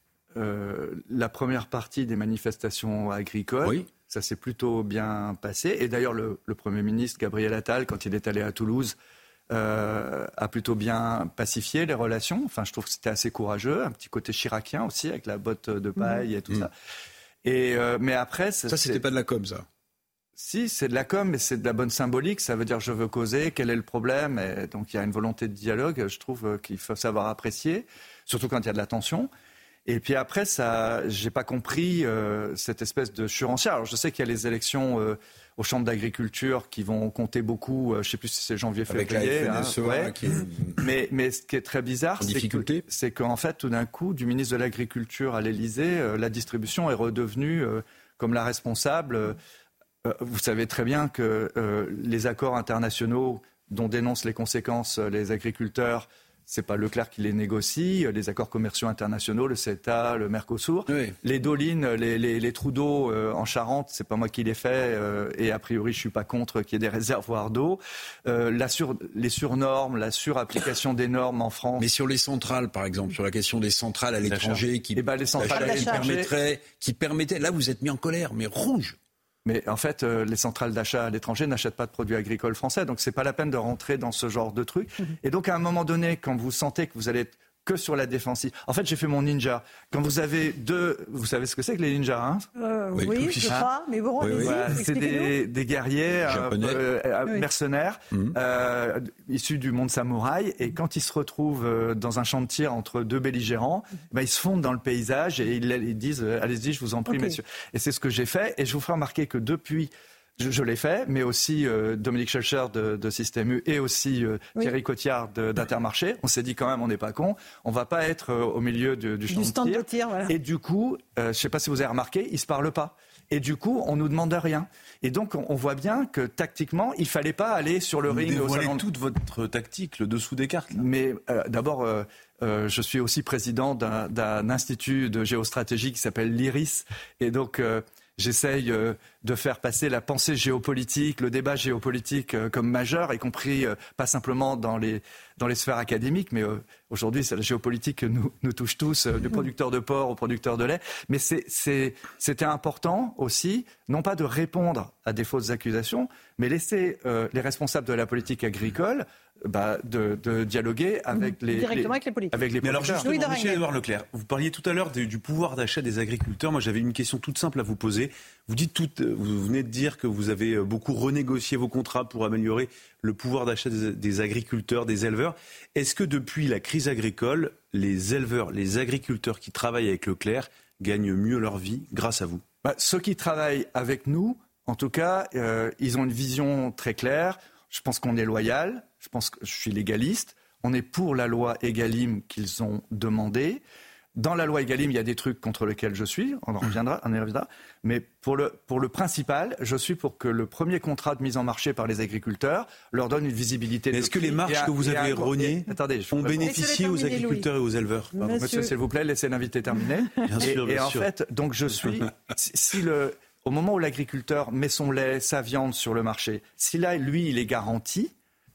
euh, la première partie des manifestations agricoles, oui. ça s'est plutôt bien passé. Et d'ailleurs, le, le Premier ministre Gabriel Attal, quand il est allé à Toulouse, Euh, a plutôt bien pacifié les relations. Enfin, je trouve que c'était assez courageux. Un petit côté chiracien aussi, avec la botte de paille mmh. et tout mmh. ça. Et, euh, mais après...
Ça, ça c'était pas de la com', ça.
Si, c'est de la com', mais c'est de la bonne symbolique. Ça veut dire je veux causer, quel est le problème ? Et donc il y a une volonté de dialogue, je trouve, qu'il faut savoir apprécier, surtout quand il y a de la tension. Et puis après, ça, j'ai pas compris euh, cette espèce de surenchère. Alors je sais qu'il y a les élections euh, aux chambres d'agriculture qui vont compter beaucoup. Euh, je sais plus si c'est janvier, février. Hein, ouais. qui est... mais, mais ce qui est très bizarre, c'est, que, c'est qu'en fait, tout d'un coup, du ministre de l'Agriculture à l'Élysée, euh, la distribution est redevenue euh, comme la responsable. Euh, vous savez très bien que euh, les accords internationaux dont dénoncent les conséquences euh, les agriculteurs c'est pas Leclerc qui les négocie, les accords commerciaux internationaux, le CETA, le Mercosur. Oui. Les dolines, les, les, les trous d'eau euh, en Charente, c'est pas moi qui les fais, euh, et a priori je suis pas contre qu'il y ait des réservoirs d'eau. Euh, la sur, les surnormes, la surapplication des normes en France.
Mais sur les centrales, par exemple, sur la question des centrales à l'étranger, qui,
eh ben, les centrales
qui permettraient, qui permettaient, là vous êtes mis en colère, mais rouge.
Mais en fait, euh, les centrales d'achat à l'étranger n'achètent pas de produits agricoles français, donc c'est pas la peine de rentrer dans ce genre de truc. Mmh. Et donc à un moment donné, quand vous sentez que vous allez être que sur la défensive, en fait j'ai fait mon ninja. Quand vous avez deux, vous savez ce que c'est que les ninjas, hein
euh, Oui, oui je crois, mais bon,
oui, oui. Voilà, c'est des, des guerriers euh, euh,
oui.
mercenaires mmh. euh, issus du monde samouraï, et quand ils se retrouvent euh, dans un champ de tir entre deux belligérants, mmh. ben, ils se fondent dans le paysage et ils, ils disent euh, allez-y, je vous en prie, okay. messieurs. Et c'est ce que j'ai fait, et je vous ferai remarquer que depuis Je, je l'ai fait, mais aussi euh, Dominique Schelcher de, de Système U et aussi euh, oui. Thierry Cotillard de, d'Intermarché. On s'est dit quand même, on n'est pas con, on va pas être euh, au milieu du, du champ
du
de
stand
tir.
De tir voilà.
Et du coup, euh, je ne sais pas si vous avez remarqué, ils se parlent pas. Et du coup, on nous demande rien. Et donc, on, on voit bien que tactiquement, il fallait pas aller sur le
vous
ring.
Vous dévoilez
salon...
toute votre tactique, le dessous des cartes. Là.
Mais euh, d'abord. Euh, Euh, je suis aussi président d'un, d'un institut de géostratégie qui s'appelle l'I R I S. Et donc, euh, j'essaye euh, de faire passer la pensée géopolitique, le débat géopolitique euh, comme majeur, y compris euh, pas simplement dans les, dans les sphères académiques, mais euh, aujourd'hui, c'est la géopolitique que nous, nous touche tous, euh, du producteur de porc au producteur de lait. Mais c'est, c'est, c'était important aussi, non pas de répondre à des fausses accusations, mais laisser euh, les responsables de la politique agricole Bah, de, de dialoguer avec les,
directement
les,
avec les politiques.
Avec les
Mais alors justement,
oui,
Michel-Édouard Leclerc, vous parliez tout à l'heure de, du pouvoir d'achat des agriculteurs. Moi, j'avais une question toute simple à vous poser. Vous dites tout, vous venez de dire que vous avez beaucoup renégocié vos contrats pour améliorer le pouvoir d'achat des, des agriculteurs, des éleveurs. Est-ce que depuis la crise agricole, les éleveurs, les agriculteurs qui travaillent avec Leclerc gagnent mieux leur vie grâce à vous ?
Bah, ceux qui travaillent avec nous, en tout cas, euh, ils ont une vision très claire. Je pense qu'on est loyal. Je pense que je suis légaliste. On est pour la loi Egalim qu'ils ont demandée. Dans la loi Egalim, il y a des trucs contre lesquels je suis. On en reviendra, on y reviendra. Mais pour le, pour le principal, je suis pour que le premier contrat de mise en marché par les agriculteurs leur donne une visibilité.
Mais est-ce que les marges à, que vous avez rognées ont bénéficié aux agriculteurs et aux éleveurs ?
Bah, monsieur. monsieur, s'il vous plaît, laissez l'invité terminer.
Bien
et
sûr, bien
et en
sûr.
fait, donc je suis... Si le... Au moment où l'agriculteur met son lait, sa viande sur le marché, si là, lui, il est garanti,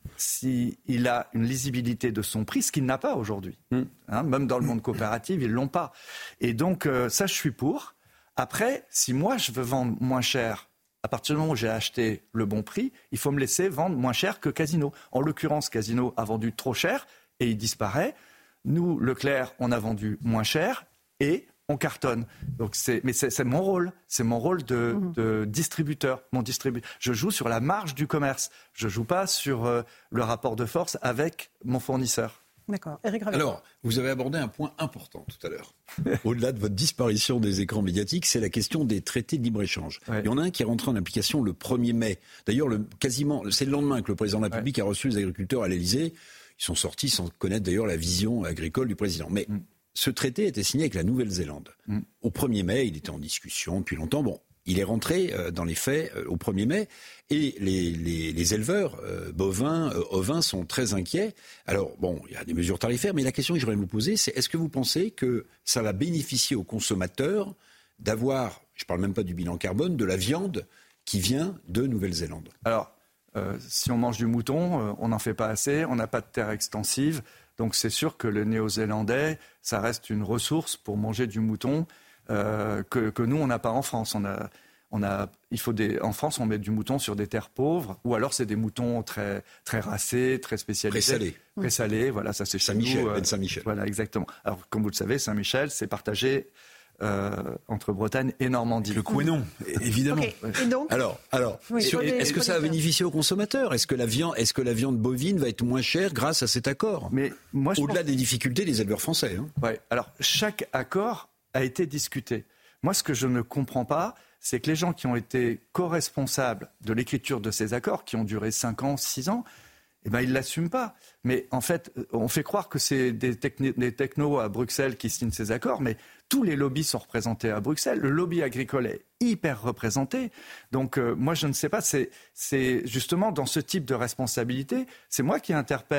s'il a une lisibilité de son prix, ce qu'il n'a pas aujourd'hui. Mm. Hein, même dans le monde coopératif, ils ne l'ont pas. Et donc, euh, ça, je suis pour. Après, si moi, je veux vendre moins cher, à partir du moment où j'ai acheté le bon prix, il faut me laisser vendre moins cher que Casino. En l'occurrence, Casino a vendu trop cher et il disparaît. Nous, Leclerc, on a vendu moins cher et on cartonne. Donc c'est, mais c'est, c'est mon rôle. C'est mon rôle de, mmh. de distributeur. Mon distribu- Je joue sur la marge du commerce. Je ne joue pas sur euh, le rapport de force avec mon fournisseur.
D'accord. Éric Ravet.
Alors, vous avez abordé un point important tout à l'heure. Au-delà de votre disparition des écrans médiatiques, c'est la question des traités de libre-échange. Ouais. Il y en a un qui est rentré en application le premier mai. D'ailleurs, le, quasiment, c'est le lendemain que le président de la République ouais. a reçu les agriculteurs à l'Élysée. Ils sont sortis sans connaître d'ailleurs la vision agricole du président. Mais mmh. ce traité était signé avec la Nouvelle-Zélande. Mmh. Au premier mai, il était en discussion depuis longtemps. Bon, il est rentré euh, dans les faits euh, au premier mai et les, les, les éleveurs euh, bovins, euh, ovins sont très inquiets. Alors, bon, il y a des mesures tarifaires, mais la question que je voudrais vous poser, c'est est-ce que vous pensez que ça va bénéficier aux consommateurs d'avoir, je ne parle même pas du bilan carbone, de la viande qui vient de Nouvelle-Zélande ?
Alors, euh, si on mange du mouton, euh, on n'en fait pas assez, on n'a pas de terre extensive. Donc c'est sûr que le néo-zélandais, ça reste une ressource pour manger du mouton euh, que, que nous, on n'a pas en France. On a, on a, il faut des, en France, on met du mouton sur des terres pauvres, ou alors c'est des moutons très, très racés, très spécialisés.
Présalés.
Présalés, voilà, ça c'est chez
Saint-Michel,
nous. Euh,
Ben Saint-Michel.
Voilà, exactement. Alors, comme vous le savez, Saint-Michel, c'est partagé Euh, entre Bretagne et Normandie.
Le Couesnon, évidemment.
Okay. Et donc
alors, alors
oui,
sur, est-ce que ça va bénéficier aux consommateurs ? Est-ce que la viande, est-ce que la viande bovine va être moins chère grâce à cet accord ?
Mais moi, je
au-delà
pense...
des difficultés des éleveurs français. Hein.
Ouais. Alors, chaque accord a été discuté. Moi, ce que je ne comprends pas, c'est que les gens qui ont été co-responsables de l'écriture de ces accords, qui ont duré cinq ans, six ans, eh ben, ils ne l'assument pas. Mais en fait, on fait croire que c'est des, techni- des technos à Bruxelles qui signent ces accords, mais tous les lobbies sont représentés à Bruxelles. Le lobby agricole est hyper représenté. Donc, euh, moi, je ne sais pas, c'est, c'est justement dans ce type de responsabilité, c'est moi qui interpelle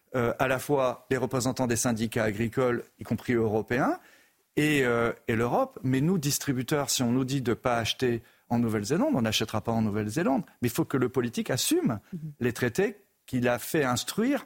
euh, à la fois les représentants des syndicats agricoles, y compris européens, et, euh, et l'Europe. Mais nous, distributeurs, si on nous dit de ne pas acheter en Nouvelle-Zélande, on n'achètera pas en Nouvelle-Zélande. Mais il faut que le politique assume mmh. les traités qu'il a fait instruire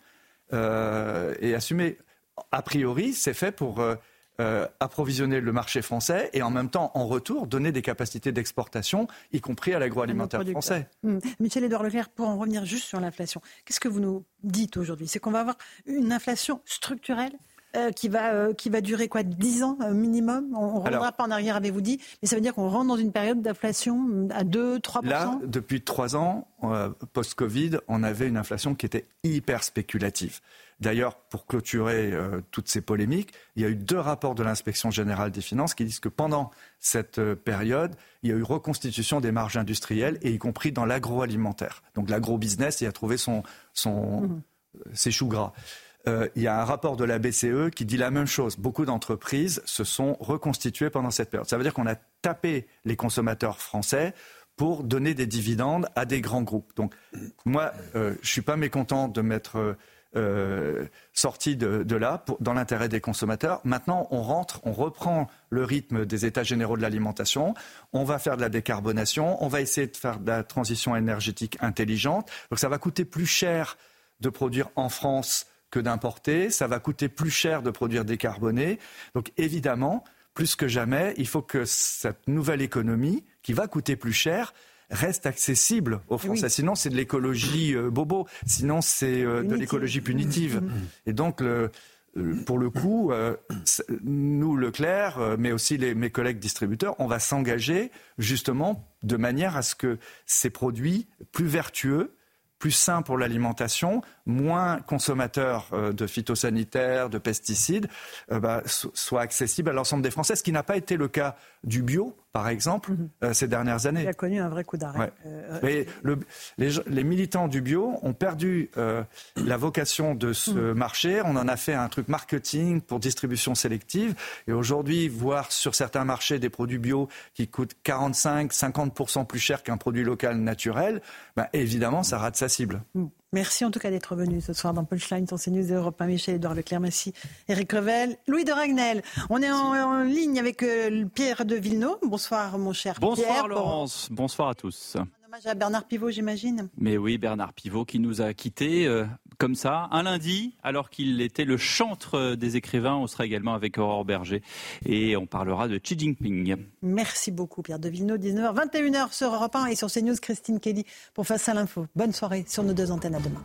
euh, et assumer. A priori, c'est fait pour euh, euh, approvisionner le marché français et en même temps, en retour, donner des capacités d'exportation, y compris à l'agroalimentaire français.
Mmh. Michel-Édouard Leclerc, pour en revenir juste sur l'inflation, qu'est-ce que vous nous dites aujourd'hui ? C'est qu'on va avoir une inflation structurelle Euh, qui va euh, qui va durer quoi, dix ans euh, minimum. On ne reviendra pas en arrière, avez-vous dit, mais ça veut dire qu'on rentre dans une période d'inflation à deux à trois pour cent.
Là, depuis trois ans, euh, post-Covid, on avait une inflation qui était hyper spéculative. D'ailleurs, pour clôturer euh, toutes ces polémiques, il y a eu deux rapports de l'Inspection générale des finances qui disent que pendant cette euh, période, il y a eu reconstitution des marges industrielles, et y compris dans l'agroalimentaire. Donc l'agro-business y a trouvé son, son, mmh. ses choux gras. Euh, il y a un rapport de la B C E qui dit la même chose. Beaucoup d'entreprises se sont reconstituées pendant cette période. Ça veut dire qu'on a tapé les consommateurs français pour donner des dividendes à des grands groupes. Donc moi, euh, je ne suis pas mécontent de m'être euh, sorti de, de là pour, dans l'intérêt des consommateurs. Maintenant, on rentre, on reprend le rythme des États généraux de l'alimentation. On va faire de la décarbonation. On va essayer de faire de la transition énergétique intelligente. Donc ça va coûter plus cher de produire en France que d'importer, ça va coûter plus cher de produire décarboné. Donc évidemment, plus que jamais, il faut que cette nouvelle économie, qui va coûter plus cher, reste accessible aux Français. Oui. Sinon, c'est de l'écologie euh, bobo. Sinon, c'est euh, de l'écologie punitive. Et donc, le, pour le coup, euh, nous, Leclerc, euh, mais aussi les, mes collègues distributeurs, on va s'engager justement de manière à ce que ces produits plus vertueux, plus sain pour l'alimentation, moins consommateurs euh, de phytosanitaires, de pesticides, euh, bah, so- soit accessible à l'ensemble des Français, ce qui n'a pas été le cas du bio, par exemple, mm-hmm. euh, ces dernières années.
Il a connu un vrai coup d'arrêt.
Ouais. Euh, Mais le, les, les militants du bio ont perdu euh, la vocation de ce mm. marché. On en a fait un truc marketing pour distribution sélective. Et aujourd'hui, voir sur certains marchés des produits bio qui coûtent quarante-cinq à cinquante pour cent plus cher qu'un produit local naturel, bah, évidemment, ça rate sa cible.
Mm. Merci en tout cas d'être venu ce soir dans Punchline sur CNews et Europe un. Michel-Édouard Leclerc, merci. Éric Revel, Louis de Ragnel. On est en, en ligne avec euh, Pierre de Villeneuve. Bonsoir mon cher
Bonsoir
Pierre.
Bonsoir Laurence, bon... bonsoir à tous.
Un hommage à Bernard Pivot, j'imagine.
Mais oui, Bernard Pivot qui nous a quittés euh, comme ça, un lundi, alors qu'il était le chantre des écrivains. On sera également avec Aurore Berger et on parlera de Xi Jinping.
Merci beaucoup Pierre de Villeneuve. dix-neuf heures, vingt et une heures sur Europe un et sur CNews, Christine Kelly pour Face à l'info. Bonne soirée sur nos deux antennes, à demain.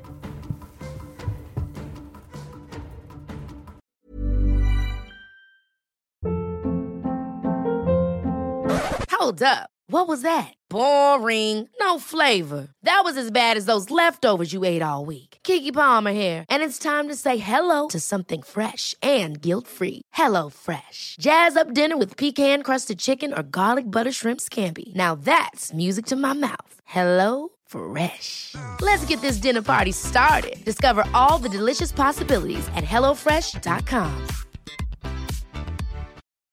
Hold up. What was that? Boring. No flavor. That was as bad as those leftovers you ate all week. Keke Palmer here, and it's time to say hello to something fresh and guilt-free. Hello Fresh. Jazz up dinner with pecan-crusted chicken or garlic butter shrimp scampi. Now that's music to my mouth. Hello Fresh. Let's get this dinner party started. Discover all the delicious possibilities at hello fresh dot com.